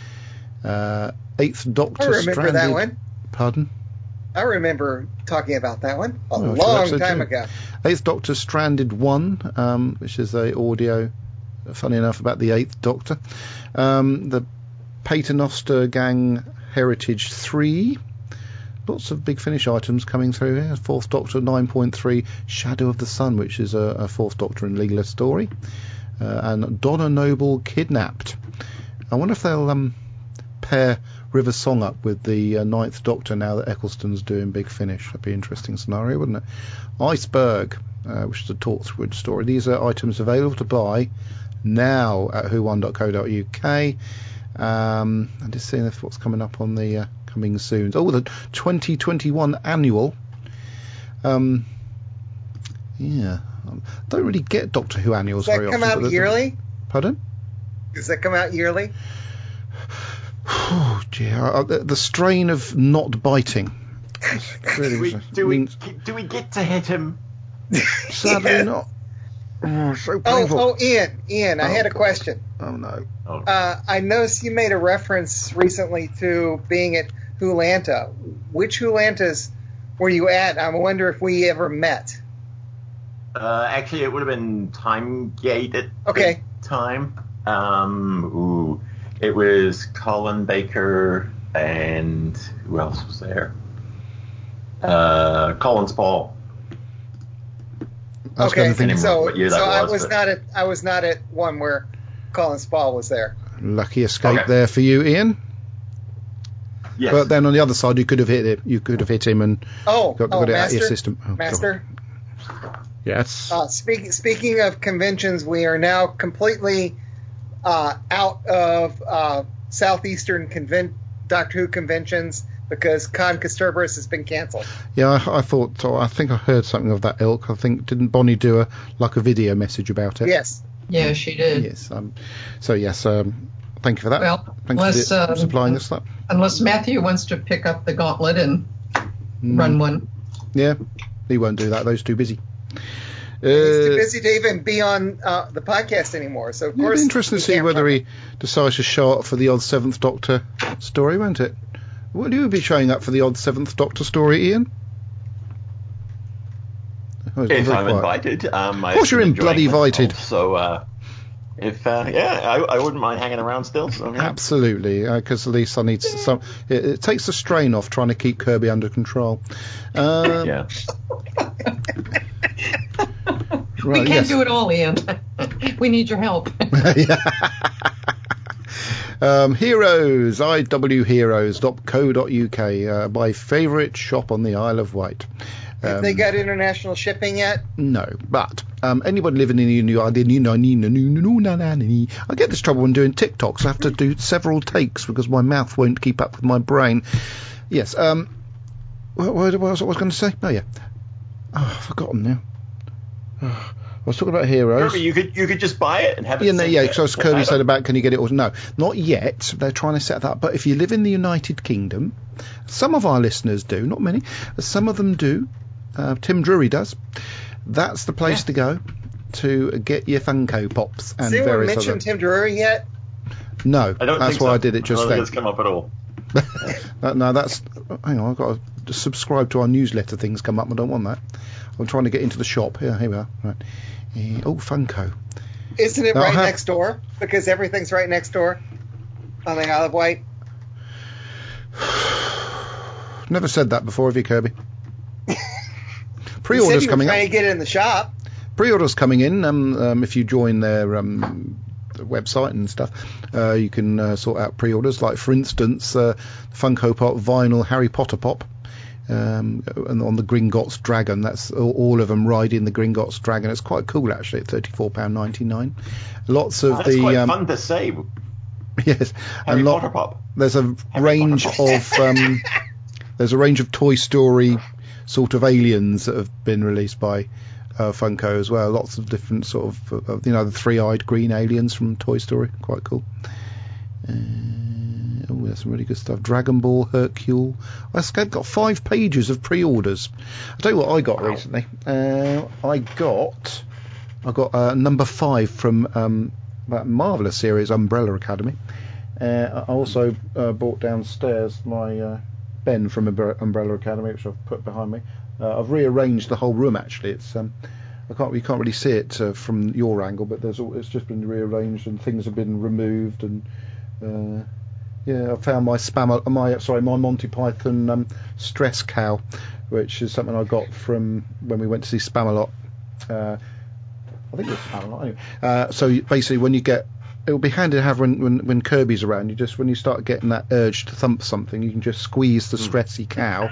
Speaker 1: Uh, Eighth Doctor
Speaker 2: I remember
Speaker 1: Stranded.
Speaker 2: that one.
Speaker 1: Pardon?
Speaker 2: I remember talking about that one a
Speaker 1: Oh,
Speaker 2: long
Speaker 1: episode
Speaker 2: time
Speaker 1: two.
Speaker 2: ago.
Speaker 1: Eighth Doctor Stranded one, um, which is a audio, funny enough, about the Eighth Doctor. Um, the Paternoster Gang Heritage three. Lots of Big Finish items coming through here. Fourth Doctor nine point three, Shadow of the Sun, which is a, a Fourth Doctor and Leela story. Uh, and Donna Noble Kidnapped. I wonder if they'll um, pair River Song up with the uh, Ninth Doctor now that Eccleston's doing Big Finish. That'd be an interesting scenario, wouldn't it? Iceberg, uh, which is a Torchwood story. These are items available to buy now at who won dot co dot U K. Um, I'm just seeing if what's coming up on the uh, coming soon. Oh, the twenty twenty-one annual. Um, yeah, I don't really get Doctor Who annuals
Speaker 2: Does that
Speaker 1: very
Speaker 2: come
Speaker 1: often.
Speaker 2: out
Speaker 1: but
Speaker 2: yearly?
Speaker 1: Pardon?
Speaker 2: Does that come out yearly?
Speaker 1: Oh dear, uh, the, the strain of not biting. Really
Speaker 3: do, we,
Speaker 1: was-
Speaker 3: do, we,
Speaker 1: means-
Speaker 3: do we get to hit him?
Speaker 1: Sadly
Speaker 2: Yeah.
Speaker 1: not. Oh, so
Speaker 2: Oh,
Speaker 1: painful.
Speaker 2: oh, Ian, Ian, I
Speaker 1: Oh,
Speaker 2: had a
Speaker 1: God.
Speaker 2: question.
Speaker 1: Oh no.
Speaker 3: Oh.
Speaker 2: Uh, I noticed you made a reference recently to being at Hulanta. Which Hulantas were you at? I wonder if we ever met.
Speaker 3: Uh, actually, it would have been Timegate at
Speaker 2: Okay.
Speaker 3: the time. Um, ooh, it was Colin Baker and who else was there? Uh, Collins Paul.
Speaker 1: I was
Speaker 2: Okay,
Speaker 1: going to think
Speaker 3: remember
Speaker 2: so
Speaker 3: what year
Speaker 2: so
Speaker 3: that
Speaker 2: I
Speaker 3: was,
Speaker 2: was
Speaker 3: but-
Speaker 2: not at I was not at one where Colin Spall was there.
Speaker 1: lucky escape
Speaker 3: Okay.
Speaker 1: there for you, Ian.
Speaker 3: Yes.
Speaker 1: But then on the other side, you could have hit it. You could have hit him and
Speaker 2: Oh,
Speaker 1: got,
Speaker 2: oh
Speaker 1: got it out of
Speaker 2: Master,
Speaker 1: your system. Oh, God.
Speaker 2: Master.
Speaker 1: Yes.
Speaker 2: Uh, speak, speaking of conventions, we are now completely uh, out of uh, Southeastern conven- Doctor Who conventions because Con Casterbarus has been canceled.
Speaker 1: Yeah, I, I thought. Oh, I think I heard something of that ilk. I think didn't Bonnie do a like a video message about it?
Speaker 2: Yes.
Speaker 4: Yeah, she did.
Speaker 1: Yes. Um, so yes. Um, thank you for that.
Speaker 4: Well,
Speaker 1: Thanks
Speaker 4: unless,
Speaker 1: for the,
Speaker 4: um,
Speaker 1: supplying us that.
Speaker 4: Unless Matthew wants to pick up the gauntlet and run one.
Speaker 1: Yeah, he won't do that. Those too busy. Uh,
Speaker 2: He's too busy to even be on uh, the podcast anymore. So of
Speaker 1: It'd
Speaker 2: course,
Speaker 1: be interesting to
Speaker 2: he
Speaker 1: see
Speaker 2: can't
Speaker 1: whether
Speaker 2: run
Speaker 1: he decides to show up for the odd Seventh Doctor story, won't it? Will you be showing up for the odd Seventh Doctor story, Ian? Oh, it's
Speaker 3: if
Speaker 1: very
Speaker 3: I'm
Speaker 1: quiet.
Speaker 3: invited, um,
Speaker 1: Of course you're in bloody invited.
Speaker 3: So, uh, if uh, yeah, I, I wouldn't mind hanging around still. So, yeah.
Speaker 1: Absolutely, because at least I need some. It, it takes the strain off trying to keep Kirby under control. Um,
Speaker 3: Yeah.
Speaker 4: We
Speaker 1: right,
Speaker 4: can't
Speaker 1: yes.
Speaker 4: do it all, Ian. We need your help.
Speaker 1: um, Heroes, I W heroes dot co dot U K, uh, my favourite shop on the Isle of Wight.
Speaker 2: Have
Speaker 1: Um,
Speaker 2: they got international shipping yet?
Speaker 1: No, but um, anybody living in the New Zealand, I get this trouble when doing TikToks. I have to do several takes because my mouth won't keep up with my brain. Yes. Um, what, what was I was going to say? Oh yeah. Oh, I've forgotten now. Oh, was talking about Heroes.
Speaker 3: Kirby, you could you could just buy it and have it.
Speaker 1: Yeah, no, yeah, because
Speaker 3: synced.
Speaker 1: Kirby said about can you get it or no, not yet. They're trying to set that up. But if you live in the United Kingdom, some of our listeners do, not many, some of them do. Uh, Tim Drury does. That's the place
Speaker 3: Yeah.
Speaker 1: to go to get your Funko Pops and
Speaker 2: Has anyone
Speaker 1: various
Speaker 2: mentioned
Speaker 1: other.
Speaker 2: Tim Drury yet?
Speaker 1: No,
Speaker 3: I don't
Speaker 1: that's
Speaker 3: think
Speaker 1: why
Speaker 3: so.
Speaker 1: I did it just
Speaker 3: I don't
Speaker 1: then.
Speaker 3: think it's come up at all.
Speaker 1: Uh, no, that's. Hang on, I've got to subscribe to our newsletter. Things come up. I don't want that. I'm trying to get into the shop. Here, here we are. Right. Uh, oh, Funko.
Speaker 2: Isn't it
Speaker 1: Now, I
Speaker 2: right
Speaker 1: have-
Speaker 2: next door? Because everything's right next door on the Isle of Wight.
Speaker 1: Never said that before, have you, Kirby?
Speaker 2: You
Speaker 1: Pre-orders
Speaker 2: said you were
Speaker 1: coming
Speaker 2: trying
Speaker 1: up.
Speaker 2: to get it in the shop.
Speaker 1: Pre-orders coming in. Um, um, if you join their um, website and stuff, uh, you can uh, sort out pre-orders. Like, for instance, uh, Funko Pop vinyl Harry Potter Pop. Um, and on the Gringotts Dragon, that's all, all of them riding the Gringotts Dragon. It's quite cool actually, at thirty-four pounds ninety-nine. Lots of
Speaker 3: That's
Speaker 1: the
Speaker 3: quite
Speaker 1: um,
Speaker 3: fun to say.
Speaker 1: yes,
Speaker 3: Harry
Speaker 1: and lot,
Speaker 3: Potter Pop.
Speaker 1: there's a
Speaker 3: Harry
Speaker 1: range
Speaker 3: Potter
Speaker 1: of um, there's a range of Toy Story sort of aliens that have been released by uh, Funko as well. Lots of different sort of uh, you know the three-eyed green aliens from Toy Story, quite cool. Uh, oh, there's some really good stuff. Dragon Ball, Hercule. I've got five pages of pre-orders. I'll tell you what I got recently. Uh, I got I got uh, number five from um, that marvellous series Umbrella Academy. Uh, I also uh, bought downstairs my uh, Ben from Umbre- Umbrella Academy, which I've put behind me. Uh, I've rearranged the whole room actually. It's um, I can't you can't really see it uh, from your angle, but there's all, it's just been rearranged and things have been removed and. Uh, yeah, I found my spam, my sorry, my Monty Python um, stress cow, which is something I got from when we went to see Spamalot. Uh, I think it was Spamalot. Anyway. Uh, so you- basically, when you get, it will be handy to have when, when when Kirby's around. You just when you start getting that urge to thump something, you can just squeeze the stressy cow.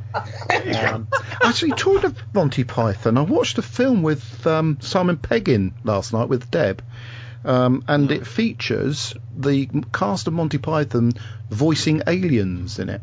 Speaker 1: Um, actually, talking of Monty Python, I watched a film with um, Simon Pegg in last night with Deb. Um, and it features the cast of Monty Python voicing aliens in it.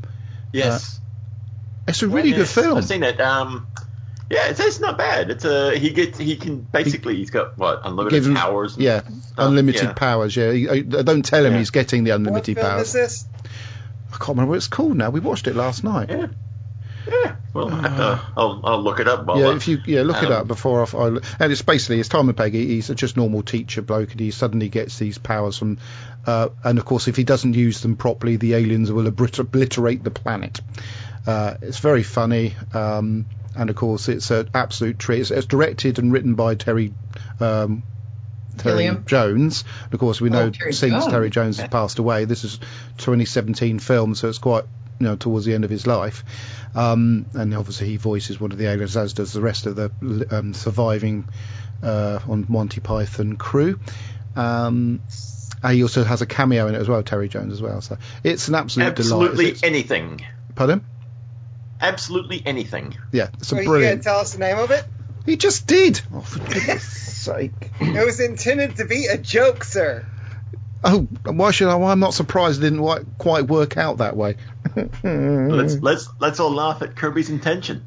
Speaker 3: Yes.
Speaker 1: It's a really good
Speaker 3: Yes,
Speaker 1: film.
Speaker 3: I've seen it. Um, yeah, it's, it's not bad. It's a he gets he can basically he's got what unlimited
Speaker 1: Given-
Speaker 3: powers. and
Speaker 1: yeah,
Speaker 3: stuff.
Speaker 1: unlimited
Speaker 3: yeah.
Speaker 1: powers. Yeah, He- uh, don't tell him
Speaker 3: Yeah.
Speaker 1: he's getting the
Speaker 2: What
Speaker 1: unlimited
Speaker 2: film
Speaker 1: powers.
Speaker 2: is this?
Speaker 1: I can't remember what it's called now. We watched it last night.
Speaker 3: Yeah. Yeah. Well, I have to, I'll I'll look it up. While,
Speaker 1: Yeah,
Speaker 3: uh,
Speaker 1: if you yeah look it
Speaker 3: um,
Speaker 1: up before I, I and it's basically it's Tom and Peggy. He's a just normal teacher bloke, and he suddenly gets these powers from, uh, and of course if he doesn't use them properly, the aliens will oblit- obliterate the planet. Uh, it's very funny, um, and of course it's an absolute treat. It's, it's directed and written by Terry. Um, Terry
Speaker 4: Gilliam.
Speaker 1: Jones. And of course, we know
Speaker 4: Oh, Terry
Speaker 1: since
Speaker 4: Jones.
Speaker 1: Terry Jones has passed away, this is twenty seventeen film, so it's quite you know towards the end of his life. Um, and obviously, he voices one of the aliens, as does the rest of the um, surviving uh, on Monty Python crew. Um, and he also has a cameo in it as well, Terry Jones as well. So it's an absolute
Speaker 3: absolutely
Speaker 1: delight. It's-
Speaker 3: anything.
Speaker 1: Pardon?
Speaker 3: Absolutely anything.
Speaker 1: Yeah, it's a
Speaker 2: Are you going
Speaker 1: brilliant.
Speaker 2: to tell us the name of it?
Speaker 1: He just did. Oh, for goodness sake.
Speaker 2: It was intended to be a joke, sir.
Speaker 1: Oh, why should I? Well, I'm not surprised it didn't wi- quite work out that way.
Speaker 3: Let's let's let's all laugh at Kirby's intention.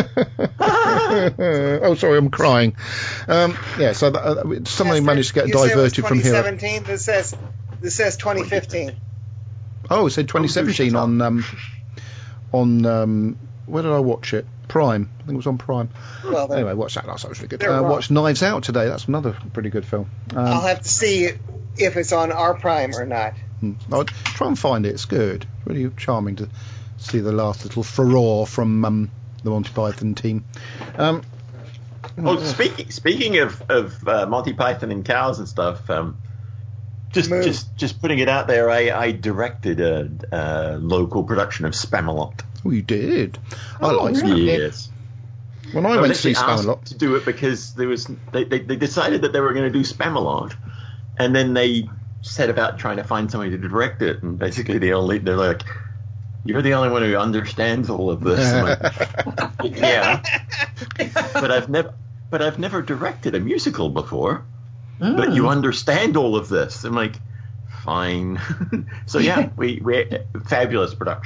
Speaker 1: Oh, sorry, I'm crying. Um, yeah, so that, uh, somebody
Speaker 2: Yes,
Speaker 1: managed to get
Speaker 2: you said it was
Speaker 1: diverted from here.
Speaker 2: twenty seventeen. This says this says twenty fifteen.
Speaker 1: Oh, it said twenty seventeen on um, on um, where did I watch it? Prime. I think it was on Prime.
Speaker 2: Well, then,
Speaker 1: Anyway, watch that. That's actually good.
Speaker 2: They're
Speaker 1: Uh,
Speaker 2: wrong.
Speaker 1: watched Knives Out today. That's another pretty good film. Um,
Speaker 2: I'll have to see if it's on our Prime or not.
Speaker 1: hmm, I'll try and find it. It's good. Really charming to see the last little furore from um, the Monty Python team. Um,
Speaker 3: Oh, speaking speaking of of uh, Monty Python and cows and stuff, um, just
Speaker 2: Moo.
Speaker 3: just just putting it out there, I, I directed a, a local production of Spamalot.
Speaker 1: oh, you did. I
Speaker 4: Oh,
Speaker 1: like
Speaker 4: really?
Speaker 1: Spamalot.
Speaker 3: Yes,
Speaker 1: When I,
Speaker 3: I was
Speaker 1: went to see
Speaker 3: actually asked
Speaker 1: Spamalot.
Speaker 3: to do it because there was they, they, they decided that they were going to do Spamalot, and then they set about trying to find somebody to direct it, and basically the only they're like, "You're the only one who understands all of this." I'm like, yeah, but I've never but I've never directed a musical before. But you understand all of this. I'm like, fine. So yeah, we we fabulous production.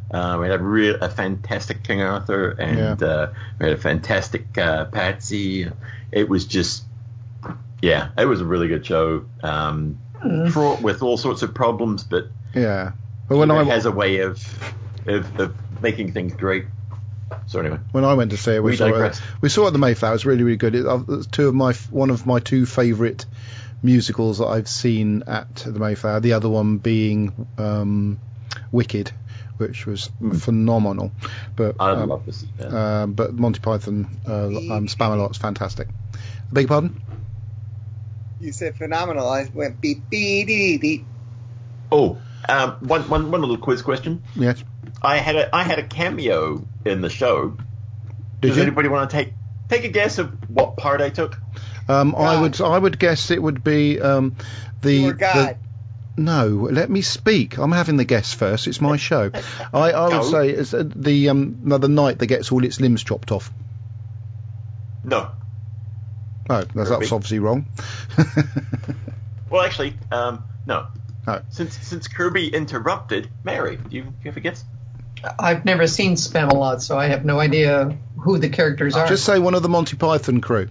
Speaker 3: Uh, we had a real a fantastic King Arthur, and
Speaker 1: Yeah.
Speaker 3: uh, we had a fantastic uh, Patsy. It was just, yeah, it was a really good show. Um, fraught with all sorts of problems, but
Speaker 1: Yeah. But when
Speaker 3: it
Speaker 1: I
Speaker 3: has a way of, of of making things great. So anyway,
Speaker 1: when I went to see it, we,
Speaker 3: We
Speaker 1: saw it.
Speaker 3: digress.
Speaker 1: We saw it at the Mayflower. It was really, really good. It, uh, it's two of my one of my two favourite musicals that I've seen at the Mayflower. The other one being um, Wicked, which was phenomenal. But
Speaker 3: I'd
Speaker 1: um,
Speaker 3: love to see that.
Speaker 1: uh, but Monty Python, uh, um, Spamalot's fantastic. I beg your pardon?
Speaker 2: You said phenomenal. I went beep beep beep beep.
Speaker 3: Oh, um, one, one, one little quiz question.
Speaker 1: Yes.
Speaker 3: I had a I had a cameo in the show.
Speaker 1: Did
Speaker 3: Does
Speaker 1: you?
Speaker 3: anybody want to take take a guess of what part I took?
Speaker 1: Um, I
Speaker 2: God.
Speaker 1: would I would guess it would be um, the
Speaker 2: You were God.
Speaker 1: the no. Let me speak. I'm having the guess first. It's my show. I, I would
Speaker 3: No.
Speaker 1: say it's uh, the um, no, the knight that gets all its limbs chopped off.
Speaker 3: No.
Speaker 1: Oh, that's, that's
Speaker 3: Kirby.
Speaker 1: obviously wrong.
Speaker 3: Well, actually, um, no.
Speaker 1: No.
Speaker 3: Since since Kirby interrupted, Mary, do you, do you have a guess?
Speaker 4: I've never seen Spamalot, so I have no idea who the characters are.
Speaker 1: Just say one of the Monty Python crew.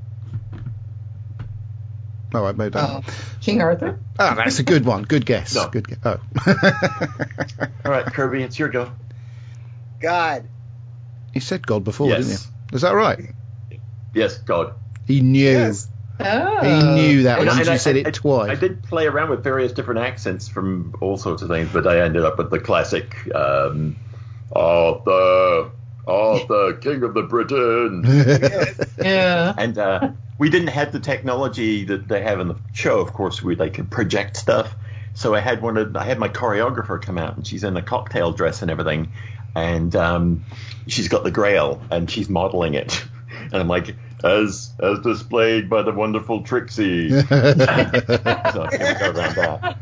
Speaker 1: All right, maybe.
Speaker 4: Uh, King Arthur?
Speaker 1: Ah, that's a good one. Good guess.
Speaker 3: No.
Speaker 1: Good guess. Oh.
Speaker 3: All right, Kirby, it's your go.
Speaker 2: God.
Speaker 1: He said God before,
Speaker 3: Yes.
Speaker 1: didn't he? Is that right?
Speaker 3: Yes, God.
Speaker 1: He knew.
Speaker 2: Yes.
Speaker 4: Oh.
Speaker 1: He knew that
Speaker 3: And
Speaker 1: once
Speaker 3: I- and
Speaker 1: you
Speaker 3: I-
Speaker 1: said
Speaker 3: I-
Speaker 1: it twice.
Speaker 3: I did play around with various different accents from all sorts of things, but I ended up with the classic um, Arthur, Arthur, King of the Britain.
Speaker 4: Yeah.
Speaker 3: And uh, we didn't have the technology that they have in the show. Of course, we they could project stuff. So I had one of I had my choreographer come out, and she's in a cocktail dress and everything, and um, she's got the Grail, and she's modeling it, and I'm like, as as displayed by the wonderful Trixie. So I can go around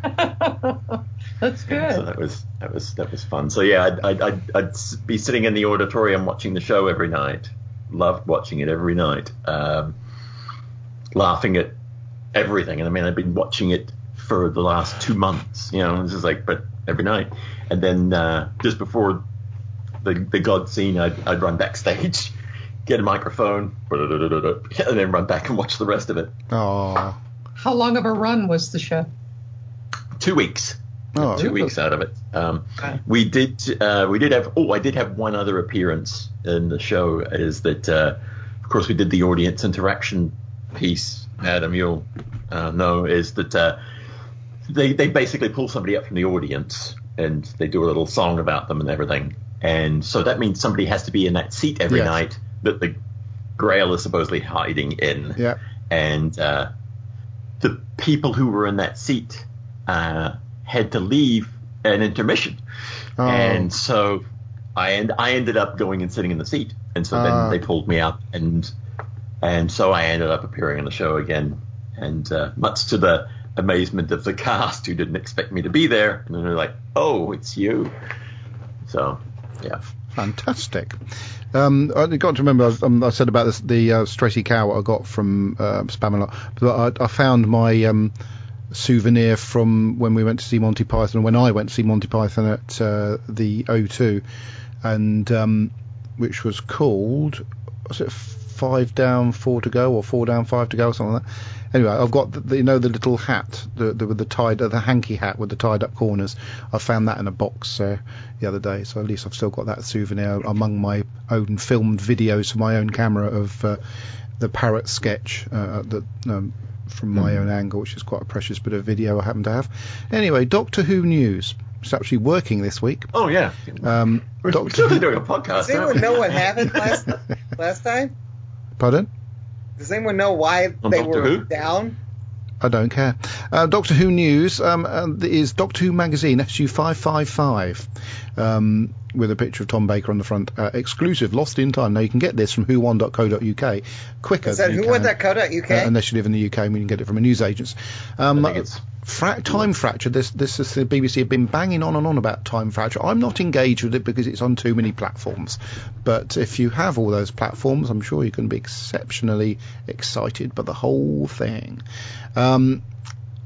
Speaker 3: that.
Speaker 4: That's good.
Speaker 3: So that was that was that was fun. So yeah, I'd, I'd I'd I'd be sitting in the auditorium watching the show every night. Loved watching it every night. Um, laughing at everything. And I mean, I've been watching it for the last two months. You know, it's just like, but every night. And then uh, just before the the God scene, I'd I'd run backstage, get a microphone, and then run back and watch the rest of it.
Speaker 1: Oh.
Speaker 4: How long of a run was the show?
Speaker 3: Two weeks.
Speaker 1: Oh.
Speaker 3: Two weeks out of it. Um,
Speaker 4: Okay.
Speaker 3: we did. Uh, we did have. Oh, I did have one other appearance in the show. Is that, uh, of course, we did the audience interaction piece. Adam, you'll uh, know is that uh, they they basically pull somebody up from the audience and they do a little song about them and everything. And so that means somebody has to be in that seat every
Speaker 1: Yes.
Speaker 3: night that the Grail is supposedly hiding in.
Speaker 1: Yeah.
Speaker 3: And uh, the people who were in that seat uh, had to leave an intermission.
Speaker 1: Oh.
Speaker 3: And so I end, I ended up going and sitting in the seat. And so then
Speaker 1: Ah.
Speaker 3: they pulled me out, and and so I ended up appearing on the show again. And uh, much to the amazement of the cast, who didn't expect me to be there, and they're like, "Oh, it's you." So yeah.
Speaker 1: Fantastic. Um, I got to remember, I, was, um, I said about this, the uh, Stressy cow I got from uh, Spamalot, but I, I found my um, souvenir from when we went to see Monty Python, when I went to see Monty Python at uh, the O two, and um, which was called, was it Five Down, Four to Go, or Four Down, Five to Go, or something like that. Anyway, I've got the, the, you know the little hat, the, the with the tied, uh, the hanky hat with the tied up corners. I found that in a box uh, the other day, so at least I've still got that souvenir among my own filmed videos from my own camera of uh, the parrot sketch uh, that um, from my own angle, which is quite a precious bit of video I happen to have. Anyway, Doctor Who news. It's actually working this week.
Speaker 3: Oh yeah.
Speaker 1: Um,
Speaker 3: We're
Speaker 1: Doctor
Speaker 3: still
Speaker 1: Who.
Speaker 3: doing a podcast.
Speaker 2: Does anyone
Speaker 3: aren't we?
Speaker 2: know what happened last last time?
Speaker 1: Pardon?
Speaker 2: Does anyone know why
Speaker 3: On
Speaker 2: they
Speaker 3: Doctor
Speaker 2: were
Speaker 3: Who?
Speaker 2: down?
Speaker 1: I don't care. Uh, Doctor Who news um, uh, is Doctor Who magazine S U five five five um, with a picture of Tom Baker on the front. Uh, exclusive, lost in time. Now you can get this from who one dot co dot uk quicker
Speaker 2: Is that
Speaker 1: than you
Speaker 2: who won
Speaker 1: can,
Speaker 2: that code at U K?
Speaker 1: uh, unless you live in the U K and we can get it from a newsagents. Um,
Speaker 3: I think it's
Speaker 1: Fra- time fracture. This, this is the B B C have been banging on and on about time fracture. I'm not engaged with it because it's on too many platforms. But if you have all those platforms, I'm sure you can be exceptionally excited by the whole thing. Um,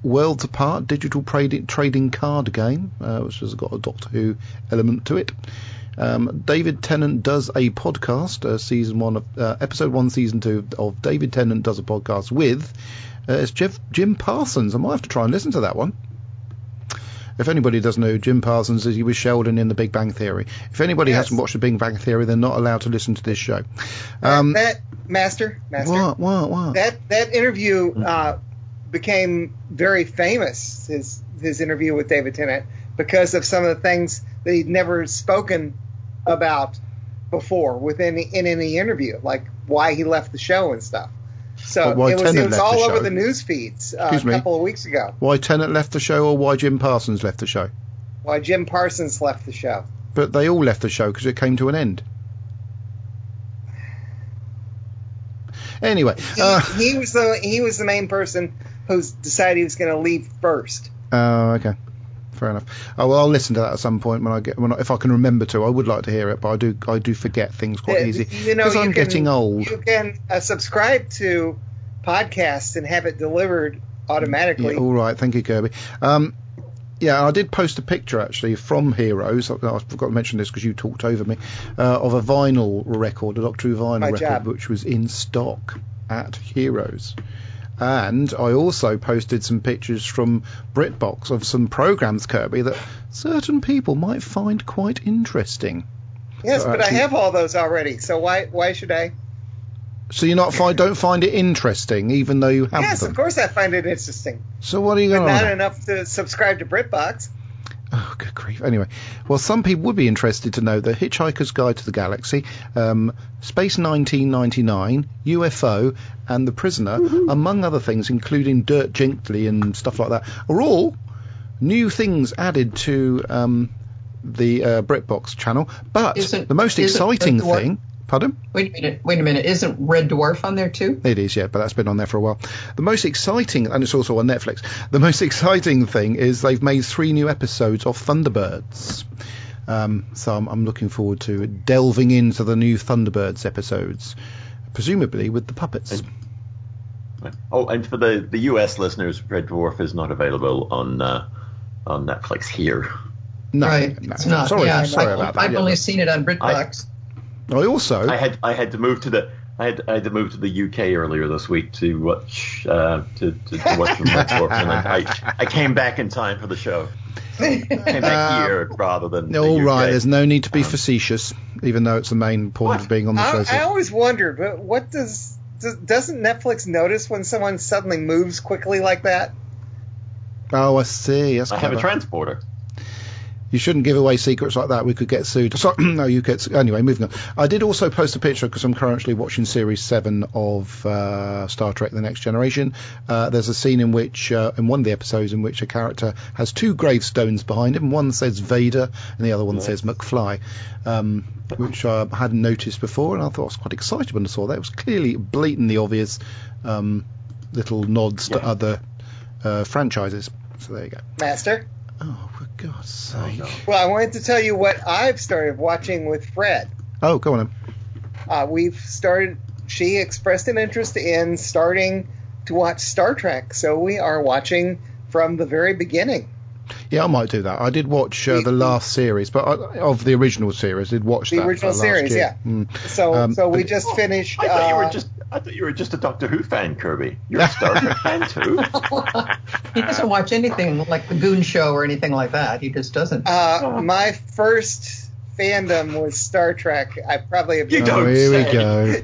Speaker 1: Worlds Apart digital trading, trading card game, uh, which has got a Doctor Who element to it. Um, David Tennant does a podcast, uh, season one of uh, episode one, season two of David Tennant does a podcast with uh, it's Jeff Jim Parsons. I might have to try and listen to that one. If anybody doesn't know who Jim Parsons is, he was Sheldon in The Big Bang Theory. If anybody
Speaker 2: Yes.
Speaker 1: hasn't watched The Big Bang Theory, they're not allowed to listen to this show. Um,
Speaker 2: that, that master, master.
Speaker 1: what, what, what?
Speaker 2: That that interview uh, became very famous. His his interview with David Tennant because of some of the things that he'd never spoken about before within in any interview, like why he left the show and stuff. So
Speaker 1: Why
Speaker 2: it was,
Speaker 1: Tennant
Speaker 2: it was
Speaker 1: left
Speaker 2: all
Speaker 1: the
Speaker 2: over
Speaker 1: show?
Speaker 2: the news feeds uh, a
Speaker 1: Excuse me?
Speaker 2: couple of weeks ago.
Speaker 1: Why Tennant left the show, or why Jim Parsons left the show?
Speaker 2: Why Jim Parsons left the show.
Speaker 1: But they all left the show because it came to an end. Anyway,
Speaker 2: He,
Speaker 1: uh,
Speaker 2: he was the he was the main person who decided he was going to leave first.
Speaker 1: oh, okay, fair enough. Oh, well, I'll listen to that at some point when I get when I, if I can remember to. I would like to hear it, but I do I do forget things quite
Speaker 2: Uh,
Speaker 1: easy
Speaker 2: You know,
Speaker 1: because
Speaker 2: you
Speaker 1: I'm
Speaker 2: can,
Speaker 1: getting old.
Speaker 2: You can uh, subscribe to podcasts and have it delivered automatically.
Speaker 1: Yeah, all right, thank you, Kirby. Um, yeah, I did post a picture actually from Heroes. I, I forgot to mention this because you talked over me uh, of a vinyl record, a Doctor Who vinyl
Speaker 2: My
Speaker 1: record,
Speaker 2: job.
Speaker 1: which was in stock at Heroes. And I also posted some pictures from BritBox of some programs, Kirby, that certain people might find quite interesting.
Speaker 2: Yes,
Speaker 1: So
Speaker 2: but
Speaker 1: actually-
Speaker 2: I have all those already. So why why should I?
Speaker 1: So you're not find don't find it interesting, even though you have
Speaker 2: Yes,
Speaker 1: them.
Speaker 2: of course I find it interesting,
Speaker 1: So what are you
Speaker 2: but
Speaker 1: going
Speaker 2: not
Speaker 1: on?
Speaker 2: enough to subscribe to BritBox.
Speaker 1: Oh, good grief. Anyway, well, some people would be interested to know the Hitchhiker's Guide to the Galaxy, um, Space nineteen ninety-nine, U F O, and The Prisoner, among other things, including Dirt Gently and stuff like that, are all new things added to um, the uh, BritBox channel. But
Speaker 4: Isn't-
Speaker 1: the most
Speaker 4: isn't
Speaker 1: exciting
Speaker 4: Red Dwarf-
Speaker 1: thing... Pardon?
Speaker 4: Wait a minute. Wait a minute. Isn't Red Dwarf on there too?
Speaker 1: It is, yeah, but that's been on there for a while. The most exciting, and it's also on Netflix, the most exciting thing is they've made three new episodes of Thunderbirds. Um, so I'm, I'm looking forward to delving into the new Thunderbirds episodes, presumably with the puppets.
Speaker 3: Oh, and for the, the U S listeners, Red Dwarf is not available on uh, on Netflix here.
Speaker 1: No,
Speaker 4: right.
Speaker 1: no,
Speaker 4: It's not.
Speaker 1: sorry,
Speaker 4: yeah,
Speaker 1: sorry
Speaker 4: I,
Speaker 1: about that.
Speaker 4: I've
Speaker 1: Yeah,
Speaker 4: only
Speaker 1: but
Speaker 4: seen it on BritBox.
Speaker 1: I also,
Speaker 3: I had I had to move to the I had I had to move to the U K earlier this week to watch uh, to, to, to watch from Red Dwarf, and I, I came back in time for the show. Came back here rather than the
Speaker 1: all
Speaker 3: U K.
Speaker 1: right, there's no need to be
Speaker 3: Um,
Speaker 1: facetious, even though it's the main point
Speaker 3: What?
Speaker 1: of being on the show.
Speaker 2: I,
Speaker 1: so-
Speaker 2: I always wondered, but what does, does doesn't Netflix notice when someone suddenly moves quickly like that?
Speaker 1: oh, I see. That's
Speaker 3: I have a
Speaker 1: clever.
Speaker 3: transporter.
Speaker 1: You shouldn't give away secrets like that. We could get sued. So, no, you get. Anyway, moving on. I did also post a picture because I'm currently watching Series seven of uh, Star Trek: The Next Generation. Uh, there's a scene in which, uh, in one of the episodes, in which a character has two gravestones behind him. One says Vader, and the other one
Speaker 3: Yeah.
Speaker 1: says McFly, um, which I hadn't noticed before, and I thought I was quite excited when I saw that. It was clearly blatantly obvious um, little nods to
Speaker 3: Yeah.
Speaker 1: other uh, franchises. So there you go.
Speaker 2: Master?
Speaker 1: Oh, for God's
Speaker 3: Oh,
Speaker 1: sake.
Speaker 3: no.
Speaker 2: Well, I wanted to tell you what I've started watching with Fred.
Speaker 1: Oh, go on then.
Speaker 2: Uh, we've started, she expressed an interest in starting to watch Star Trek, so we are watching from the very beginning.
Speaker 1: Yeah, I might do that. I did watch uh, the last series, but I, of the original series, I did watch
Speaker 2: The
Speaker 1: that
Speaker 2: original
Speaker 1: uh, last
Speaker 2: series,
Speaker 1: year.
Speaker 2: yeah.
Speaker 1: Mm.
Speaker 2: So,
Speaker 1: Um,
Speaker 2: so we
Speaker 1: but-
Speaker 2: just finished.
Speaker 3: I thought you were
Speaker 2: uh,
Speaker 3: just I thought you were just a Doctor Who fan, Kirby. You're a Star Trek fan too.
Speaker 4: He doesn't watch anything like the Goon Show or anything like that. He just doesn't.
Speaker 2: Uh, my first fandom was Star Trek. I probably have
Speaker 3: You
Speaker 2: been-
Speaker 3: don't
Speaker 1: Oh, here we
Speaker 3: say.
Speaker 1: go.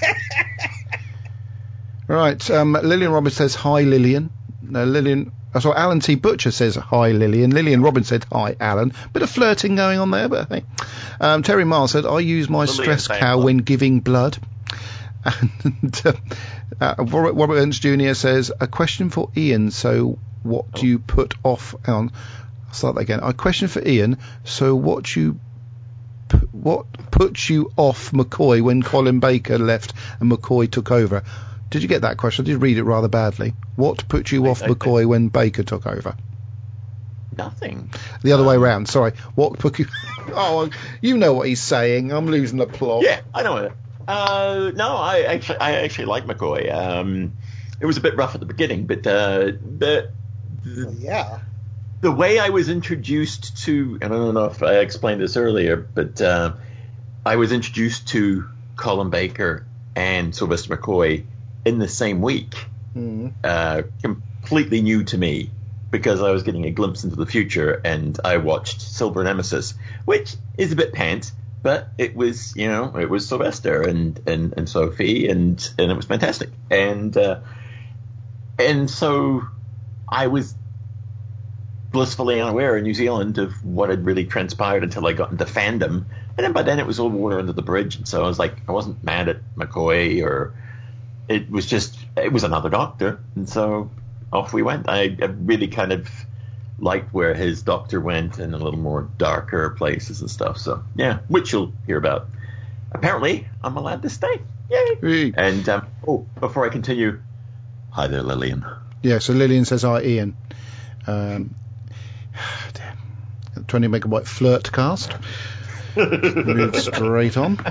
Speaker 1: Right, um, Lillian Robbins says hi, Lillian. No, Lillian. Oh, sorry, Alan T. Butcher says hi, Lillian. Lillian Robbins said hi, Alan. Bit of flirting going on there, but hey. Um, Terry Miles said I use my
Speaker 3: Lillian
Speaker 1: stress
Speaker 3: fan
Speaker 1: cow
Speaker 3: club.
Speaker 1: when giving blood. And uh, uh, Robert, Robert Ernst Junior says a question for Ian. So what do
Speaker 3: Oh.
Speaker 1: you put off? Hang on, I'll start that again. A question for Ian. So what you p- what puts you off McCoy when Colin Baker left and McCoy took over? Did you get that question? I did read it rather badly. What put you
Speaker 3: I-
Speaker 1: off
Speaker 3: I-
Speaker 1: McCoy when Baker took over?
Speaker 3: Nothing.
Speaker 1: The other way
Speaker 3: Um,
Speaker 1: round. Sorry. What put you? Oh, you know what he's saying. I'm losing the plot.
Speaker 3: Yeah, I know it. Uh, no, I actually I actually like McCoy. Um, it was a bit rough at the beginning, but uh, but
Speaker 2: Well, yeah.
Speaker 3: The way I was introduced to, and I don't know if I explained this earlier, but uh, I was introduced to Colin Baker and Sylvester McCoy in the same week.
Speaker 1: Mm.
Speaker 3: Uh, completely new to me because I was getting a glimpse into the future, and I watched Silver Nemesis, which is a bit pants, but it was, you know, it was Sylvester and, and, and Sophie, and, and it was fantastic. And uh, and so I was blissfully unaware in New Zealand of what had really transpired until I got into fandom. And then by then it was all water under the bridge. And so I was like, I wasn't mad at McCoy, or it was just, it was another Doctor. And so off we went. I, I really kind of liked where his Doctor went in a little more darker places and stuff. So yeah, which you'll hear about. Apparently I'm allowed to stay. Yay.
Speaker 1: Hey.
Speaker 3: And um, oh, before I continue, hi there, Lillian.
Speaker 1: Yeah, so Lillian says, hi, Ian. Um, twenty megabyte flirt cast. Moved straight on.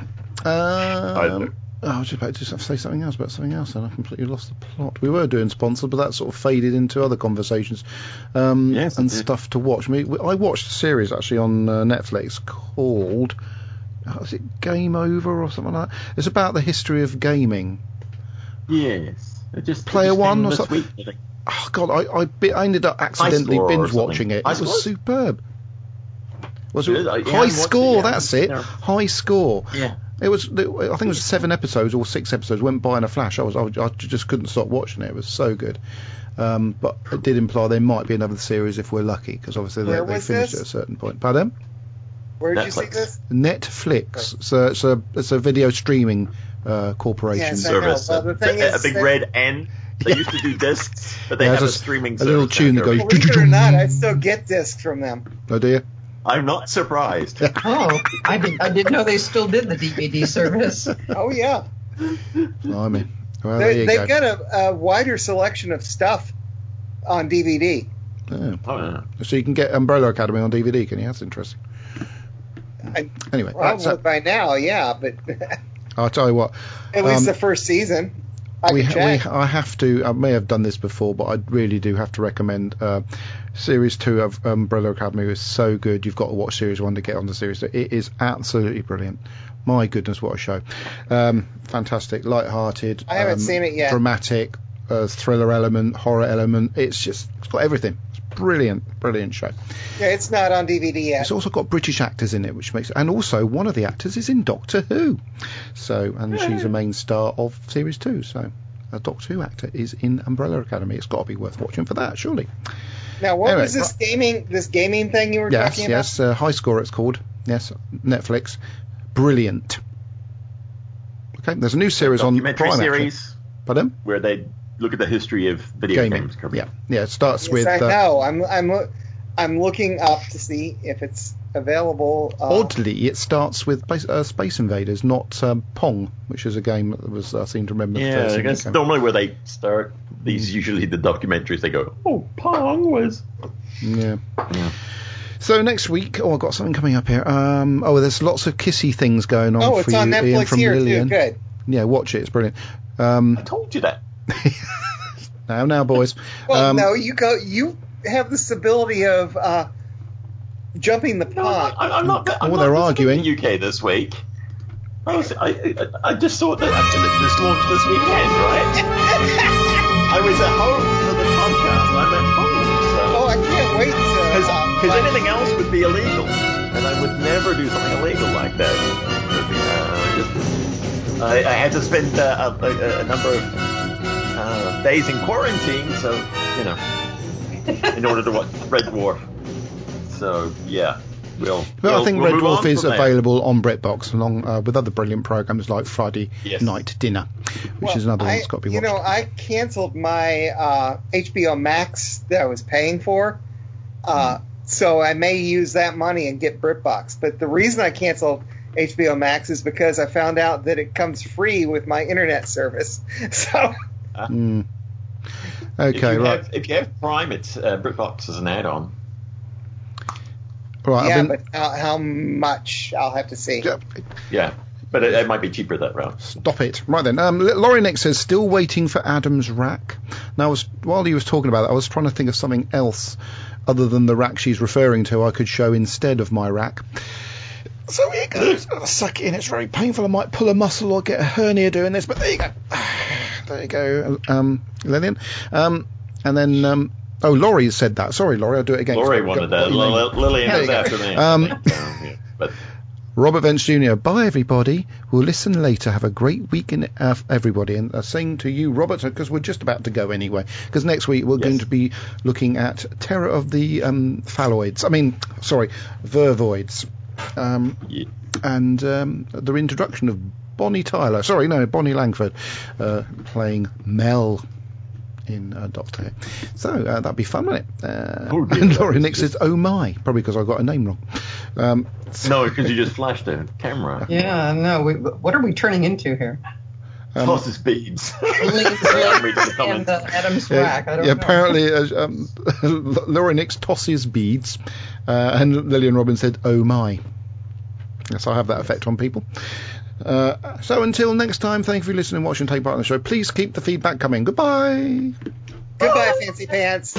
Speaker 1: Um, oh, I was just about to say something else about something else, and I completely lost the plot. We were doing sponsored, but that sort of faded into other conversations um,
Speaker 3: yes,
Speaker 1: and stuff to watch. I, mean, I watched a series actually on uh, Netflix called, oh, is it Game Over or something like that? It's about the history of gaming.
Speaker 3: Yes. It just,
Speaker 1: Player
Speaker 3: it just
Speaker 1: One or
Speaker 3: this
Speaker 1: something.
Speaker 3: week, I think.
Speaker 1: Oh God, I, I, bi- I ended up accidentally
Speaker 3: High Score or
Speaker 1: binge watching
Speaker 3: something.
Speaker 1: it.
Speaker 3: High
Speaker 1: It was
Speaker 3: Score?
Speaker 1: superb. Was
Speaker 3: It
Speaker 1: it
Speaker 3: is? I- yeah, I
Speaker 1: High
Speaker 3: haven't watched
Speaker 1: Score?
Speaker 3: it yet.
Speaker 1: That's it.
Speaker 3: No.
Speaker 1: High Score.
Speaker 3: Yeah.
Speaker 1: It was. I think it was seven episodes or six episodes. Went by in a flash. I was. I, was, I just couldn't stop watching it. It was so good. Um, but it did imply there might be another series if we're lucky, because obviously they,
Speaker 2: Where
Speaker 1: they
Speaker 2: was
Speaker 1: finished
Speaker 2: this?
Speaker 1: at a certain point. Pardon?
Speaker 2: Where did you see
Speaker 3: Netflix.
Speaker 2: this?
Speaker 1: Netflix. So it's a it's a video streaming uh, corporation.
Speaker 2: Yes, I know.
Speaker 3: Service.
Speaker 2: Well, the thing
Speaker 3: a,
Speaker 2: is
Speaker 3: a big
Speaker 2: that-
Speaker 3: red N. They used to do discs, but they
Speaker 1: Yeah,
Speaker 3: have a
Speaker 1: just
Speaker 3: streaming
Speaker 1: a
Speaker 3: service.
Speaker 1: little tune
Speaker 3: now,
Speaker 1: that goes-
Speaker 3: Kirby.
Speaker 2: Believe it or not, I still get discs from them.
Speaker 1: Oh dear.
Speaker 3: I'm not surprised.
Speaker 4: Oh, I did. I didn't know they still did the D V D service.
Speaker 2: Oh yeah,
Speaker 1: Blimey. Well, there
Speaker 2: they,
Speaker 1: you
Speaker 2: they've
Speaker 1: go.
Speaker 2: got a, a wider selection of stuff on D V D.
Speaker 1: Oh.
Speaker 3: Oh, yeah.
Speaker 1: So you can get Umbrella Academy on D V D, can you? That's interesting.
Speaker 2: I,
Speaker 1: Anyway,
Speaker 2: probably
Speaker 1: right, so
Speaker 2: by now, yeah, but
Speaker 1: I'll tell you what.
Speaker 2: at least
Speaker 1: Um,
Speaker 2: the first season. I
Speaker 1: we,
Speaker 2: can
Speaker 1: ha- we
Speaker 2: check.
Speaker 1: I have to. I may have done this before, but I really do have to recommend uh, series two of Umbrella Academy. Is so good. You've got to watch series one to get on the series. It is absolutely brilliant. My goodness, what a show! Um, fantastic, light-hearted.
Speaker 2: I haven't
Speaker 1: um,
Speaker 2: seen it yet.
Speaker 1: Dramatic, uh, thriller element, horror element. It's just it's got everything. It's brilliant, brilliant show.
Speaker 2: Yeah, it's not on D V D yet.
Speaker 1: It's also got British actors in it, which makes and also one of the actors is in Doctor Who. So and she's a main star of series two. So a Doctor Who actor is in Umbrella Academy. It's got to be worth watching for that, surely.
Speaker 2: Now, what
Speaker 1: Anyway,
Speaker 2: was this
Speaker 1: right.
Speaker 2: gaming? This gaming thing you were
Speaker 1: Yes,
Speaker 2: talking
Speaker 1: yes, uh, High Score it's called. Yes, Netflix. Brilliant. Okay, there's a new series on
Speaker 3: Documentary
Speaker 1: Prime.
Speaker 3: series
Speaker 1: Actually. Pardon?
Speaker 3: where they look at the history of video
Speaker 1: Gaming.
Speaker 3: games. Kirby.
Speaker 1: Yeah, yeah. It starts
Speaker 2: Yes,
Speaker 1: with.
Speaker 2: I
Speaker 1: Uh,
Speaker 2: know. I'm I'm loo- I'm looking up to see if it's available. Uh,
Speaker 1: Oddly, it starts with base, uh, Space Invaders, not um, Pong, which is a game that was I seem to remember. the
Speaker 3: Yeah,
Speaker 1: first
Speaker 3: I
Speaker 1: thing that
Speaker 3: guess
Speaker 1: came.
Speaker 3: normally where they start these, usually the documentaries, they go, oh, Pong was.
Speaker 1: Yeah.
Speaker 3: Yeah.
Speaker 1: So next week, oh, I've got something coming up here. Um, oh, there's lots of kissy things going on
Speaker 2: oh,
Speaker 1: for
Speaker 2: it's
Speaker 1: you,
Speaker 2: on
Speaker 1: Ian,
Speaker 2: Netflix
Speaker 1: from
Speaker 2: here
Speaker 1: Lillian.
Speaker 2: too. Good.
Speaker 1: Yeah, watch it. It's brilliant. Um,
Speaker 3: I told you that.
Speaker 1: now, now, boys.
Speaker 2: Well,
Speaker 1: um,
Speaker 2: no, you go. You have this ability of uh, jumping the
Speaker 3: No, I'm
Speaker 2: pond.
Speaker 3: not. I'm not, I'm
Speaker 1: Oh,
Speaker 3: not
Speaker 1: they're
Speaker 3: visiting
Speaker 1: arguing.
Speaker 3: the U K this week. I, was, I, I, I just saw that it just launched this weekend, right? I was at home for the podcast. I'm at home.
Speaker 2: Oh, I can't wait to.
Speaker 3: Because
Speaker 2: uh,
Speaker 3: because
Speaker 2: find-
Speaker 3: anything else would be illegal, and I would never do something illegal like that. Uh, just, I, I had to spend uh, a, a, a number of uh, days in quarantine, so you know, in order to watch Red Dwarf. So yeah, we'll.
Speaker 1: but
Speaker 3: we'll
Speaker 1: I think
Speaker 3: we'll
Speaker 1: Red
Speaker 3: move
Speaker 1: Dwarf
Speaker 3: on
Speaker 1: is
Speaker 3: from there.
Speaker 1: available on BritBox along uh, with other brilliant programs like Friday
Speaker 3: Yes.
Speaker 1: Night Dinner, which
Speaker 2: well,
Speaker 1: is another one
Speaker 2: I-
Speaker 1: that's got to be
Speaker 2: You
Speaker 1: watched.
Speaker 2: know, I canceled my uh, H B O Max that I was paying for, uh, so I may use that money and get BritBox. But the reason I canceled H B O Max is because I found out that it comes free with my internet service. So.
Speaker 1: Mm.
Speaker 3: If
Speaker 1: Okay,
Speaker 3: you
Speaker 1: right,
Speaker 3: have, if you have Prime, it's uh, BritBox as an add-on.
Speaker 1: right.
Speaker 2: Yeah,
Speaker 1: I've been,
Speaker 2: but how, how much I'll have to see.
Speaker 1: yeah,
Speaker 3: Yeah. But it, it might be cheaper that route.
Speaker 1: Stop it. Right then. Um, Laurie Nick says, still waiting for Adam's rack. Now, I was, while he was talking about that, I was trying to think of something else other than the rack she's referring to I could show instead of my rack. So here it goes. I'll suck it in. It's very painful. I might pull a muscle or get a hernia doing this, but there you go. There you go, um, Lillian. Um, and then... Um, oh, Laurie said that. Sorry, Laurie. I'll do it again.
Speaker 3: Laurie wanted that. L- Lillian is after me.
Speaker 1: Um,
Speaker 3: yeah, but...
Speaker 1: Robert Vance Junior Bye, everybody. We'll listen later. Have a great week, in, uh, everybody. And uh, saying to you, Robert, because we're just about to go anyway, because next week we're yes. going to be looking at Terror of the um, Phalloids. I mean, sorry, Vervoids. Um, yeah. And um, the introduction of Bonnie Tyler. Sorry, no, Bonnie Langford uh, playing Mel in uh, Doctor Who. So uh, that'd be fun, wouldn't it? Uh, oh, dear, and Laurie Nick says, oh my, probably because I got a name wrong. Um, so
Speaker 3: no, because you just flashed a camera.
Speaker 4: Yeah, no, we, what are we turning into here?
Speaker 3: Um, Toss's beads.
Speaker 4: and uh, Adam's
Speaker 1: yeah,
Speaker 4: rack. I don't
Speaker 1: yeah,
Speaker 4: know.
Speaker 1: Apparently, uh, um, Laurie Nick's tosses beads, uh, and Lillian Robbins said, oh my. Yes, I have that effect on people. Uh, so until next time, thank you for listening, watching, take part in the show. Please keep the feedback coming. Goodbye.
Speaker 2: Goodbye, Fancy Pants.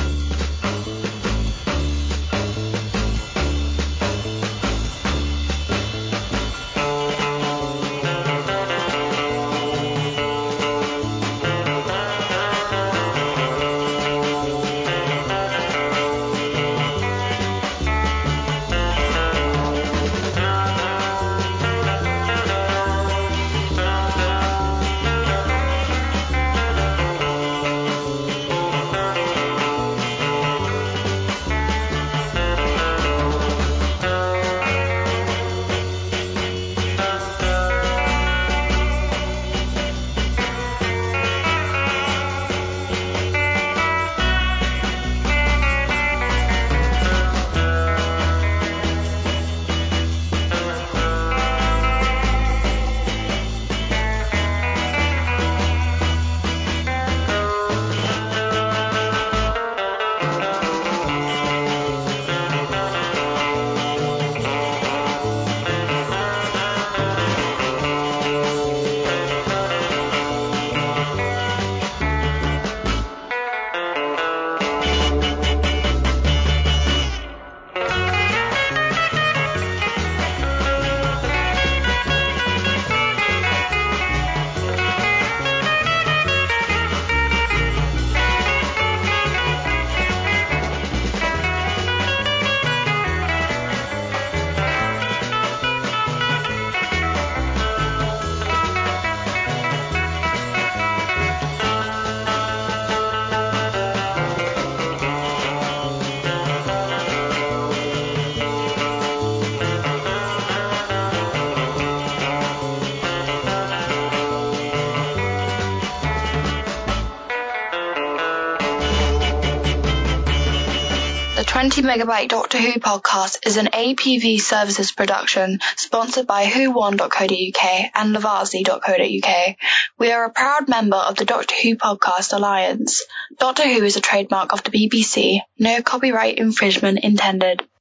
Speaker 6: twenty megabyte Doctor Who podcast is an A P V Services production sponsored by who one dot co dot uk and Lovarzi dot co dot uk. We are a proud member of the Doctor Who Podcast Alliance. Doctor Who is a trademark of the B B C. No copyright infringement intended.